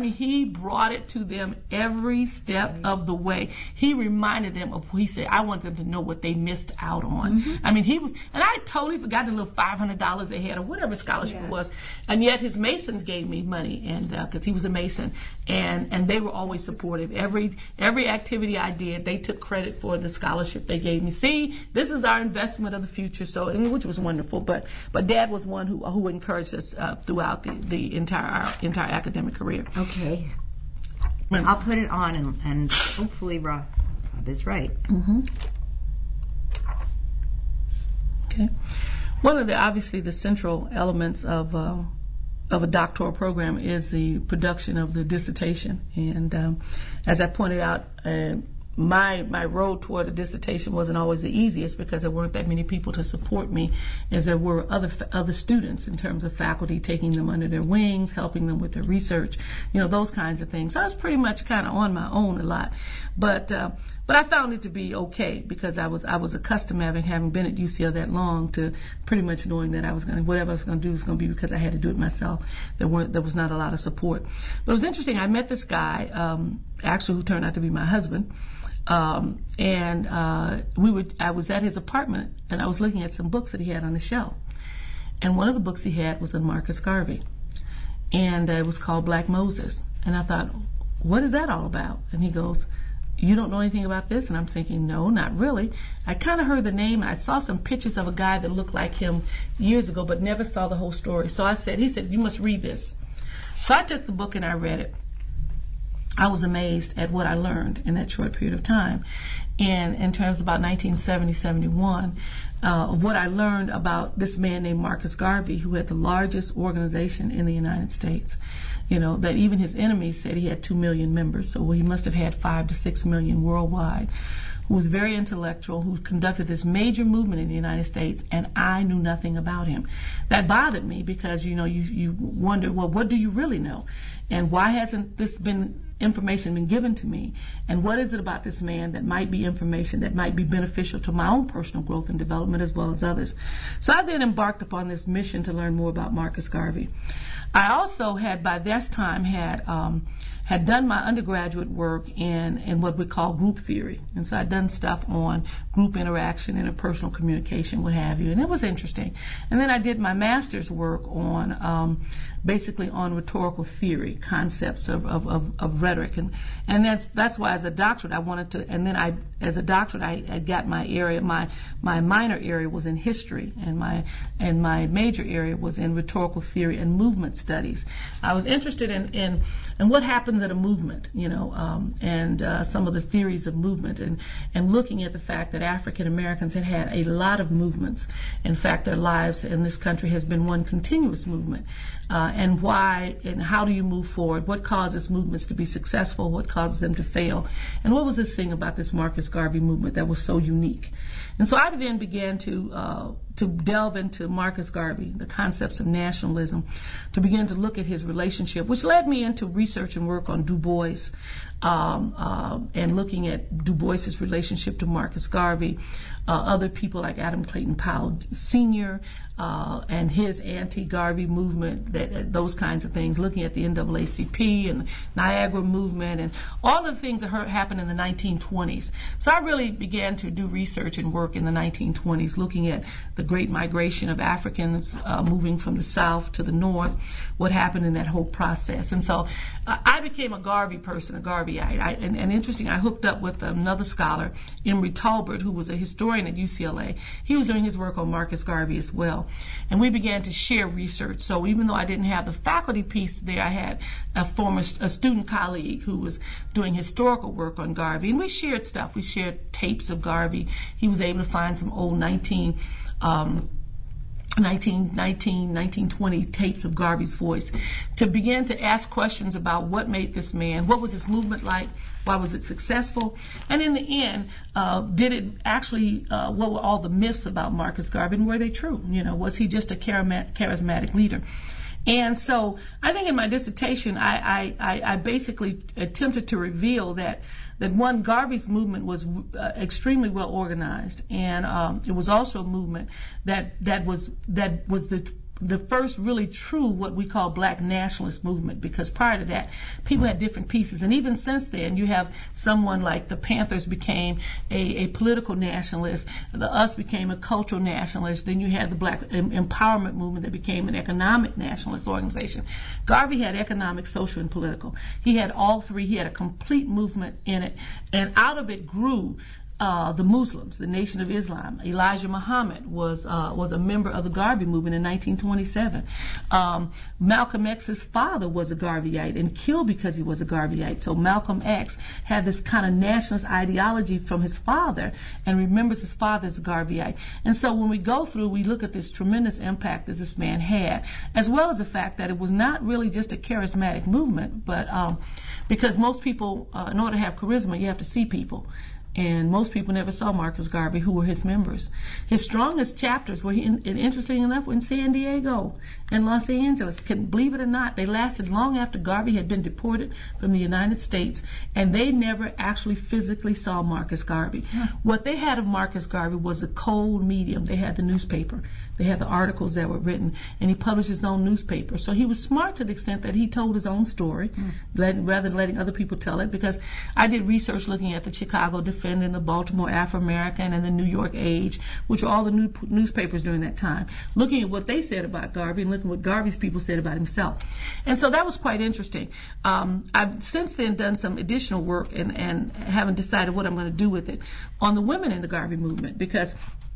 B: it to them every step of the way. He reminded them of, he said, I want them to know what they missed out on. Mm-hmm. And I totally forgot the little $500 they had or whatever scholarship it was. And yet his Masons gave me money, and because he was a Mason, and they were always supportive. Every activity I did, they took credit for the scholarship they gave me. See, this is our investment of the future. So, which was wonderful. But Dad was one who encouraged us throughout the entire academic career.
A: Okay, I'll put it on, and hopefully Rob is right.
B: Mm-hmm. Okay. One of obviously the central elements of a doctoral program is the production of the dissertation. And as I pointed out, my road toward a dissertation wasn't always the easiest because there weren't that many people to support me as there were other students in terms of faculty taking them under their wings, helping them with their research, those kinds of things. So I was pretty much kind of on my own a lot. But I found it to be okay because I was accustomed having been at UCL that long to pretty much knowing that whatever I was going to do was going to be because I had to do it myself. There was not a lot of support. But it was interesting. I met this guy, actually who turned out to be my husband. I was at his apartment and I was looking at some books that he had on the shelf. And one of the books he had was on Marcus Garvey. And it was called Black Moses. And I thought, what is that all about? And he goes, you don't know anything about this? And I'm thinking, no, not really. I kind of heard the name and I saw some pictures of a guy that looked like him years ago, but never saw the whole story. So he said, you must read this. So I took the book and I read it. I was amazed at what I learned in that short period of time. And in terms of about 1970, 71, of what I learned about this man named Marcus Garvey, who had the largest organization in the United States. That even his enemies said he had 2 million members, so he must have had 5 to 6 million worldwide, who was very intellectual, who conducted this major movement in the United States, and I knew nothing about him. That bothered me because, you wonder, well, what do you really know? And why hasn't this information been given to me? And what is it about this man that might be information that might be beneficial to my own personal growth and development as well as others? So I then embarked upon this mission to learn more about Marcus Garvey. I also had, by this time, had done my undergraduate work in what we call group theory. And so I'd done stuff on group interaction, interpersonal communication, what have you. And it was interesting. And then I did my master's work on basically on rhetorical theory, concepts of rhetoric. And that's why as a doctorate I wanted to, and then I got my area, my minor area was in history, and my major area was in rhetorical theory and movement studies. I was interested in what happens at a movement, and some of the theories of movement. and looking at the fact that African Americans had had a lot of movements. In fact, their lives in this country has been one continuous movement. And why and how do you move forward? What causes movements to be successful? What causes them to fail? And what was this thing about this Marcus Garvey movement that was so unique? And so I then began to delve into Marcus Garvey, the concepts of nationalism, to begin to look at his relationship, which led me into research and work on Du Bois, and looking at Du Bois's relationship to Marcus Garvey, other people like Adam Clayton Powell Sr., and his anti-Garvey movement, those kinds of things, looking at the NAACP and the Niagara movement and all of the things that happened in the 1920s. So I really began to do research and work in the 1920s, looking at the great migration of Africans moving from the South to the North, what happened in that whole process. And so I became a Garvey person, a Garveyite. And interesting, I hooked up with another scholar, Emory Talbert, who was a historian at UCLA. He was doing his work on Marcus Garvey as well. And we began to share research. So even though I didn't have the faculty piece there, I had a student colleague who was doing historical work on Garvey. And we shared stuff. We shared tapes of Garvey. He was able to find some old 1920 tapes of Garvey's voice, to begin to ask questions about what made this man, what was his movement like, why was it successful, and in the end, did it actually, what were all the myths about Marcus Garvey, and were they true? You know, was he just a charismatic leader? And so I think in my dissertation, I basically attempted to reveal that one, Garvey's movement was extremely well organized, and it was also a movement that was the first really true what we call black nationalist movement, because prior to that, people had different pieces. And even since then, you have someone like the Panthers became a political nationalist, the US became a cultural nationalist, then you had the Black Empowerment movement that became an economic nationalist organization. Garvey had economic, social, and political. He had all three. He had a complete movement in it, and out of it grew the Muslims, the Nation of Islam. Elijah Muhammad was a member of the Garvey movement in 1927. Malcolm X's father was a Garveyite and killed because he was a Garveyite. So Malcolm X had this kind of nationalist ideology from his father and remembers his father as a Garveyite. And so when we go through, we look at this tremendous impact that this man had, as well as the fact that it was not really just a charismatic movement, but because most people, in order to have charisma, you have to see people. And most people never saw Marcus Garvey, who were his members. His strongest chapters were, interestingly enough, in San Diego and Los Angeles. Believe it or not, they lasted long after Garvey had been deported from the United States, and they never actually physically saw Marcus Garvey. Yeah. What they had of Marcus Garvey was a cold medium. They had the newspaper. They had the articles that were written, and he published his own newspaper. So he was smart to the extent that he told his own story, rather than letting other people tell it, because I did research looking at the Chicago Defender, the Baltimore Afro-American, and the New York Age, which were all the newspapers during that time, looking at what they said about Garvey and looking at what Garvey's people said about himself. And so that was quite interesting. I've since then done some additional work and haven't decided what I'm going to do with it on the women in the Garvey movement, because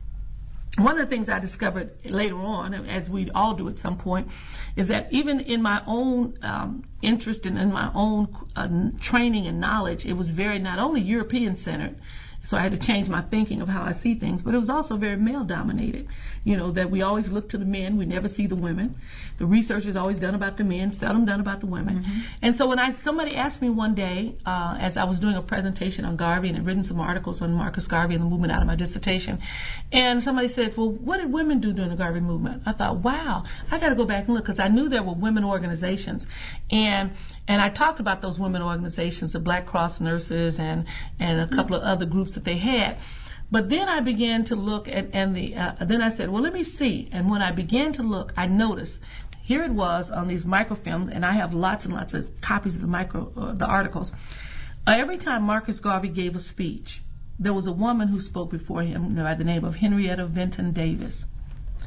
B: one of the things I discovered later on, as we all do at some point, is that even in my own interest and in my own training and knowledge, it was very not only European-centered, so I had to change my thinking of how I see things, but it was also very male-dominated. You know, that we always look to the men, we never see the women. The research is always done about the men, seldom done about the women. Mm-hmm. And so when somebody asked me one day, as I was doing a presentation on Garvey and had written some articles on Marcus Garvey and the movement out of my dissertation, and somebody said, well, what did women do during the Garvey movement? I thought, wow, I got to go back and look, because I knew there were women organizations. And I talked about those women organizations, the Black Cross Nurses and a couple of other groups that they had. But then I began to look at, then I said, well, let me see. And when I began to look, I noticed, here it was on these microfilms, and I have lots and lots of copies of the articles. Every time Marcus Garvey gave a speech, there was a woman who spoke before him by the name of Henrietta Vinton Davis.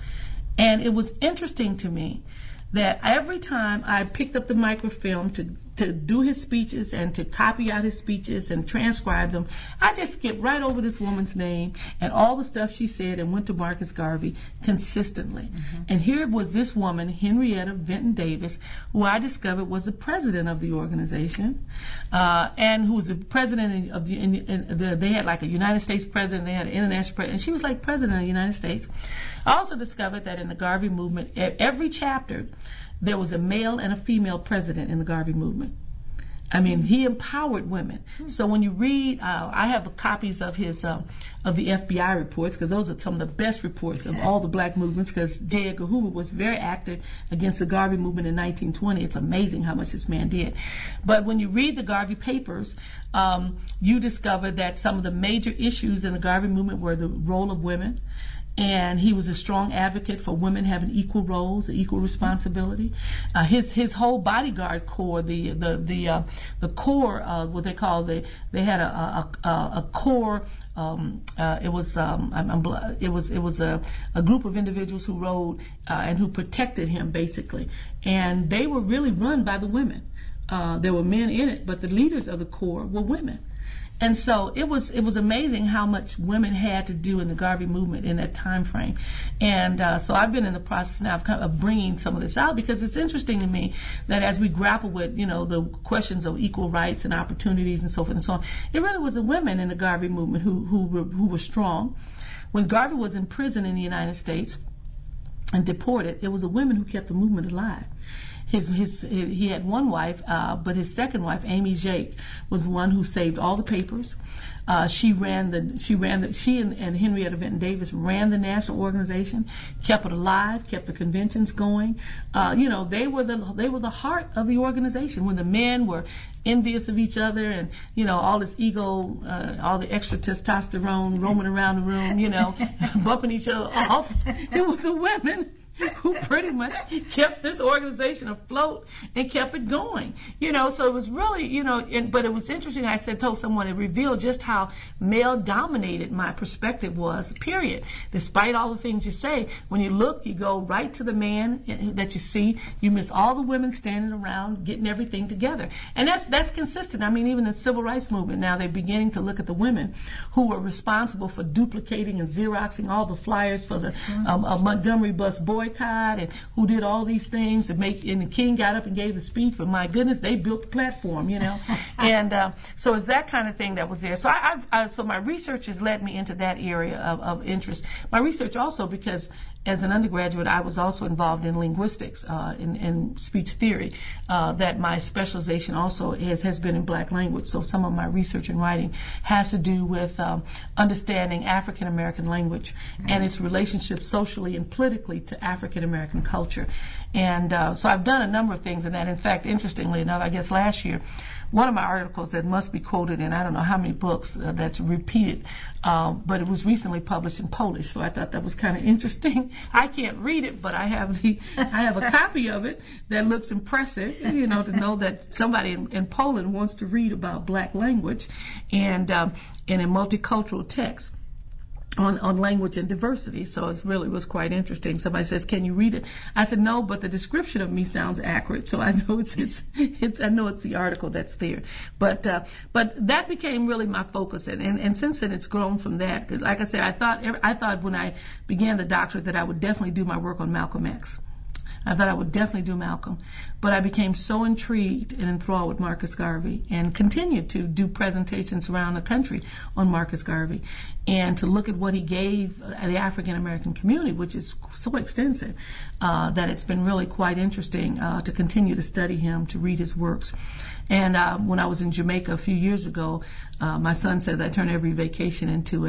B: And it was interesting to me that every time I picked up the microfilm to to do his speeches and to copy out his speeches and transcribe them, I just skipped right over this woman's name and all the stuff she said and went to Marcus Garvey consistently. And here was this woman, Henrietta Vinton Davis, who I discovered was the president of the organization, and who was the president of they had like a United States president, they had an international president, and she was like president of the United States. I also discovered that in the Garvey movement, every chapter, there was a male and a female president in the Garvey movement. I mean, he empowered women. So when you read, I have copies of his of the FBI reports, because those are some of the best reports of all the black movements, because J. Edgar Hoover was very active against the Garvey movement in 1920. It's amazing how much this man did. But when you read the Garvey papers, you discover that some of the major issues in the Garvey movement were the role of women. And he was a strong advocate for women having equal roles, equal responsibility. His whole bodyguard corps, the corps, what they call they had a corps. It was a group of individuals who rode and who protected him basically, and they were really run by the women. There were men in it, but the leaders of the corps were women. And so it was amazing how much women had to do in the Garvey movement in that time frame. And so I've been in the process now of bringing some of this out, because it's interesting to me that as we grapple with, the questions of equal rights and opportunities and so forth and so on, it really was the women in the Garvey movement who were strong. When Garvey was in prison in the United States and deported, it was the women who kept the movement alive. He had one wife, but his second wife, Amy Jake, was one who saved all the papers. She and Henrietta Vinton Davis ran the national organization, kept it alive, kept the conventions going. They were the heart of the organization. When the men were envious of each other and all this ego, all the extra testosterone roaming around the room, bumping each other off, it was the women who pretty much kept this organization afloat and kept it going. So it was really, but it was interesting. I told someone, it revealed just how male dominated my perspective was, period. Despite all the things you say, when you look, you go right to the man that you see. You miss all the women standing around getting everything together. And that's consistent. I mean, even the civil rights movement now, they're beginning to look at the women who were responsible for duplicating and Xeroxing all the flyers for the Montgomery bus boycott, and who did all these things to make, and the king got up and gave a speech, but my goodness, they built the platform, and so it's that kind of thing that was there. So so my research has led me into that area of interest. My research also, because as an undergraduate, I was also involved in linguistics, in speech theory, that my specialization also has been in black language. So some of my research and writing has to do with understanding African American language and its relationship socially and politically to African American culture. And so I've done a number of things in that. In fact, interestingly enough, I guess last year, one of my articles that must be quoted in I don't know how many books that's repeated, but it was recently published in Polish, so I thought that was kind of interesting. I can't read it, but I have a copy of it that looks impressive, to know that somebody in Poland wants to read about black language and in a multicultural text on language and diversity. So it really was quite interesting. Somebody says, "Can you read it?" I said, "No, but the description of me sounds accurate, so I know I know it's the article that's there." But that became really my focus, and since then it's grown from that. Like I said, I thought when I began the doctorate that I would definitely do my work on Malcolm X. I thought I would definitely do Malcolm, but I became so intrigued and enthralled with Marcus Garvey and continued to do presentations around the country on Marcus Garvey and to look at what he gave the African American community, which is so extensive that it's been really quite interesting to continue to study him, to read his works. And when I was in Jamaica a few years ago, my son says I turn every vacation into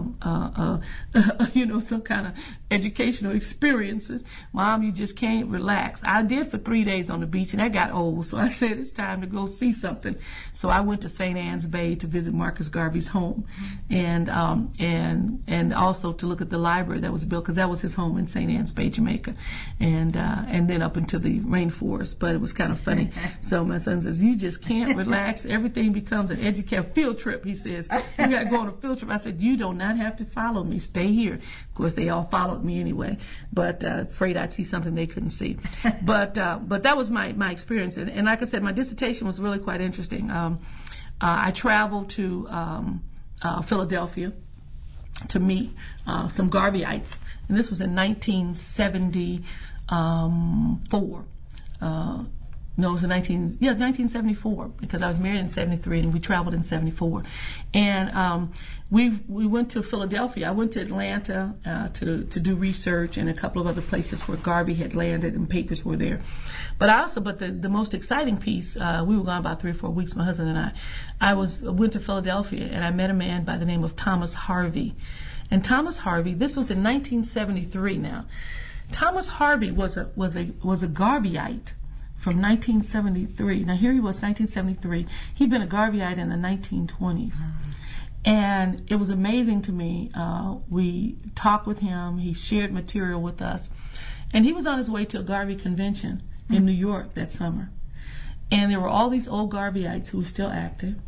B: some kind of educational experiences. Mom, you just can't relax. I did for 3 days on the beach, and that got old. So I said it's time to go see something. So I went to St. Ann's Bay to visit Marcus Garvey's home, and also to look at the library that was built, because that was his home in St. Ann's Bay, Jamaica, and then up into the rainforest. But it was kind of funny. So my son says, "You just just can't relax. Everything becomes an field trip, he says. You got to go on a field trip. I said, you do not have to follow me. Stay here. Of course, they all followed me anyway, but afraid I'd see something they couldn't see. But that was my experience. And like I said, my dissertation was really quite interesting. I traveled to Philadelphia to meet some Garveyites, and this was in 1974. No, it was 1974, because I was married in 73 and we traveled in 74. And we went to Philadelphia. I went to Atlanta to do research, and a couple of other places where Garvey had landed and papers were there. But the most exciting piece, we were gone about 3 or 4 weeks, my husband and I went to Philadelphia, and I met a man by the name of Thomas Harvey. And Thomas Harvey, this was in 1973 now. Thomas Harvey was a Garveyite from 1973. Now here he was, 1973. He'd been a Garveyite in the 1920s. And it was amazing to me. We talked with him. He shared material with us. And he was on his way to a Garvey convention in New York that summer. And there were all these old Garveyites who were still active.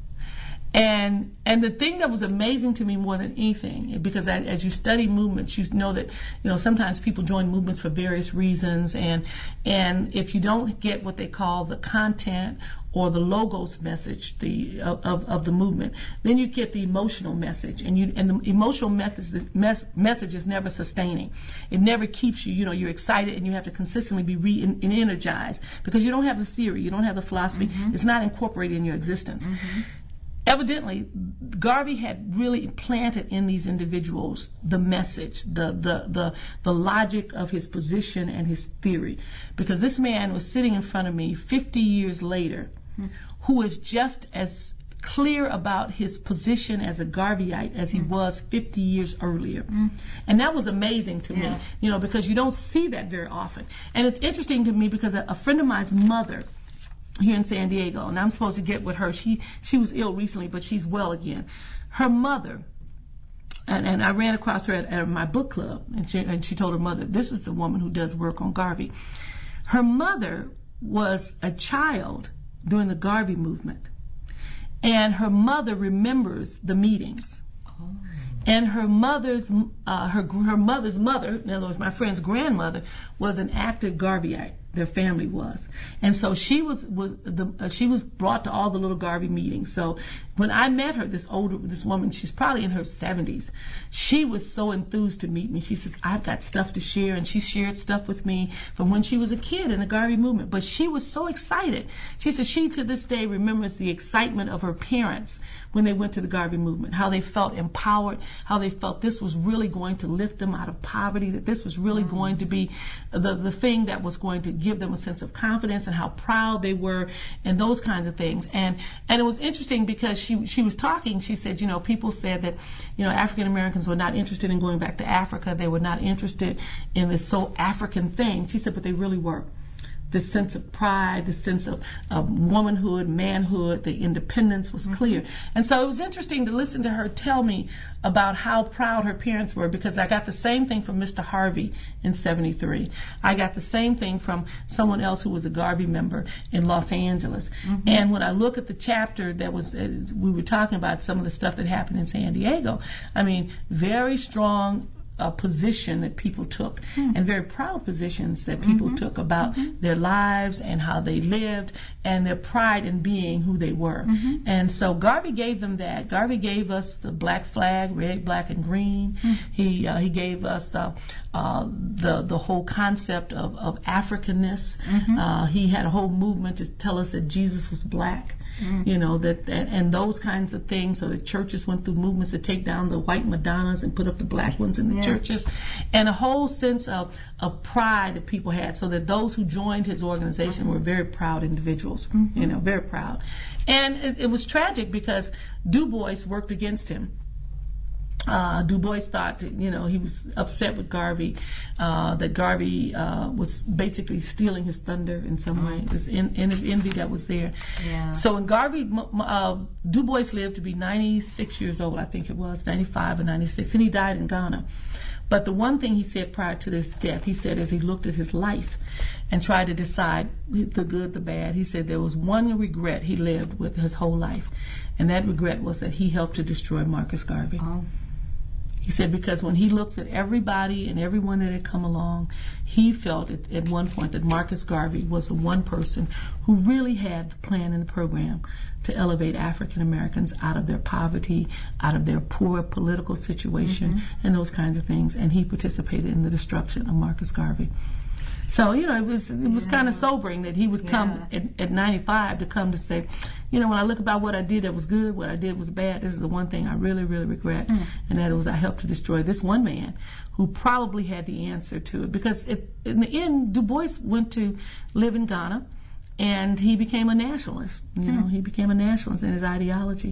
B: And the thing that was amazing to me more than anything, because as you study movements, you know that sometimes people join movements for various reasons, and if you don't get what they call the content or the logos message of the movement, then you get the emotional message, and the emotional message is never sustaining. It never keeps you. You're excited, and you have to consistently be re-energized because you don't have the theory, you don't have the philosophy. It's not incorporated in your existence. Evidently, Garvey had really planted in these individuals the message, the logic of his position and his theory. Because this man was sitting in front of me 50 years later, who is just as clear about his position as a Garveyite as he was 50 years earlier. And that was amazing to me, because you don't see that very often. And it's interesting to me because a friend of mine's mother here in San Diego, and I'm supposed to get with her. She was ill recently, but she's well again. Her mother, and I ran across her at my book club, and she told her mother, this is the woman who does work on Garvey. Her mother was a child during the Garvey movement, and her mother remembers the meetings. And her mother's mother, in other words, my friend's grandmother, was an active Garveyite. Their family was, and so she was brought to all the little Garvey meetings. So when I met her, this woman, she's probably in her 70s, she was so enthused to meet me. She says, I've got stuff to share, and she shared stuff with me from when she was a kid in the Garvey movement. But she was so excited. She says she to this day remembers the excitement of her parents when they went to the Garvey movement, how they felt empowered, how they felt this was really going to lift them out of poverty, that this was really going to be the thing that was going to give them a sense of confidence, and how proud they were, and those kinds of things. And it was interesting because she was talking. She said, people said that, African Americans were not interested in going back to Africa. They were not interested in this so African thing. She said, but they really were. The sense of pride, the sense of womanhood, manhood, the independence was clear. And so it was interesting to listen to her tell me about how proud her parents were, because I got the same thing from Mr. Harvey in 73. I got the same thing from someone else who was a Garvey member in Los Angeles. And when I look at the chapter that was, we were talking about some of the stuff that happened in San Diego, I mean, very strong position that people took, and very proud positions that people took about their lives and how they lived, and their pride in being who they were. And so Garvey gave them that. Garvey gave us the black flag, red, black, and green. He gave us the whole concept of Africanness. He had a whole movement to tell us that Jesus was black. And those kinds of things. So the churches went through movements to take down the white Madonnas and put up the black ones in the churches, and a whole sense of pride that people had, so that those who joined his organization were very proud individuals, very proud. And it was tragic because Du Bois worked against him. Du Bois thought, he was upset with Garvey, that Garvey was basically stealing his thunder in some way. This envy that was there.
A: Yeah.
B: So when Garvey, Du Bois lived to be 96 years old, I think it was, 95 or 96, and he died in Ghana. But the one thing he said prior to his death, he said as he looked at his life and tried to decide the good, the bad, he said there was one regret he lived with his whole life, and that regret was that he helped to destroy Marcus Garvey.
A: Oh.
B: He said because when he looks at everybody and everyone that had come along, he felt at one point that Marcus Garvey was the one person who really had the plan and the program to elevate African Americans out of their poverty, out of their poor political situation, and those kinds of things. And he participated in the destruction of Marcus Garvey. So, it was kind of sobering that he would come at 95 to come to say, when I look about what I did that was good, what I did was bad, this is the one thing I really, really regret, and that was I helped to destroy this one man who probably had the answer to it. Because in the end, Du Bois went to live in Ghana, and he became a nationalist. He became a nationalist in his ideology.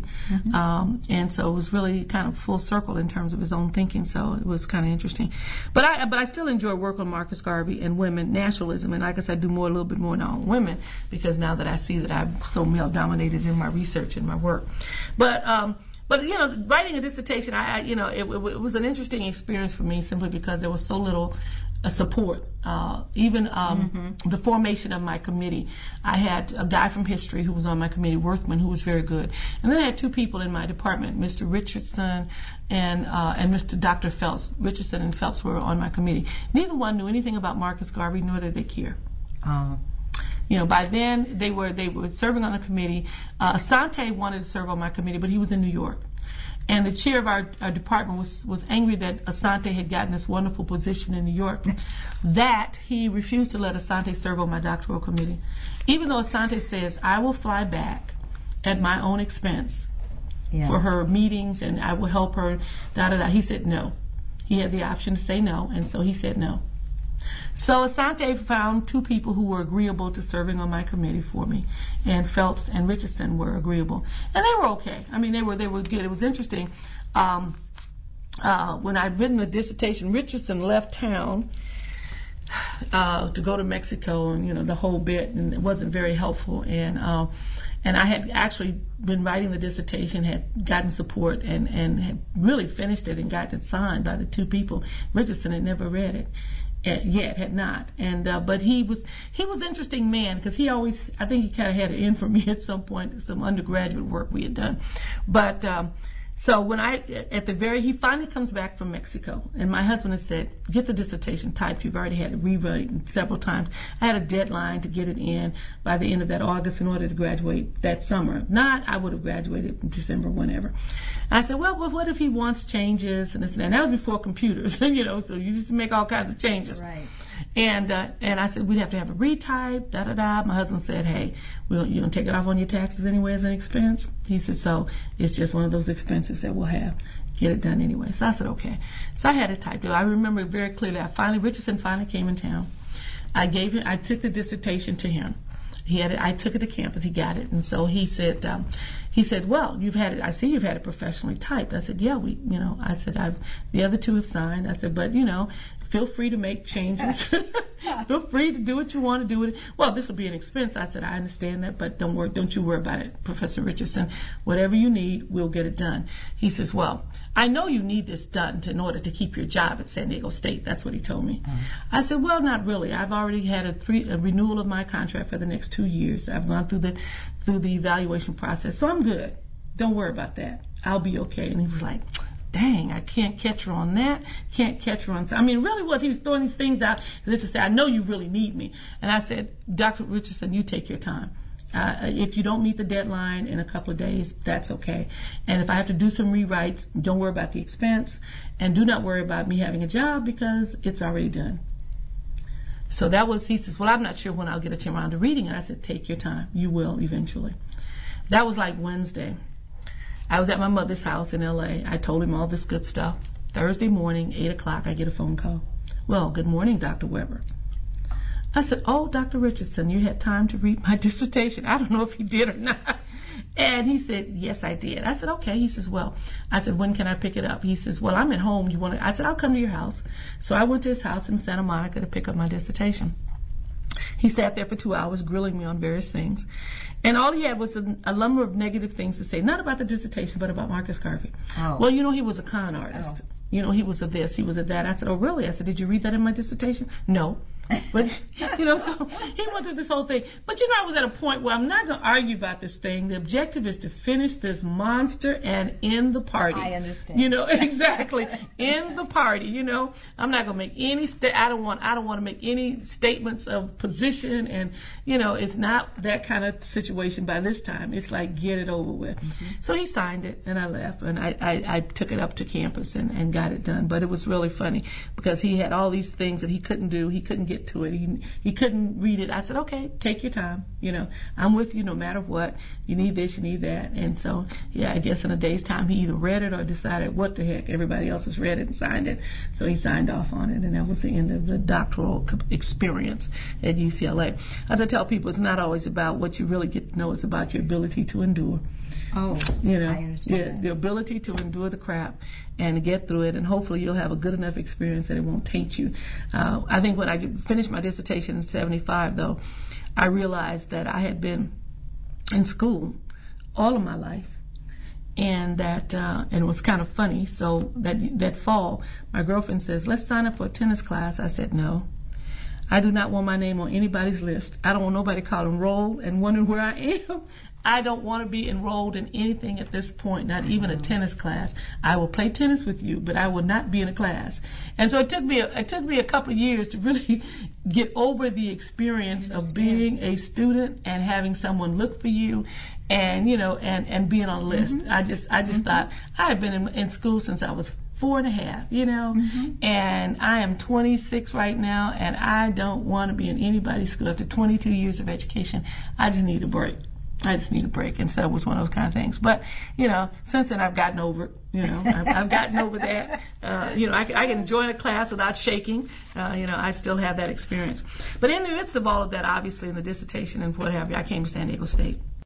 B: And so it was really kind of full circle in terms of his own thinking. So it was kind of interesting. But I still enjoy work on Marcus Garvey and women, nationalism. And like I said, I do a little bit more now on women, because now that I see that I'm so male-dominated in my research and my work. But writing a dissertation, it was an interesting experience for me simply because there was so little support. Even the formation of my committee, I had a guy from history who was on my committee, Worthman, who was very good. And then I had two people in my department, Mr. Richardson and Mr. Dr. Phelps. Richardson and Phelps were on my committee. Neither one knew anything about Marcus Garvey, nor did they care.
A: Oh.
B: By then they were serving on the committee. Asante wanted to serve on my committee, but he was in New York. And the chair of our department was angry that Asante had gotten this wonderful position in New York, that he refused to let Asante serve on my doctoral committee. Even though Asante says, I will fly back at my own expense for her meetings and I will help her, da-da-da. He said no. He had the option to say no, and so he said no. So Asante found two people who were agreeable to serving on my committee for me, and Phelps and Richardson were agreeable, and they were okay. I mean, they were good. It was interesting. When I'd written the dissertation, Richardson left town to go to Mexico, and the whole bit, and it wasn't very helpful. And I had actually been writing the dissertation, had gotten support, and had really finished it and gotten it signed by the two people. Richardson had never read it. Yet had not, and but he was an interesting man, because I think he kind of had it in for me at some point, some undergraduate work we had done. But so when he finally comes back from Mexico, and my husband has said, get the dissertation typed. You've already had it rewritten several times. I had a deadline to get it in by the end of that August in order to graduate that summer. If not, I would have graduated in December, whenever. I said, well, what if he wants changes and this and that? And that was before computers, so you just make all kinds of changes.
A: Right.
B: And I said, we'd have to have a retype, da-da-da. My husband said, hey, you're going to take it off on your taxes anyway as an expense? He said, so it's just one of those expenses that we'll have. Get it done anyway. So I said, okay. So I had it typed. I remember very clearly. Richardson finally came in town. I took the dissertation to him. I took it to campus. He got it. And so he said, well, you've had it. I see you've had it professionally typed. I said, yeah, I said, the other two have signed. I said, but, feel free to make changes. Feel free to do what you want to do with it. Well, this will be an expense. I said, I understand that, but don't you worry about it, Professor Richardson. Whatever you need, we'll get it done. He says, well, I know you need this done in order to keep your job at San Diego State. That's what he told me. I said, well, not really. I've already had a renewal of my contract for the next 2 years. I've gone through the evaluation process, so I'm good. Don't worry about that. I'll be okay. And he was like, dang, I can't catch her on that, can't catch her on... I mean, it really was. He was throwing these things out to say, I know you really need me. And I said, Dr. Richardson, you take your time. If you don't meet the deadline in a couple of days, that's okay. And if I have to do some rewrites, don't worry about the expense. And do not worry about me having a job, because it's already done. So he says, well, I'm not sure when I'll get a chance around to reading it. I said, take your time. You will eventually. That was like Wednesday. I was at my mother's house in L.A. I told him all this good stuff. Thursday morning, 8 o'clock, I get a phone call. Well, good morning, Dr. Weber. I said, oh, Dr. Richardson, you had time to read my dissertation. I don't know if he did or not. And he said, yes, I did. I said, okay. He says, well, I said, when can I pick it up? He says, well, I'm at home. You want to? I said, I'll come to your house. So I went to his house in Santa Monica to pick up my dissertation. He sat there for 2 hours grilling me on various things. And all he had was a number of negative things to say, not about the dissertation, but about Marcus Garvey.
A: Oh.
B: Well, he was a con artist.
A: Oh.
B: He was a this, he was a that. I said, oh, really? I said, did you read that in my dissertation? No. But, so he went through this whole thing. But, I was at a point where I'm not going to argue about this thing. The objective is to finish this monster and end the party.
A: I understand.
B: Exactly. End the party, I'm not going to make any, I don't want to make any statements of position. And, it's not that kind of situation by this time. It's like, get it over with. Mm-hmm. So he signed it and I left. And I took it up to campus and got it done. But it was really funny because he had all these things that he couldn't do. He couldn't get to it. He couldn't read it. I said, okay, take your time. I'm with you no matter what. You need this, you need that. And so, I guess in a day's time, he either read it or decided, what the heck, everybody else has read it and signed it. So he signed off on it, and that was the end of the doctoral experience at UCLA. As I tell people, it's not always about what you really get to know. It's about your ability to endure.
A: Oh, I understand.
B: The ability to endure the crap and get through it, and hopefully you'll have a good enough experience that it won't taint you. I think when I finished my dissertation in 1975, though, I realized that I had been in school all of my life, and that and it was kind of funny. So that fall, my girlfriend says, let's sign up for a tennis class. I said, no. I do not want my name on anybody's list. I don't want nobody calling roll and wondering where I am. I don't want to be enrolled in anything at this point, not even a tennis class. I will play tennis with you, but I will not be in a class. And so it took me a couple of years to really get over the experience of being a student and having someone look for you, and and being on a list. Mm-hmm. I just thought I had been in school since I was 4.5, mm-hmm. and I am 26 right now, and I don't want to be in anybody's school after 22 years of education. I just need a break. And so it was one of those kind of things. But, since then I've gotten over it. I've gotten over that. I can join a class without shaking. I still have that experience. But in the midst of all of that, obviously in the dissertation and what have you, I came to San Diego State.